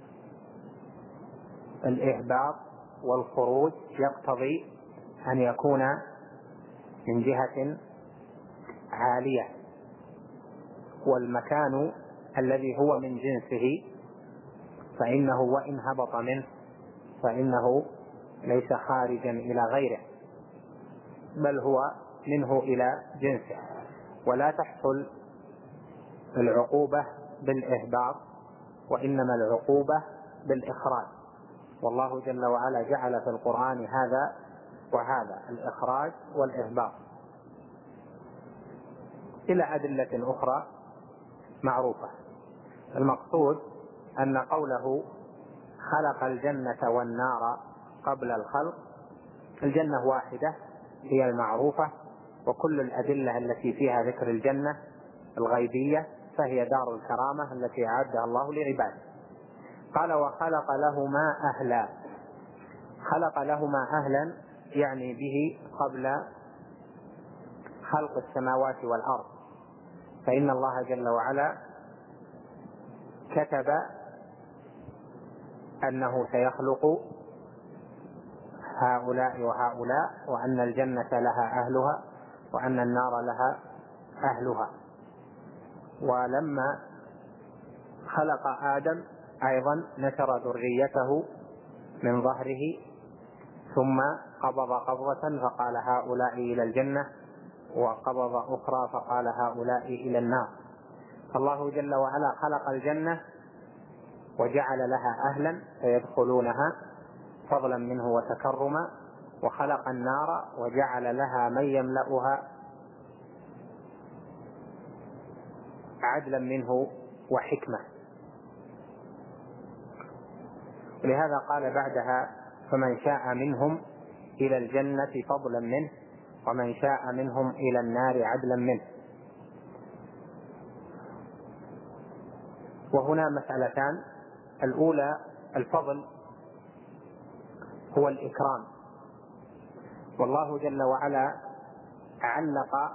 الإهباط والخروج يقتضي أن يكون من جهة عالية، والمكان الذي هو من جنسه فإنه وإن هبط منه فإنه ليس خارجا إلى غيره، بل هو منه إلى جنسه. ولا تحصل العقوبة بالإهباط، وإنما العقوبة بالإخراج. والله جل وعلا جعل في القرآن هذا وهذا الإخراج والإهباط، إلى أدلة أخرى معروفة. المقصود أن قوله خلق الجنة والنار قبل الخلق، الجنة واحدة هي المعروفة، وكل الأدلة التي فيها ذكر الجنة الغيبية فهي دار الكرامة التي أعدها الله لعباده. قال وخلق لهما أهلا. خلق لهما أهلا يعني به قبل خلق السماوات والأرض، فإن الله جل وعلا كتب أنه سيخلق هؤلاء وهؤلاء، وأن الجنة لها أهلها وأن النار لها أهلها. ولما خلق آدم أيضا نشر ذريته من ظهره، ثم قبض قبضة فقال هؤلاء إلى الجنة، وقبض أخرى فقال هؤلاء إلى النار. فالله جل وعلا خلق الجنة وجعل لها أهلا فيدخلونها فضلا منه وتكرما، وخلق النار وجعل لها من يملأها عدلا منه وحكمة. ولهذا قال بعدها فمن شاء منهم إلى الجنة فضلا منه ومن شاء منهم إلى النار عدلا منه. وهنا مسألتان: الأولى الفضل هو الإكرام، والله جل وعلا علق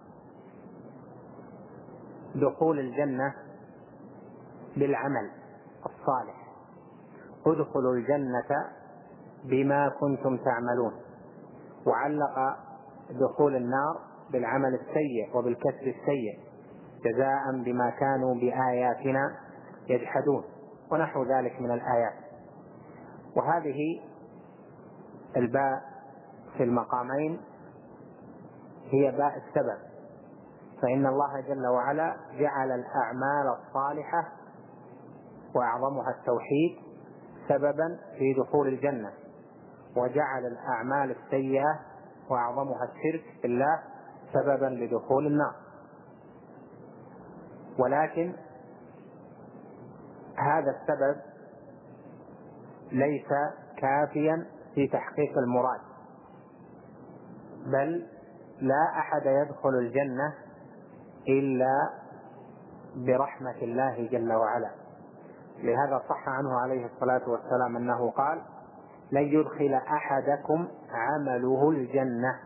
دخول الجنة بالعمل الصالح، ادخلوا الجنة بما كنتم تعملون، وعلق دخول النار بالعمل السيء وبالكسب السيء جزاء بما كانوا بآياتنا يجحدون، ونحو ذلك من الآيات. وهذه الباء في المقامين هي باء السبب، فإن الله جل وعلا جعل الأعمال الصالحة وأعظمها التوحيد سببا في دخول الجنة، وجعل الأعمال السيئة وأعظمها الشرك بالله سببا لدخول النار. ولكن هذا السبب ليس كافيا في تحقيق المراد، بل لا أحد يدخل الجنة إلا برحمة الله جل وعلا. لهذا صح عنه عليه الصلاة والسلام أنه قال لن يدخل أحدكم عمله الجنة.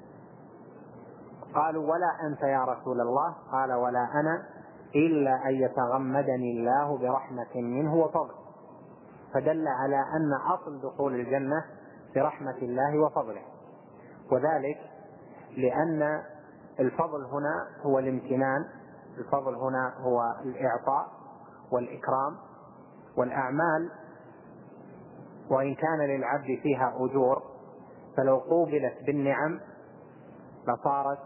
قالوا ولا أنت يا رسول الله؟ قال ولا أنا إلا أن يتغمدني الله برحمة منه وفضل. فدل على أن أصل دخول الجنة برحمة الله وفضله، وذلك لأن الفضل هنا هو الامتنان، الفضل هنا هو الإعطاء والإكرام. والأعمال وإن كان للعبد فيها أجور، فلو قوبلت بالنعم لصارت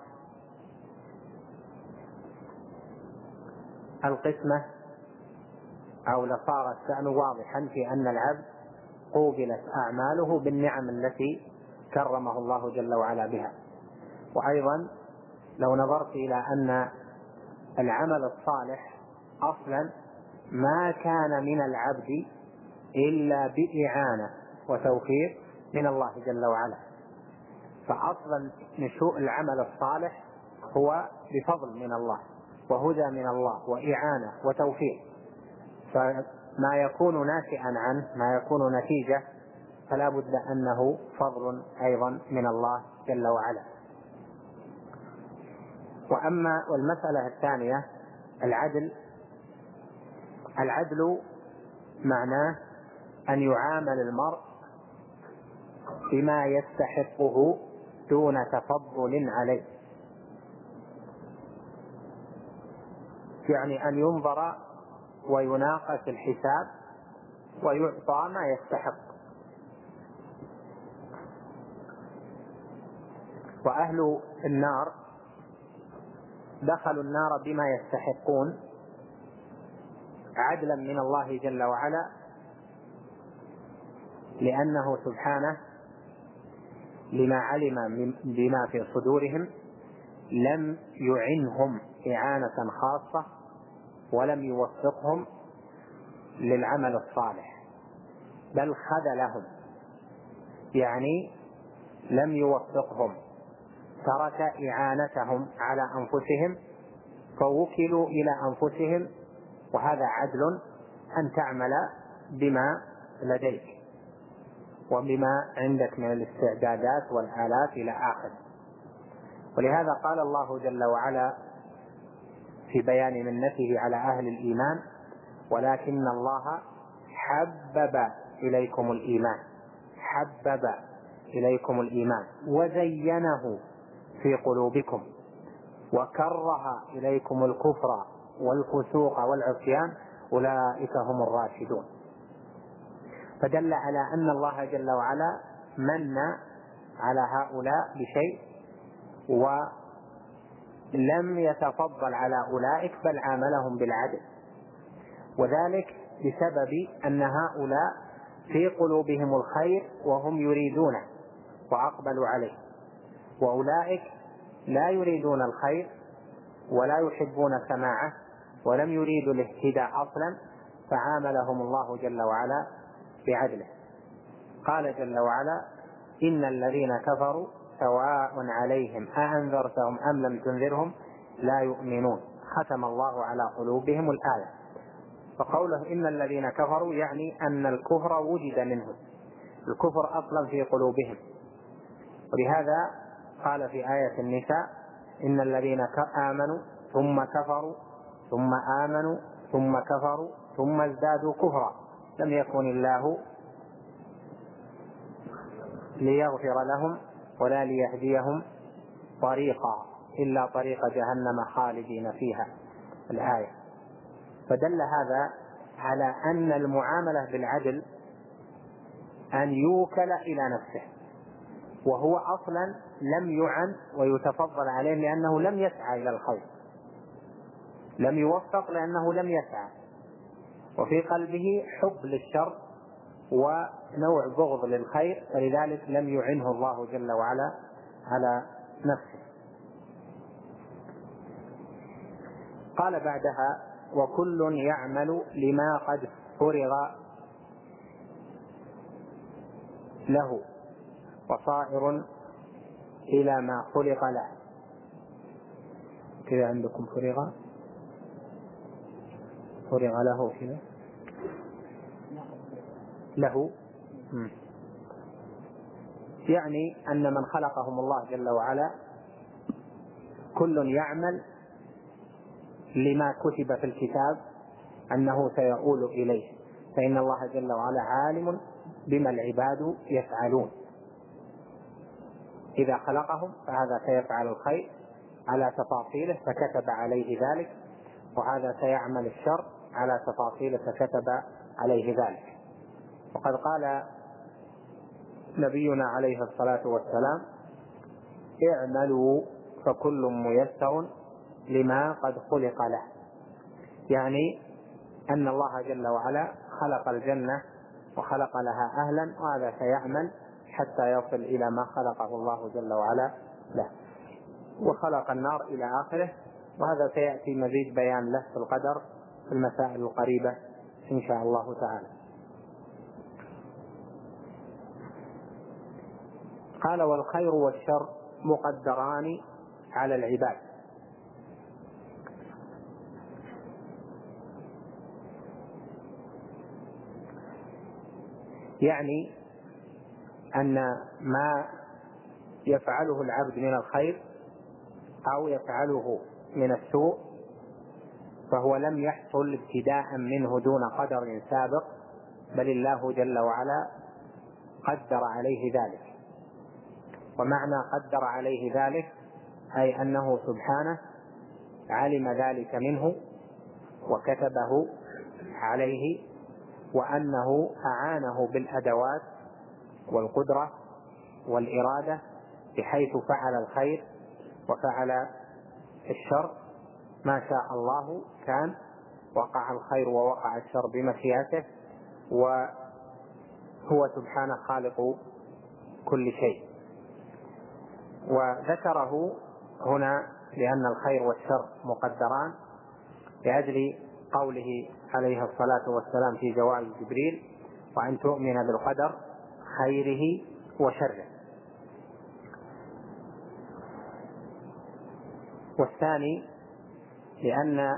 القسمة أو لصار الشأن واضحا في أن العبد قوبلت أعماله بالنعم التي كرمه الله جل وعلا بها. وأيضا لو نظرت إلى أن العمل الصالح أصلا ما كان من العبد إلا بإعانة وتوفيق من الله جل وعلا، فأصلا نشوء العمل الصالح هو بفضل من الله وهدى من الله وإعانة وتوفيق، فما يكون ناشئا عنه ما يكون نتيجة فلا بد أنه فضل أيضا من الله جل وعلا. وأما والمسألة الثانية العدل، العدل معناه أن يعامل المرء بما يستحقه دون تفضل عليه، يعني أن ينظر ويناقش الحساب ويعطى ما يستحق. وأهل النار دخلوا النار بما يستحقون عدلا من الله جل وعلا، لأنه سبحانه لما علم بما في صدورهم لم يعنهم إعانة خاصة ولم يوفقهم للعمل الصالح، بل خذلهم، يعني لم يوفقهم، ترك إعانتهم على أنفسهم فوكلوا إلى أنفسهم. وهذا عدل أن تعمل بما لديك وبما عندك من الاستعدادات والآلات إلى آخر. ولهذا قال الله جل وعلا في بيان منته على أهل الإيمان: ولكن الله حبب إليكم الإيمان حبب إليكم الإيمان وزينه في قلوبكم وكره إليكم الكفر والفسوق والعصيان أولئك هم الراشدون. فدل على أن الله جل وعلا من على هؤلاء بشيء ولم يتفضل على أولئك بل عاملهم بالعدل، وذلك بسبب أن هؤلاء في قلوبهم الخير وهم يريدونه وأقبلوا عليه، وأولئك لا يريدون الخير ولا يحبون سماعه ولم يريدوا الاهتداء أصلا، فعاملهم الله جل وعلا بعدله. قال جل وعلا: إن الذين كفروا سواء عليهم أأنذرتهم أم لم تنذرهم لا يؤمنون ختم الله على قلوبهم الآية. فقوله إن الذين كفروا يعني أن الكفر وجد منهم، الكفر أصلا في قلوبهم. ولهذا قال في آية النساء: إن الذين آمنوا ثم كفروا ثم آمنوا ثم كفروا ثم ازدادوا كفرا لم يكن الله ليغفر لهم ولا ليهديهم طريقا إلا طريق جهنم خالدين فيها الآية. فدل هذا على أن المعاملة بالعدل أن يوكل إلى نفسه، وهو أصلا لم يعن ويتفضل عليه لأنه لم يسعى إلى الخير، لم يوفق لأنه لم يسعى، وفي قلبه حب للشر ونوع بغض للخير، فلذلك لم يعنه الله جل وعلا على نفسه. قال بعدها: وكل يعمل لما قد فرغ له وصائر إلى ما خلق له. كذا عندكم فرغ فرغ له كذا له م. يعني أن من خلقهم الله جل وعلا كل يعمل لما كتب في الكتاب أنه سيؤول إليه، فإن الله جل وعلا عالم بما العباد يفعلون. إذا خلقهم فهذا سيفعل الخير على تفاصيله فكتب عليه ذلك، وهذا سيعمل الشر على تفاصيله فكتب عليه ذلك. وقد قال نبينا عليه الصلاة والسلام: اعملوا فكل ميسر لما قد خلق له، يعني أن الله جل وعلا خلق الجنة وخلق لها أهلا، وهذا سيعمل حتى يصل إلى ما خلقه الله جل وعلا له، وخلق النار إلى آخره. وهذا سيأتي مزيد بيان له في القدر في المسائل القريبة إن شاء الله تعالى. قال: والخير والشر مقدران على العباد، يعني أن ما يفعله العبد من الخير أو يفعله من السوء فهو لم يحصل ابتداء منه دون قدر سابق، بل الله جل وعلا قدر عليه ذلك. ومعنى قدر عليه ذلك أي أنه سبحانه علم ذلك منه وكتبه عليه، وأنه أعانه بالأدوات والقدرة والإرادة بحيث فعل الخير وفعل الشر ما شاء الله كان، وقع الخير ووقع الشر بمشيئته، وهو سبحانه خالق كل شيء. وذكره هنا لأن الخير والشر مقدران لأجل قوله عليه الصلاة والسلام في جواب جبريل: وأن تؤمن بالقدر خيره وشره. والثاني لأن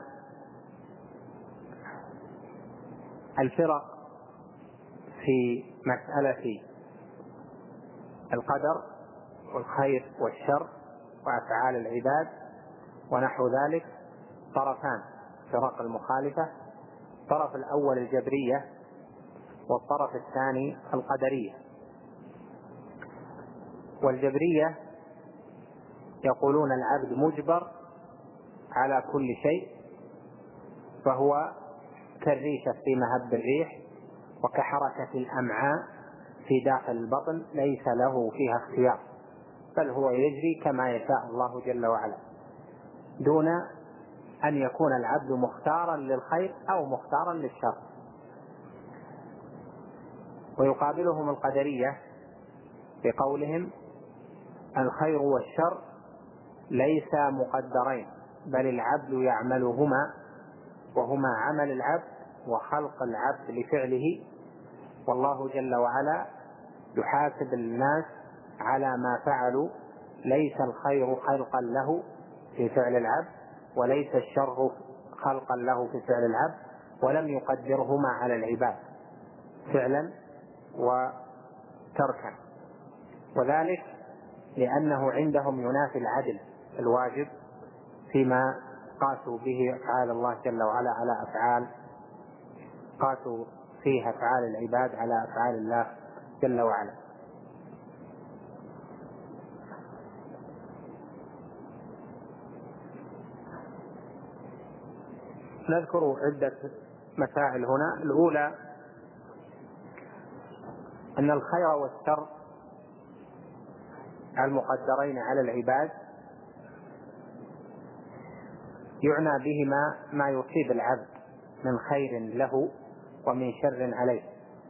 الفرق في مسألة القدر والخير والشر وأفعال العباد ونحو ذلك طرفان، فرق المخالفة: الطرف الأول الجبرية، والطرف الثاني القدرية. والجبرية يقولون العبد مجبر على كل شيء، فهو كالريشة في مهب الريح وكحركة الأمعاء في داخل البطن، ليس له فيها اختيار، بل هو يجري كما يشاء الله جل وعلا، دون أن يكون العبد مختارا للخير أو مختارا للشر. ويقابلهم القدرية بقولهم: الخير والشر ليس مقدرين، بل العبد يعملهما، وهما عمل العبد وخلق العبد لفعله، والله جل وعلا يحاسب الناس على ما فعلوا. ليس الخير خلقا له في فعل العبد، وليس الشر خلقا له في فعل العبد، ولم يقدرهما على العباد فعلا وتركا، وذلك لأنه عندهم ينافي العدل الواجب فيما قاسوا به أفعال الله جل وعلا على أفعال قاسوا فيها أفعال العباد على أفعال الله جل وعلا. نذكر عدة مسائل هنا. الأولى أن الخير والشر المقدرين على العباد يعنى بهما ما يصيب العبد من خير له ومن شر عليه.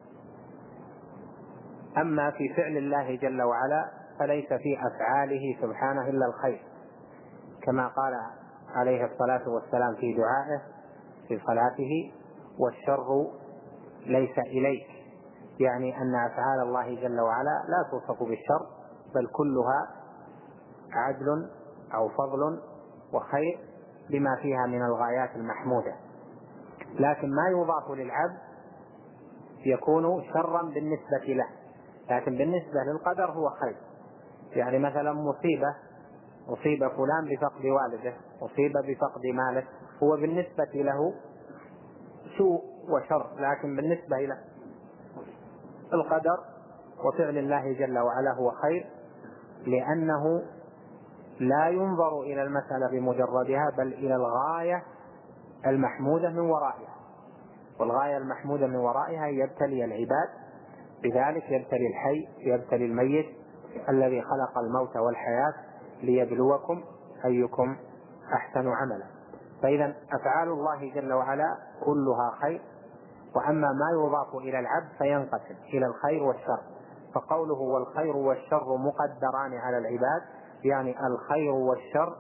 أما في فعل الله جل وعلا فليس في أفعاله سبحانه إلا الخير، كما قال عليه الصلاة والسلام في دعائه في صلاته: والشر ليس إليك، يعني أن أفعال الله جل وعلا لا توصف بالشر، بل كلها عدل أو فضل وخير بما فيها من الغايات المحمودة، لكن ما يضاف للعبد يكون شرا بالنسبة له، لكن بالنسبة للقدر هو خير. يعني مثلا مصيبة أصيب فلان بفقد والده، أصيب بفقد ماله، هو بالنسبة له سوء وشر، لكن بالنسبة إلى القدر وفعل الله جل وعلا هو خير، لأنه لا ينظر إلى المسألة بمجردها، بل إلى الغاية المحمودة من ورائها، والغاية المحمودة من ورائها يبتلي العباد بذلك، يبتلي الحي يبتلي الميت الذي خلق الموت والحياة ليبلوكم أيكم أحسن عملا. فإذا أفعال الله جل وعلا كلها خير، وأما ما يضاف إلى العبد فينقسم إلى الخير والشر. فقوله والخير والشر مقدران على العباد، يعني الخير والشر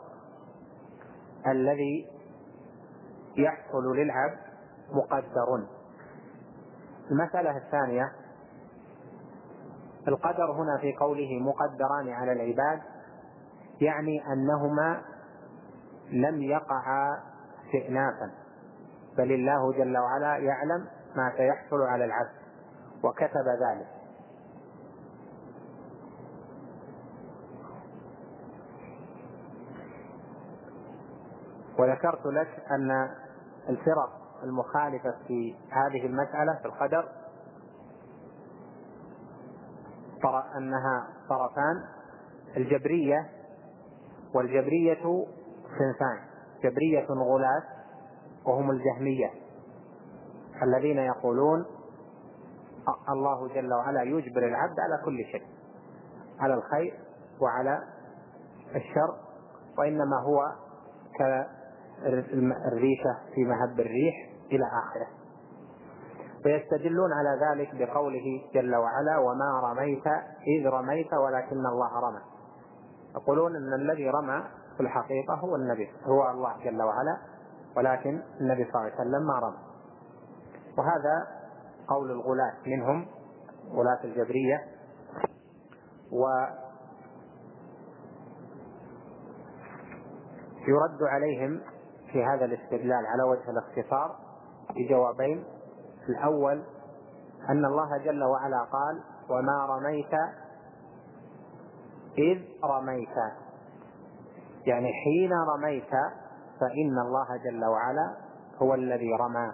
الذي يحصل للعبد مقدر. المسألة الثانية: القدر هنا في قوله مقدران على العباد يعني أنهما لم يقعا استئنافا، بل الله جل وعلا يعلم ما سيحصل على العبد وكتب ذلك. وذكرت لك أن الفرق المخالفة في هذه المسألة في القدر ترى أنها طرفان: الجبرية، والجبرية صنفان: جبرية غلاة وهم الجهمية الذين يقولون الله جل وعلا يجبر العبد على كل شيء، على الخير وعلى الشر، وإنما هو كالريشة في مهب الريح إلى آخره. ويستدلون على ذلك بقوله جل وعلا: وما رميت إذ رميت ولكن الله رمى. يقولون أن الذي رمى في الحقيقة هو النبي، هو الله جل وعلا، ولكن النبي صلى الله عليه وسلم ما رمى. وهذا قول الغلاة منهم، غلاة الجبرية. ويرد عليهم في هذا الاستدلال على وجه الاختصار بجوابين. الأول أن الله جل وعلا قال: وما رميت إذ رميت، يعني حين رميت فإن الله جل وعلا هو الذي رمى.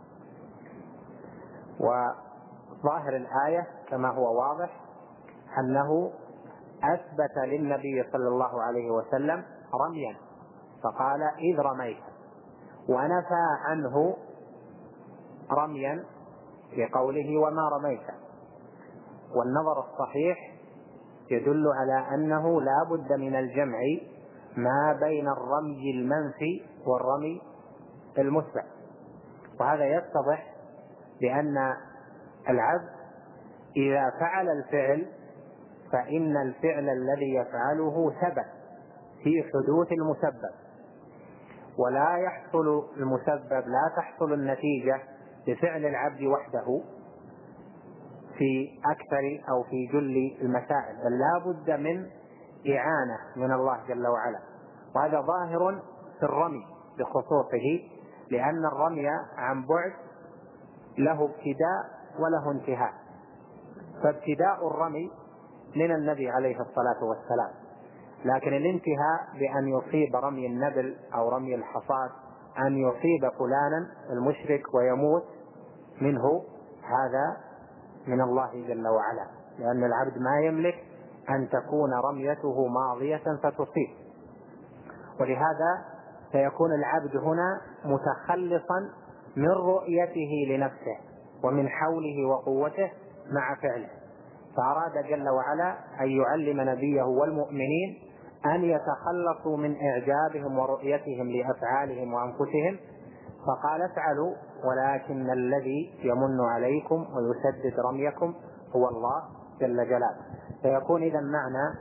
وظاهر الآية كما هو واضح أنه أثبت للنبي صلى الله عليه وسلم رميا، فقال إذ رميت، ونفى عنه رميا بقوله وما رميت. والنظر الصحيح يدل على أنه لا بد من الجمع ما بين الرمي المنفي والرمي المثبت. وهذا يتضح بأن العبد إذا فعل الفعل فإن الفعل الذي يفعله ثبت في حدوث المسبب، ولا يحصل المسبب، لا تحصل النتيجة بفعل العبد وحده في أكثر أو في جل المسائل، بل لا بد من إعانة من الله جل وعلا. وهذا ظاهر في الرمي بخصوصه، لأن الرمي عن بعد له ابتداء وله انتهاء. فابتداء الرمي من النبي عليه الصلاة والسلام، لكن الانتهاء بأن يصيب رمي النبل أو رمي الحصاد، أن يصيب فلانا المشرك ويموت منه، هذا من الله جل وعلا، لأن العبد ما يملك أن تكون رميته ماضية فتصيب. ولهذا سيكون العبد هنا متخلصا من رؤيته لنفسه ومن حوله وقوته مع فعله، فأراد جل وعلا أن يعلم نبيه والمؤمنين أن يتخلصوا من إعجابهم ورؤيتهم لأفعالهم وأنفسهم، فقال افعلوا ولكن الذي يمن عليكم ويسدد رميكم هو الله جل جلاله. فيكون إذا معنى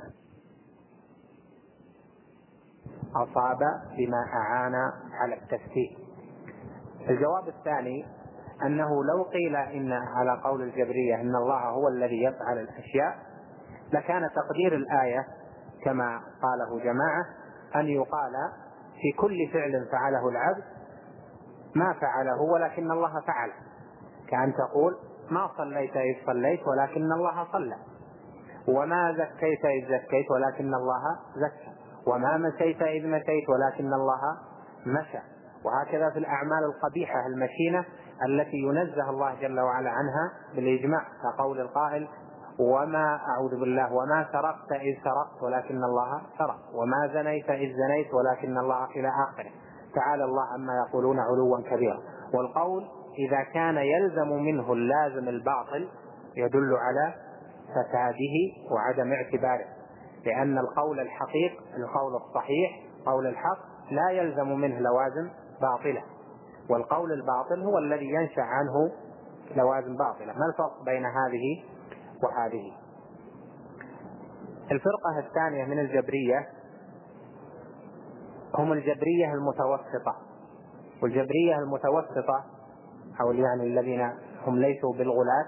أصاب بما أعان على التفسير. الجواب الثاني أنه لو قيل إن على قول الجبرية إن الله هو الذي يفعل الأشياء، لكان تقدير الآية كما قاله جماعة أن يقال في كل فعل فعله العبد ما فعله ولكن الله فعله، كأن تقول ما صليت إذ صليت ولكن الله صلى، وما زكيت إذ زكيت ولكن الله زكى، وما مشيت إذ مشيت ولكن الله مشى. وهكذا في الأعمال القبيحة المشينة التي ينزه الله جل وعلا عنها بالإجماع، كقول القائل وما أعوذ بالله وما سرقت إذ سرقت ولكن الله سرق، وما زنيت إذ زنيت ولكن الله، إلى آخره. تعالى الله عما يقولون علوا كبيرا. والقول إذا كان يلزم منه اللازم الباطل يدل على فساده وعدم اعتباره، لأن القول الحقيق القول الصحيح قول الحق لا يلزم منه لوازم باطلة، والقول الباطل هو الذي ينشأ عنه لوازم باطلة. ما الفرق بين هذه وهذه؟ الفرقة الثانية من الجبرية هم الجبرية المتوسطة. والجبرية المتوسطة أو يعني الذين هم ليسوا بالغلاة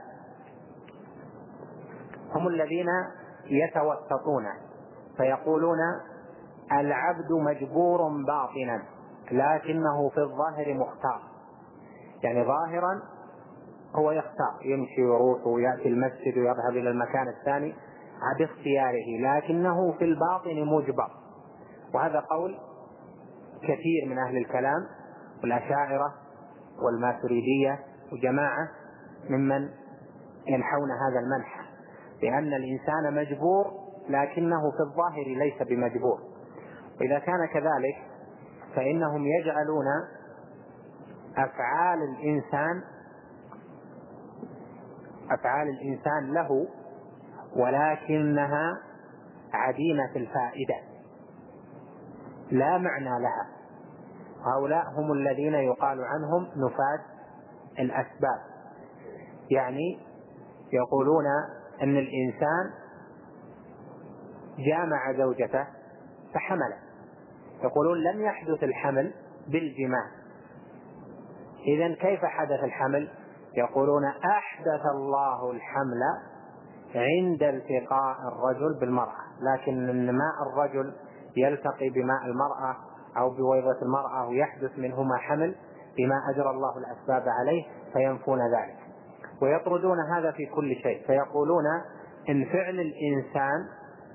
هم الذين يتوسطون فيقولون العبد مجبور باطنا لكنه في الظاهر مختار، يعني ظاهرا هو يختار، يمشي ويروح ويأتي المسجد ويذهب إلى المكان الثاني باختياره، لكنه في الباطن مجبر. وهذا قول كثير من أهل الكلام والأشاعرة والماتريدية وجماعة ممن ينحون هذا المنحى، لأن الإنسان مجبور لكنه في الظاهر ليس بمجبور. وإذا كان كذلك فإنهم يجعلون أفعال الإنسان أفعال الإنسان له ولكنها عديمة الفائدة لا معنى لها. هؤلاء هم الذين يقال عنهم نفاة الأسباب، يعني يقولون أن الإنسان جامع زوجته فحمل، يقولون لم يحدث الحمل بالجماع. إذن كيف حدث الحمل؟ يقولون أحدث الله الحمل عند التقاء الرجل بالمرأة، لكن ماء الرجل يلتقي بماء المرأة أو بويضة المرأة ويحدث منهما حمل بما أجرى الله الأسباب عليه، فينفون ذلك ويطردون هذا في كل شيء، فيقولون إن فعل الإنسان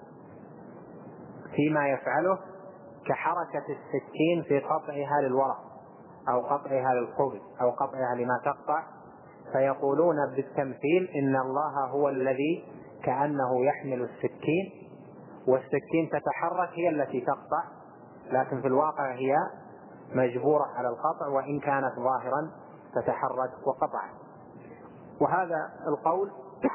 فيما يفعله كحركة السكين في قطعها للورق أو قطعها للخبز أو قطعها لما تقطع، فيقولون بالتمثيل إن الله هو الذي كأنه يحمل السكين، والسكين تتحرك هي التي تقطع، لكن في الواقع هي مجبورة على القطع وإن كانت ظاهرا تتحرك وقطع. وهذا القول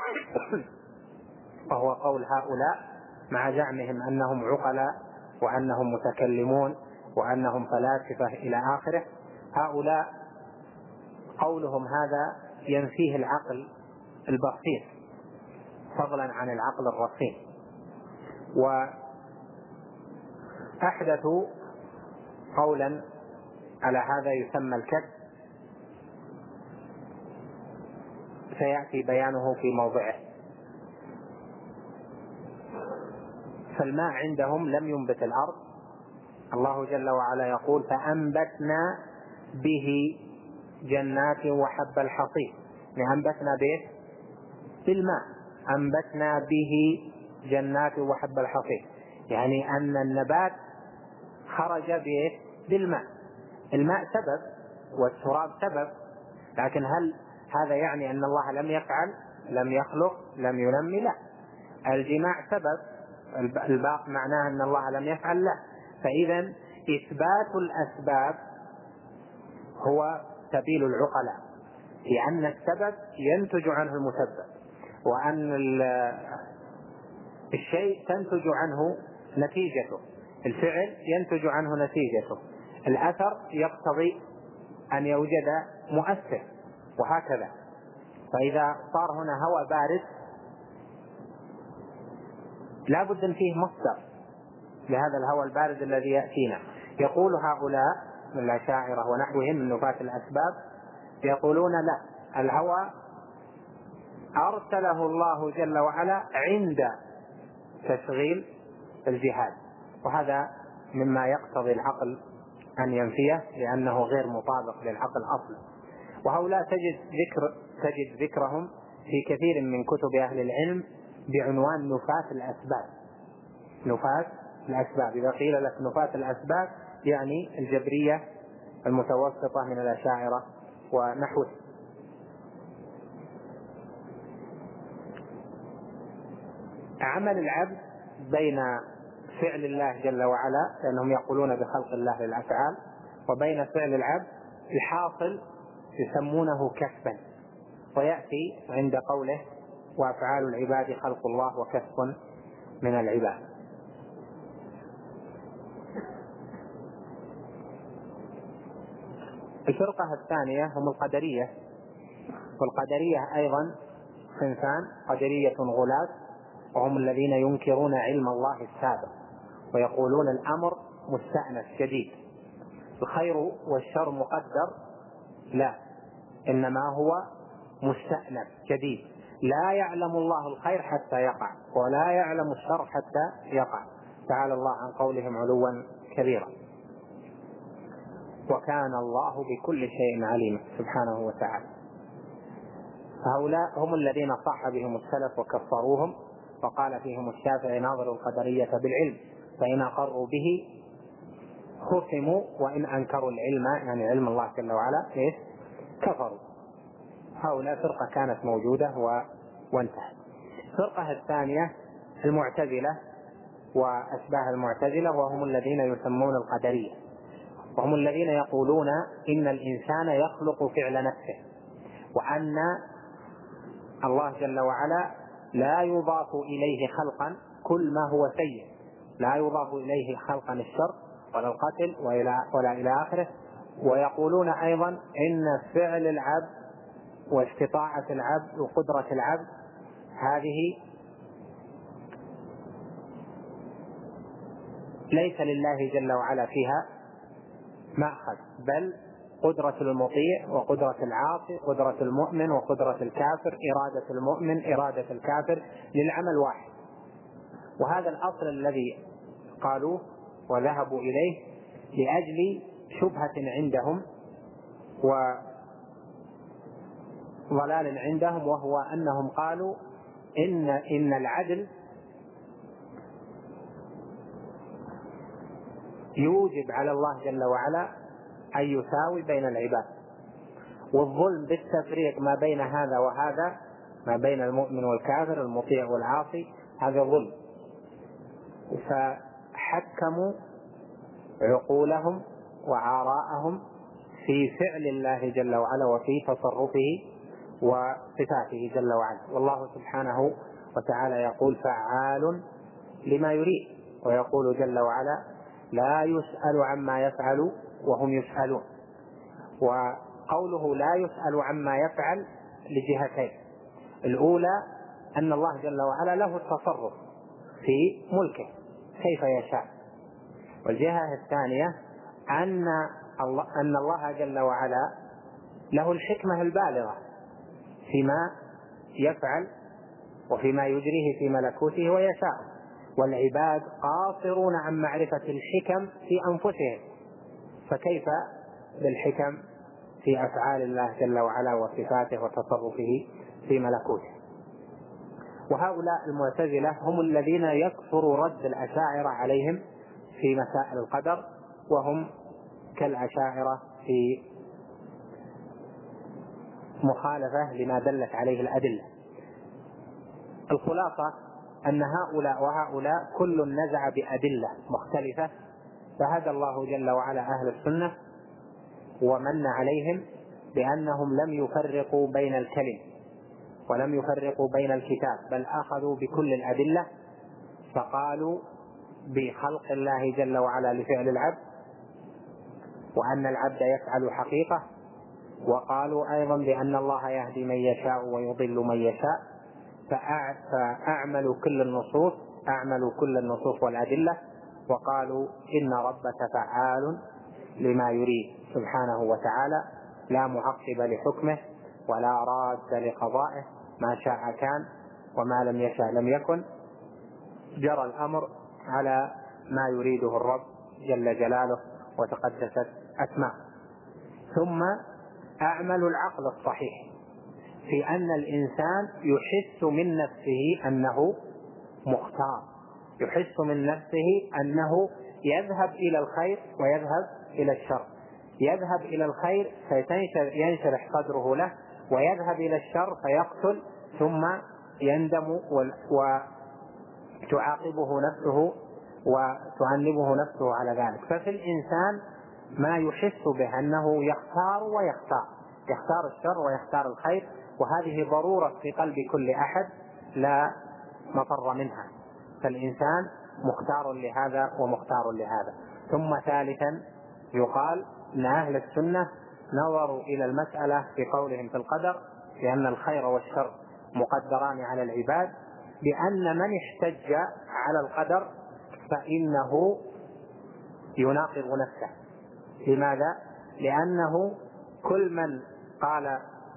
وهو قول هؤلاء مع زعمهم أنهم عقلاء وأنهم متكلمون وأنهم فلاسفة إلى آخره. هؤلاء قولهم هذا ينفيه العقل البسيط فضلا عن العقل الرصين. وأحدثوا قولا على هذا يسمى الكذب، سيأتي بيانه في موضعه. فالماء عندهم لم ينبت الأرض، الله جل وعلا يقول فأنبتنا به جنات وحب الحصيد، أنبتنا به بالماء، أنبتنا به جنات وحب الحصيد، يعني أن النبات خرج به بالماء. الماء سبب والتراب سبب، لكن هل هذا يعني أن الله لم يفعل، لم يخلق، لم ينمي؟ لا. الجماع سبب، الباقي معناه أن الله لم يفعل؟ لا. فإذا إثبات الأسباب هو سبيل العقلاء، لأن السبب ينتج عنه المسبب، وأن الشيء تنتج عنه نتيجته، الفعل ينتج عنه نتيجته، الأثر يقتضي أن يوجد مؤثر، وهكذا. فإذا صار هنا هواء بارد لا بد أن فيه مصدر لهذا الهواء البارد الذي يأتينا. يقول هؤلاء من الأشاعرة ونحوهم من نفاة الأسباب، يقولون لا، الهواء أرسله الله جل وعلا عند تشغيل الجهاز، وهذا مما يقتضي العقل أن ينفيه لأنه غير مطابق للعقل أصلا. وهؤلاء تجد ذكر تجد ذكرهم في كثير من كتب أهل العلم بعنوان نفاة الأسباب. نفاة الأسباب، إذا قيل لك نفاة الأسباب يعني الجبرية المتوسطة من الأشاعرة ونحوه. عمل العبد بين فعل الله جل وعلا، لأنهم يقولون بخلق الله للأفعال، وبين فعل العبد الحاصل يسمونه كسبا، ويأتي عند قوله وأفعال العباد خلق الله وكسب من العباد. الفرقة الثانية هم القدرية، والقدرية أيضا صنفان، قدرية غلاة، وهم الذين ينكرون علم الله السابق ويقولون الأمر مستأنف جديد، الخير والشر مقدر، لا، إنما هو مستأنف جديد، لا يعلم الله الخير حتى يقع ولا يعلم الشر حتى يقع، تعالى الله عن قولهم علوا كبيرا. وكان الله بكل شيء عليما سبحانه وتعالى. هؤلاء هم الذين صح بهم السلف وكفروهم، وقال فيهم الشافعي ناظر القدرية بالعلم فإن أقروا به خصموا وإن أنكروا العلم، يعني علم الله جل وعلا، إيه؟ كفروا. هؤلاء فرقة كانت موجودة وانتهت. الفرقة الثانية المعتزلة وأشباه المعتزلة، وهم الذين يسمون القدرية، وهم الذين يقولون إن الإنسان يخلق فعل نفسه، وأن الله جل وعلا لا يضاف إليه خلقا كل ما هو سيء، لا يضاف إليه خلقا الشر ولا القتل ولا إلى آخره. ويقولون أيضا إن فعل العبد واستطاعة العبد وقدرة العبد هذه ليس لله جل وعلا فيها مأخذ، بل قدرة المطيع وقدرة العاصي، قدرة المؤمن وقدرة الكافر، إرادة المؤمن إرادة الكافر للعمل واحد. وهذا الأصل الذي قالوه وذهبوا إليه لأجل شبهة عندهم وضلال عندهم، وهو أنهم قالوا إن إن العدل يوجب على الله جل وعلا أن يساوي بين العباد، والظلم بالتفريق ما بين هذا وهذا، ما بين المؤمن والكافر، المطيع والعاصي، هذا ظلم. فحكموا عقولهم وآراءهم في فعل الله جل وعلا وفي تصرفه وصفاته جل وعلا. والله سبحانه وتعالى يقول فعال لما يريد، ويقول جل وعلا لا يسأل عما يفعل وهم يسألون. وقوله لا يسأل عما يفعل لجهتين: الأولى أن الله جل وعلا له التصرف في ملكه كيف يشاء، والجهة الثانية أن الله, أن الله جل وعلا له الحكمة البالغة فيما يفعل وفيما يجريه في ملكوته ويشاء، والعباد قاصرون عن معرفة الحكم في أنفسهم، فكيف بالحكم في أفعال الله جل وعلا وصفاته وتصرفه في ملكوته. وهؤلاء المعتزلة هم الذين يكثر رد الأشاعرة عليهم في مسائل القدر، وهم كالأشاعرة في مخالفة لما دلت عليه الأدلة. الخلاصة أن هؤلاء وهؤلاء كل نزع بأدلة مختلفة، فهدى الله جل وعلا أهل السنة ومن عليهم بأنهم لم يفرقوا بين الكلم ولم يفرقوا بين الكتاب، بل أخذوا بكل الأدلة، فقالوا بخلق الله جل وعلا لفعل العبد، وأن العبد يفعل حقيقة، وقالوا أيضا بأن الله يهدي من يشاء ويضل من يشاء، فأعملوا كل النصوص أعملوا كل النصوص والأدلة، وقالوا إن ربك فعال لما يريد سبحانه وتعالى، لا معقب لحكمه ولا راد لقضائه، ما شاء كان وما لم يشاء لم يكن، جرى الأمر على ما يريده الرب جل جلاله وتقدست أسماءه. ثم أعملوا العقل الصحيح في أن الإنسان يحس من نفسه أنه مختار، يحس من نفسه أنه يذهب إلى الخير ويذهب إلى الشر، يذهب إلى الخير فينشرح صدره له، ويذهب إلى الشر فيقتل ثم يندم وتعاقبه نفسه وتعنبه نفسه على ذلك. ففي الإنسان ما يحس به أنه يختار ويختار، يختار الشر ويختار الخير، وهذه ضرورة في قلب كل أحد لا مفر منها، فالإنسان مختار لهذا ومختار لهذا. ثم ثالثا يقال أن أهل السنة نظروا إلى المسألة في قولهم في القدر بأن الخير والشر مقدران على العباد، بأن من احتج على القدر فإنه يناقض نفسه. لماذا؟ لأنه كل من قال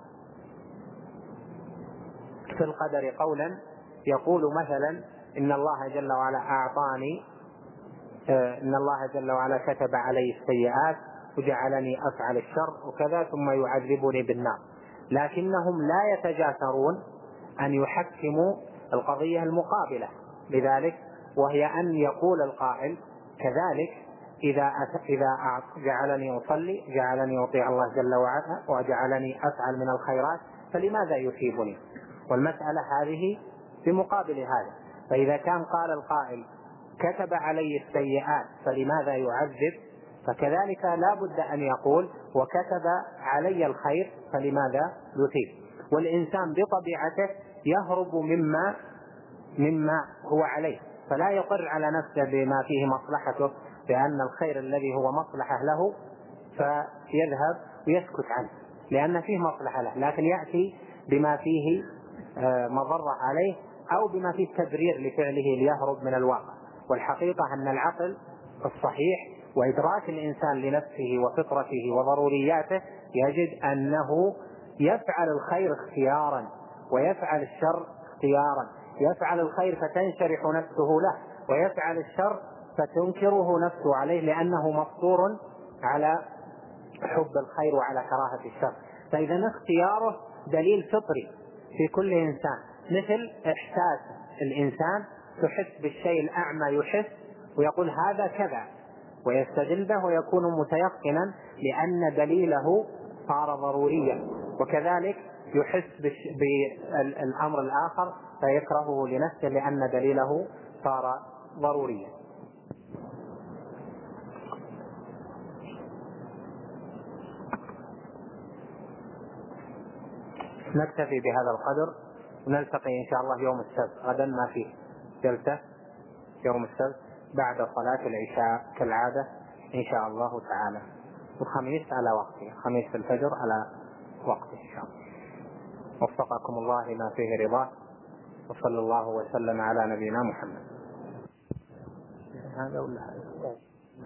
في القدر قولا يقول مثلا إن الله جل وعلا أعطاني إن الله جل وعلا كتب علي السيئات وجعلني أفعل الشر وكذا ثم يعذبني بالنار، لكنهم لا يتجاسرون أن يحكموا القضية المقابلة لذلك، وهي أن يقول القائل كذلك إذا إذا جعلني أصلي جعلني أطيع الله جل وعلا وجعلني أفعل من الخيرات فلماذا يثيبني؟ والمسألة هذه بمقابل هذا. فإذا كان قال القائل كتب علي السيئات فلماذا يعذب، فكذلك لا بد أن يقول وكتب علي الخير فلماذا يثيب. والإنسان بطبيعته يهرب مما مما هو عليه، فلا يقر على نفسه بما فيه مصلحته، بأن الخير الذي هو مصلحة له فيذهب ويسكت عنه لأن فيه مصلحة له، لكن يأتي بما فيه مضرة عليه أو بما فيه تبرير لفعله ليهرب من الواقع. والحقيقة أن العقل الصحيح وإدراك الإنسان لنفسه وفطرته وضرورياته يجد أنه يفعل الخير اختيارا ويفعل الشر اختيارا، يفعل الخير فتنشرح نفسه له، ويفعل الشر فتنكره نفسه عليه، لأنه مفطور على حب الخير وعلى كراهة الشر. فإذا اختياره دليل فطري في كل إنسان، مثل إحساس الإنسان، تحس بالشيء الأعمى يحس ويقول هذا كذا ويستدل به ويكون متيقنا لأن دليله صار ضروريا، وكذلك يحس بالأمر الآخر فيكرهه لنفسه لأن دليله صار ضروريا. نكتفي بهذا القدر ونلتقي إن شاء الله يوم السبت. غدا ما فيه جلسة يوم السبت بعد صلاة العشاء كالعادة إن شاء الله تعالى، والخميس على وقته، خميس في الفجر على وقته إن شاء الله. وفقكم الله ما فيه رضاه، وصلى الله وسلم على نبينا محمد. هذا ولا هذا؟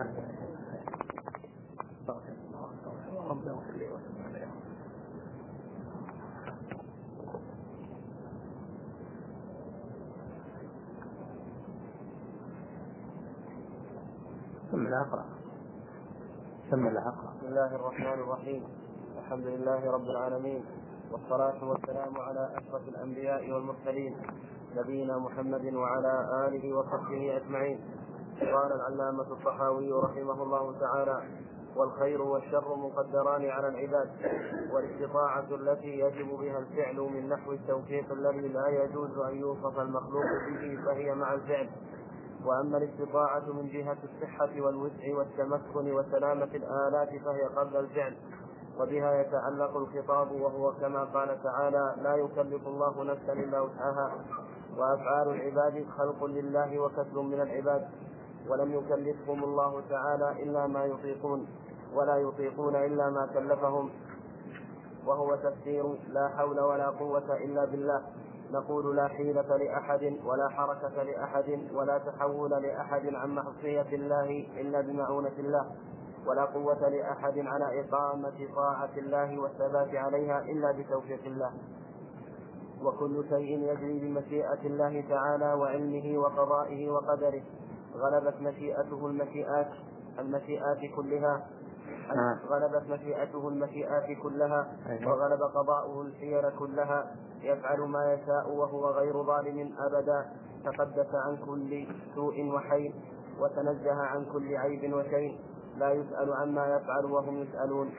ثم لا أقرأ ثم لا أقرأ. بسم الله الرحمن الرحيم. الحمد لله رب العالمين، والصلاة والسلام على أشرف الأنبياء والمرسلين نبينا محمد وعلى آله وصحبه أجمعين. قال العلامة الطحاوي رحمه الله تعالى: والخير والشر مقدران على العباد، والاستطاعة التي يجب بها الفعل من نحو التوفيق الذي لا يجوز أن يوصف المخلوق به فهي مع الفعل. وأما الاستطاعة من جهة الصحة والوسع والتمكن وسلامة الآلات فهي قبل الفعل، وبها يتعلق الخطاب، وهو كما قال تعالى: لا يكلف الله نفسا إلا وسعها. وأفعال العباد خلق لله وكسب من العباد، ولم يكلفهم الله تعالى إلا ما يطيقون، ولا يطيقون إلا ما كلفهم، وهو تفسير لا حول ولا قوة إلا بالله. نقول لا حيلة لأحد ولا حركة لأحد ولا تحول لأحد عن معصية الله إلا بمعونة الله، ولا قوة لأحد على إقامة طاعة الله والثبات عليها إلا بتوفيق الله. وكل شيء يجري بمشيئة الله تعالى وعلمه وقضائه وقدره. غلبت مشيئته المشيئات المشيئات كلها غلبت مشيئته المشيئات كلها وغلب قضاؤه الحيل كلها. يفعل ما يشاء وهو غير ظالم أبدا، تقدس عن كل سوء وحيل، وتنزه عن كل عيب وشيء، لا يسأل عما يفعل وهم يسألون.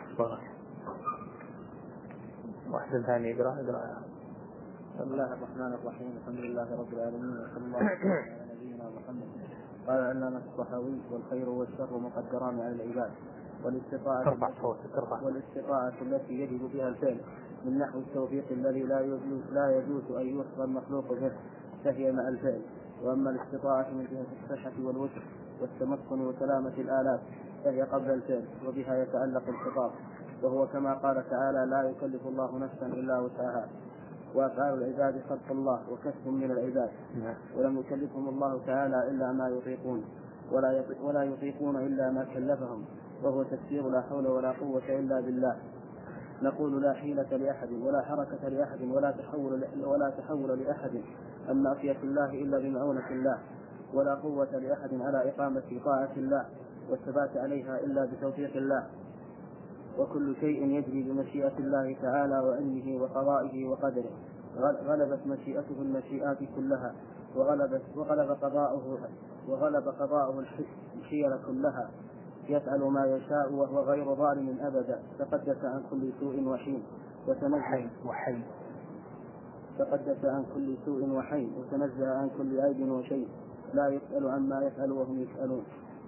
واحد ثاني يقرأ يقرأ. بسم الله الرحمن الرحيم. الحمد لله رب العالمين، وصلى الله على نبينا محمد. قال العلامة الطحاوي: والخير والشر مقدران على العباد، والاستطاعة والاستطاعة التي يجب بها الفعل من نحو التوفيق الذي لا يجوز لا يجوز أن يوصف المخلوق به فهي مع الفعل. وأما الاستطاعة من جهة الصحة والوسع والتمكن وسلامة الآلات فهي قبل الفعل، وبها يتعلق الخطاب، وهو كما قال تعالى: لا يكلف الله نفسا إلا وسعها. وأفعال العباد خلق الله وكسب من العباد، ولم يكلفهم الله تعالى إلا ما يطيقون، ولا ولا يطيقون إلا ما كلفهم، وهو تفسير لا حول ولا قوة إلا بالله. نقول لا حيلة لأحد ولا حركة لأحد ولا تحول ولا تحول لأحد عن معصية الله إلا بمعونة الله، ولا قوة لأحد على إقامة طاعة الله والثبات عليها إلا بتوفيق الله. وكل شيء يجري بمشيئة الله تعالى وعلمه وقضائه وقدره. غلبت مشيئته المشيئات كلها، وغلبت وغلب قضاؤه وغلب قضاؤه الحيل كلها. يفعل ما يشاء وهو غير ظالم أبدا، تقدس عن كل سوء وحين وتنزه وحين تقدس عن كل سوء وحين وتنزه عن كل عيب وشيء، لا يسأل عما يفعل وهم يسألون.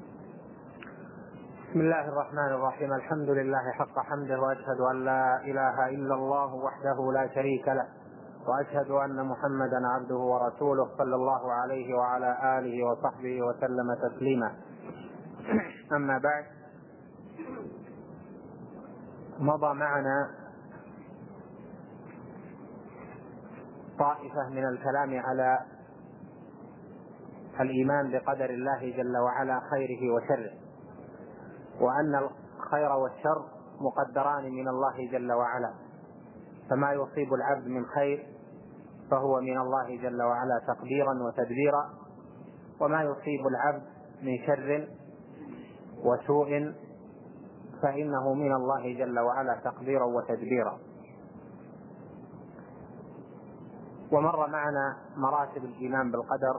بسم الله الرحمن الرحيم. الحمد لله حق حمده، وأشهد أن لا إله إلا الله وحده لا شريك له، وأشهد أن محمدا عبده ورسوله صلى الله عليه وعلى آله وصحبه وسلم تسليما. أما بعد، مضى معنا طائفة من الكلام على الإيمان بقدر الله جل وعلا خيره وشره، وأن الخير والشر مقدران من الله جل وعلا، فما يصيب العبد من خير فهو من الله جل وعلا تقديرا وتدبيرا، وما يصيب العبد من شر وسوء فإنه من الله جل وعلا تقديرا وتدبيرا. ومر معنا مراتب الإيمان بالقدر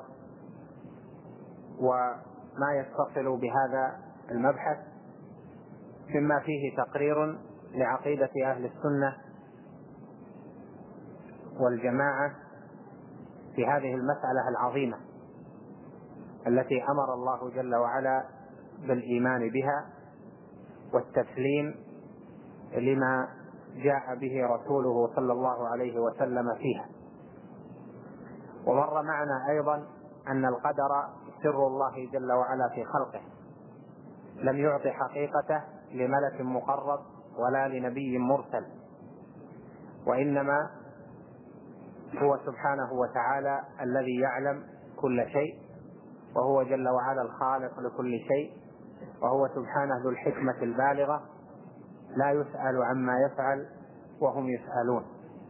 وما يتصل بهذا المبحث، مما فيه تقرير لعقيدة أهل السنة والجماعة في هذه المسألة العظيمة التي أمر الله جل وعلا بالإيمان بها والتسليم لما جاء به رسوله صلى الله عليه وسلم فيها. ومر معنا أيضا أن القدر سر الله جل وعلا في خلقه، لم يعطي حقيقته لملك مقرب ولا لنبي مرسل، وإنما هو سبحانه وتعالى الذي يعلم كل شيء، وهو جل وعلا الخالق لكل شيء، وهو سبحانه ذو الحكمة البالغة لا يسأل عما يفعل وهم يسألون.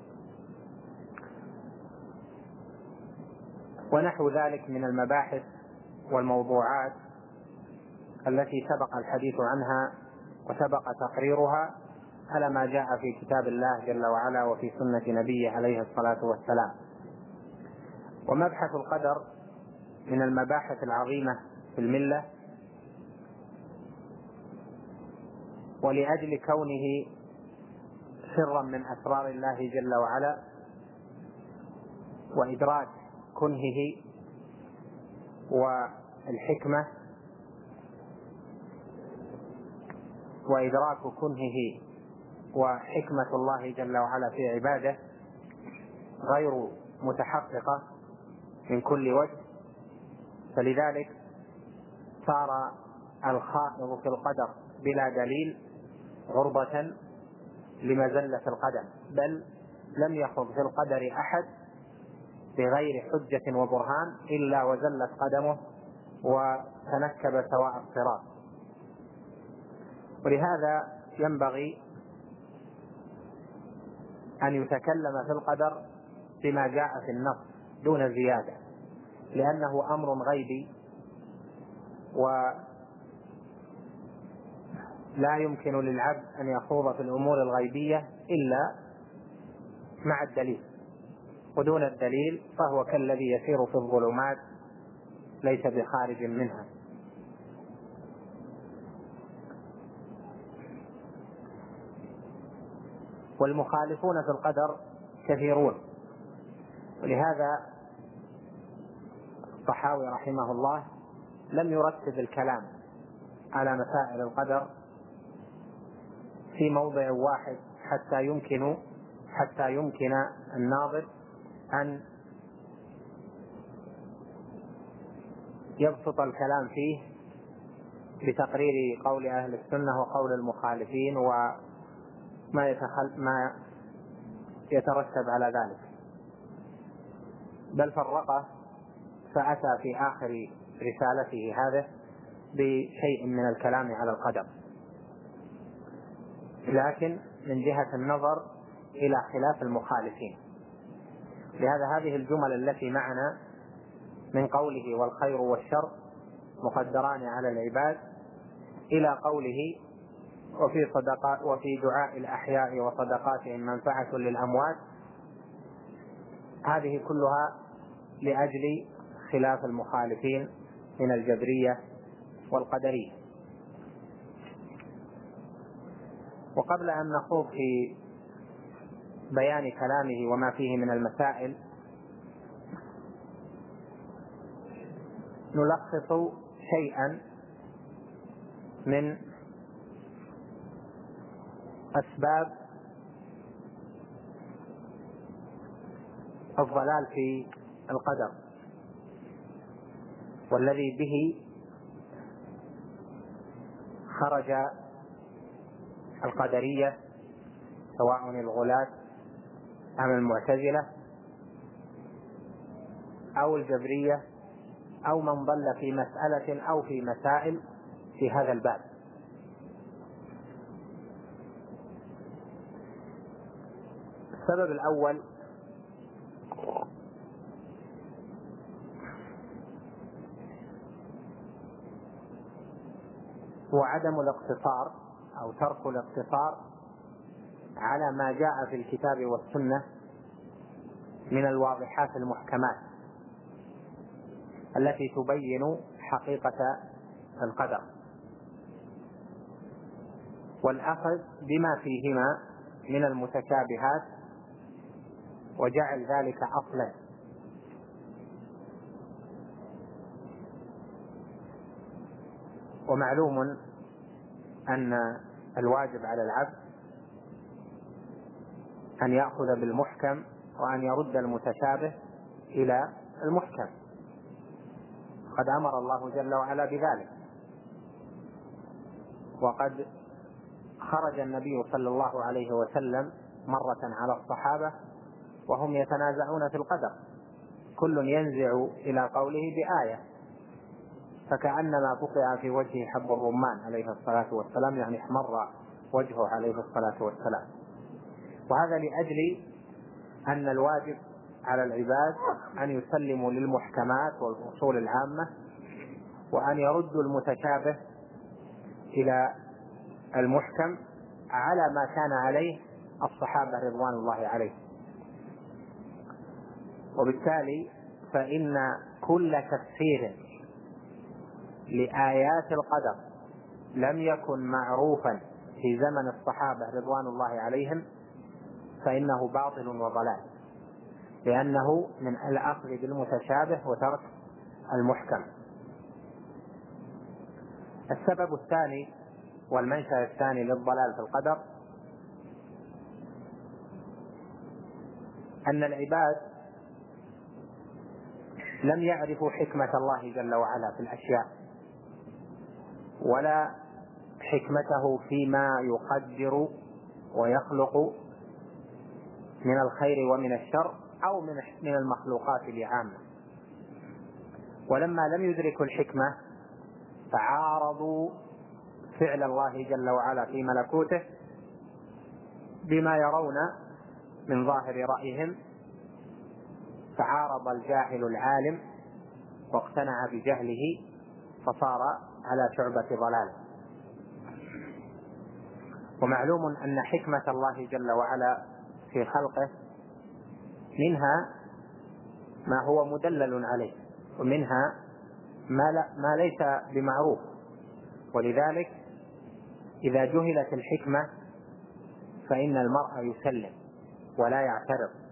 ونحو ذلك من المباحث والموضوعات التي سبق الحديث عنها وسبق تقريرها على ما جاء في كتاب الله جل وعلا وفي سنة نبيه عليه الصلاة والسلام. ومبحث القدر من المباحث العظيمة في الملة، ولأجل كونه سرا من أسرار الله جل وعلا وإدراك كنهه والحكمة وإدراك كنهه وحكمة الله جل وعلا في عباده غير متحققة من كل وجه، فلذلك صار الخائض في القدر بلا دليل غربة لمزلة القدم، بل لم يخض في القدر أحد بغير حجة وبرهان إلا وزلت قدمه وتنكب سواء الصراط. ولهذا ينبغي أن يتكلم في القدر بما جاء في النص دون زيادة، لأنه أمر غيبي ولا يمكن للعبد أن يخوض في الأمور الغيبية إلا مع الدليل، ودون الدليل فهو كالذي يسير في الظلمات ليس بخارج منها. والمخالفون في القدر كثيرون، ولهذا الطحاوي رحمه الله لم يرتب الكلام على مسائل القدر في موضع واحد حتى يمكن حتى يمكن الناظر أن يبسط الكلام فيه بتقرير قول أهل السنة وقول المخالفين وما يتخل ما يترتب على ذلك، بل فرقه فأتى في آخر رسالته هذه بشيء من الكلام على القدر، لكن من جهة النظر إلى خلاف المخالفين. لهذا هذه الجمل التي معنا من قوله والخير والشر مقدران على العباد إلى قوله وفي صدقات وفي دعاء الأحياء وصدقاتهم منفعة للأموات، هذه كلها لأجل خلاف المخالفين من الجبرية والقدرية. وقبل أن نخوض في بيان كلامه وما فيه من المسائل نلخص شيئا من أسباب الضلال في القدر، والذي به خرج القدرية سواء الغلاة أم المعتزلة أو الجبرية أو من ضل في مسألة أو في مسائل في هذا الباب. السبب الأول هو عدم الاقتصار أو ترك الاقتصار على ما جاء في الكتاب والسنة من الواضحات المحكمات التي تبين حقيقة القدر، والأخذ بما فيهما من المتشابهات وجعل ذلك أصلا. ومعلوم أن الواجب على العبد أن يأخذ بالمحكم وأن يرد المتشابه إلى المحكم، قد أمر الله جل وعلا بذلك. وقد خرج النبي صلى الله عليه وسلم مرة على الصحابة وهم يتنازعون في القدر، كل ينزع إلى قوله بآية، فكأنما بقع في وجهه حب الرمان عليه الصلاة والسلام، يعني احمر وجهه عليه الصلاة والسلام. وهذا لأجل أن الواجب على العباد أن يسلموا للمحكمات والأصول العامة، وأن يردوا المتشابه إلى المحكم على ما كان عليه الصحابة رضوان الله عليهم. وبالتالي فإن كل تفسير لآيات القدر لم يكن معروفا في زمن الصحابة رضوان الله عليهم فإنه باطل وضلال، لأنه من الأخذ بالمتشابه وترك المحكم. السبب الثاني والمنشأ الثاني للضلال في القدر أن العباد لم يعرفوا حكمة الله جل وعلا في الأشياء، ولا حكمته فيما يقدر ويخلق من الخير ومن الشر أو من المخلوقات العامة. ولما لم يدركوا الحكمة فعارضوا فعل الله جل وعلا في ملكوته بما يرون من ظاهر رأيهم، فعارض الجاهل العالم واقتنع بجهله فصار على شعبة ضلال. ومعلوم أن حكمة الله جل وعلا في خلقه منها ما هو مدلل عليه، ومنها ما, لا ما ليس بمعروف. ولذلك إذا جهلت الحكمة فإن المرء يسلم ولا يعترض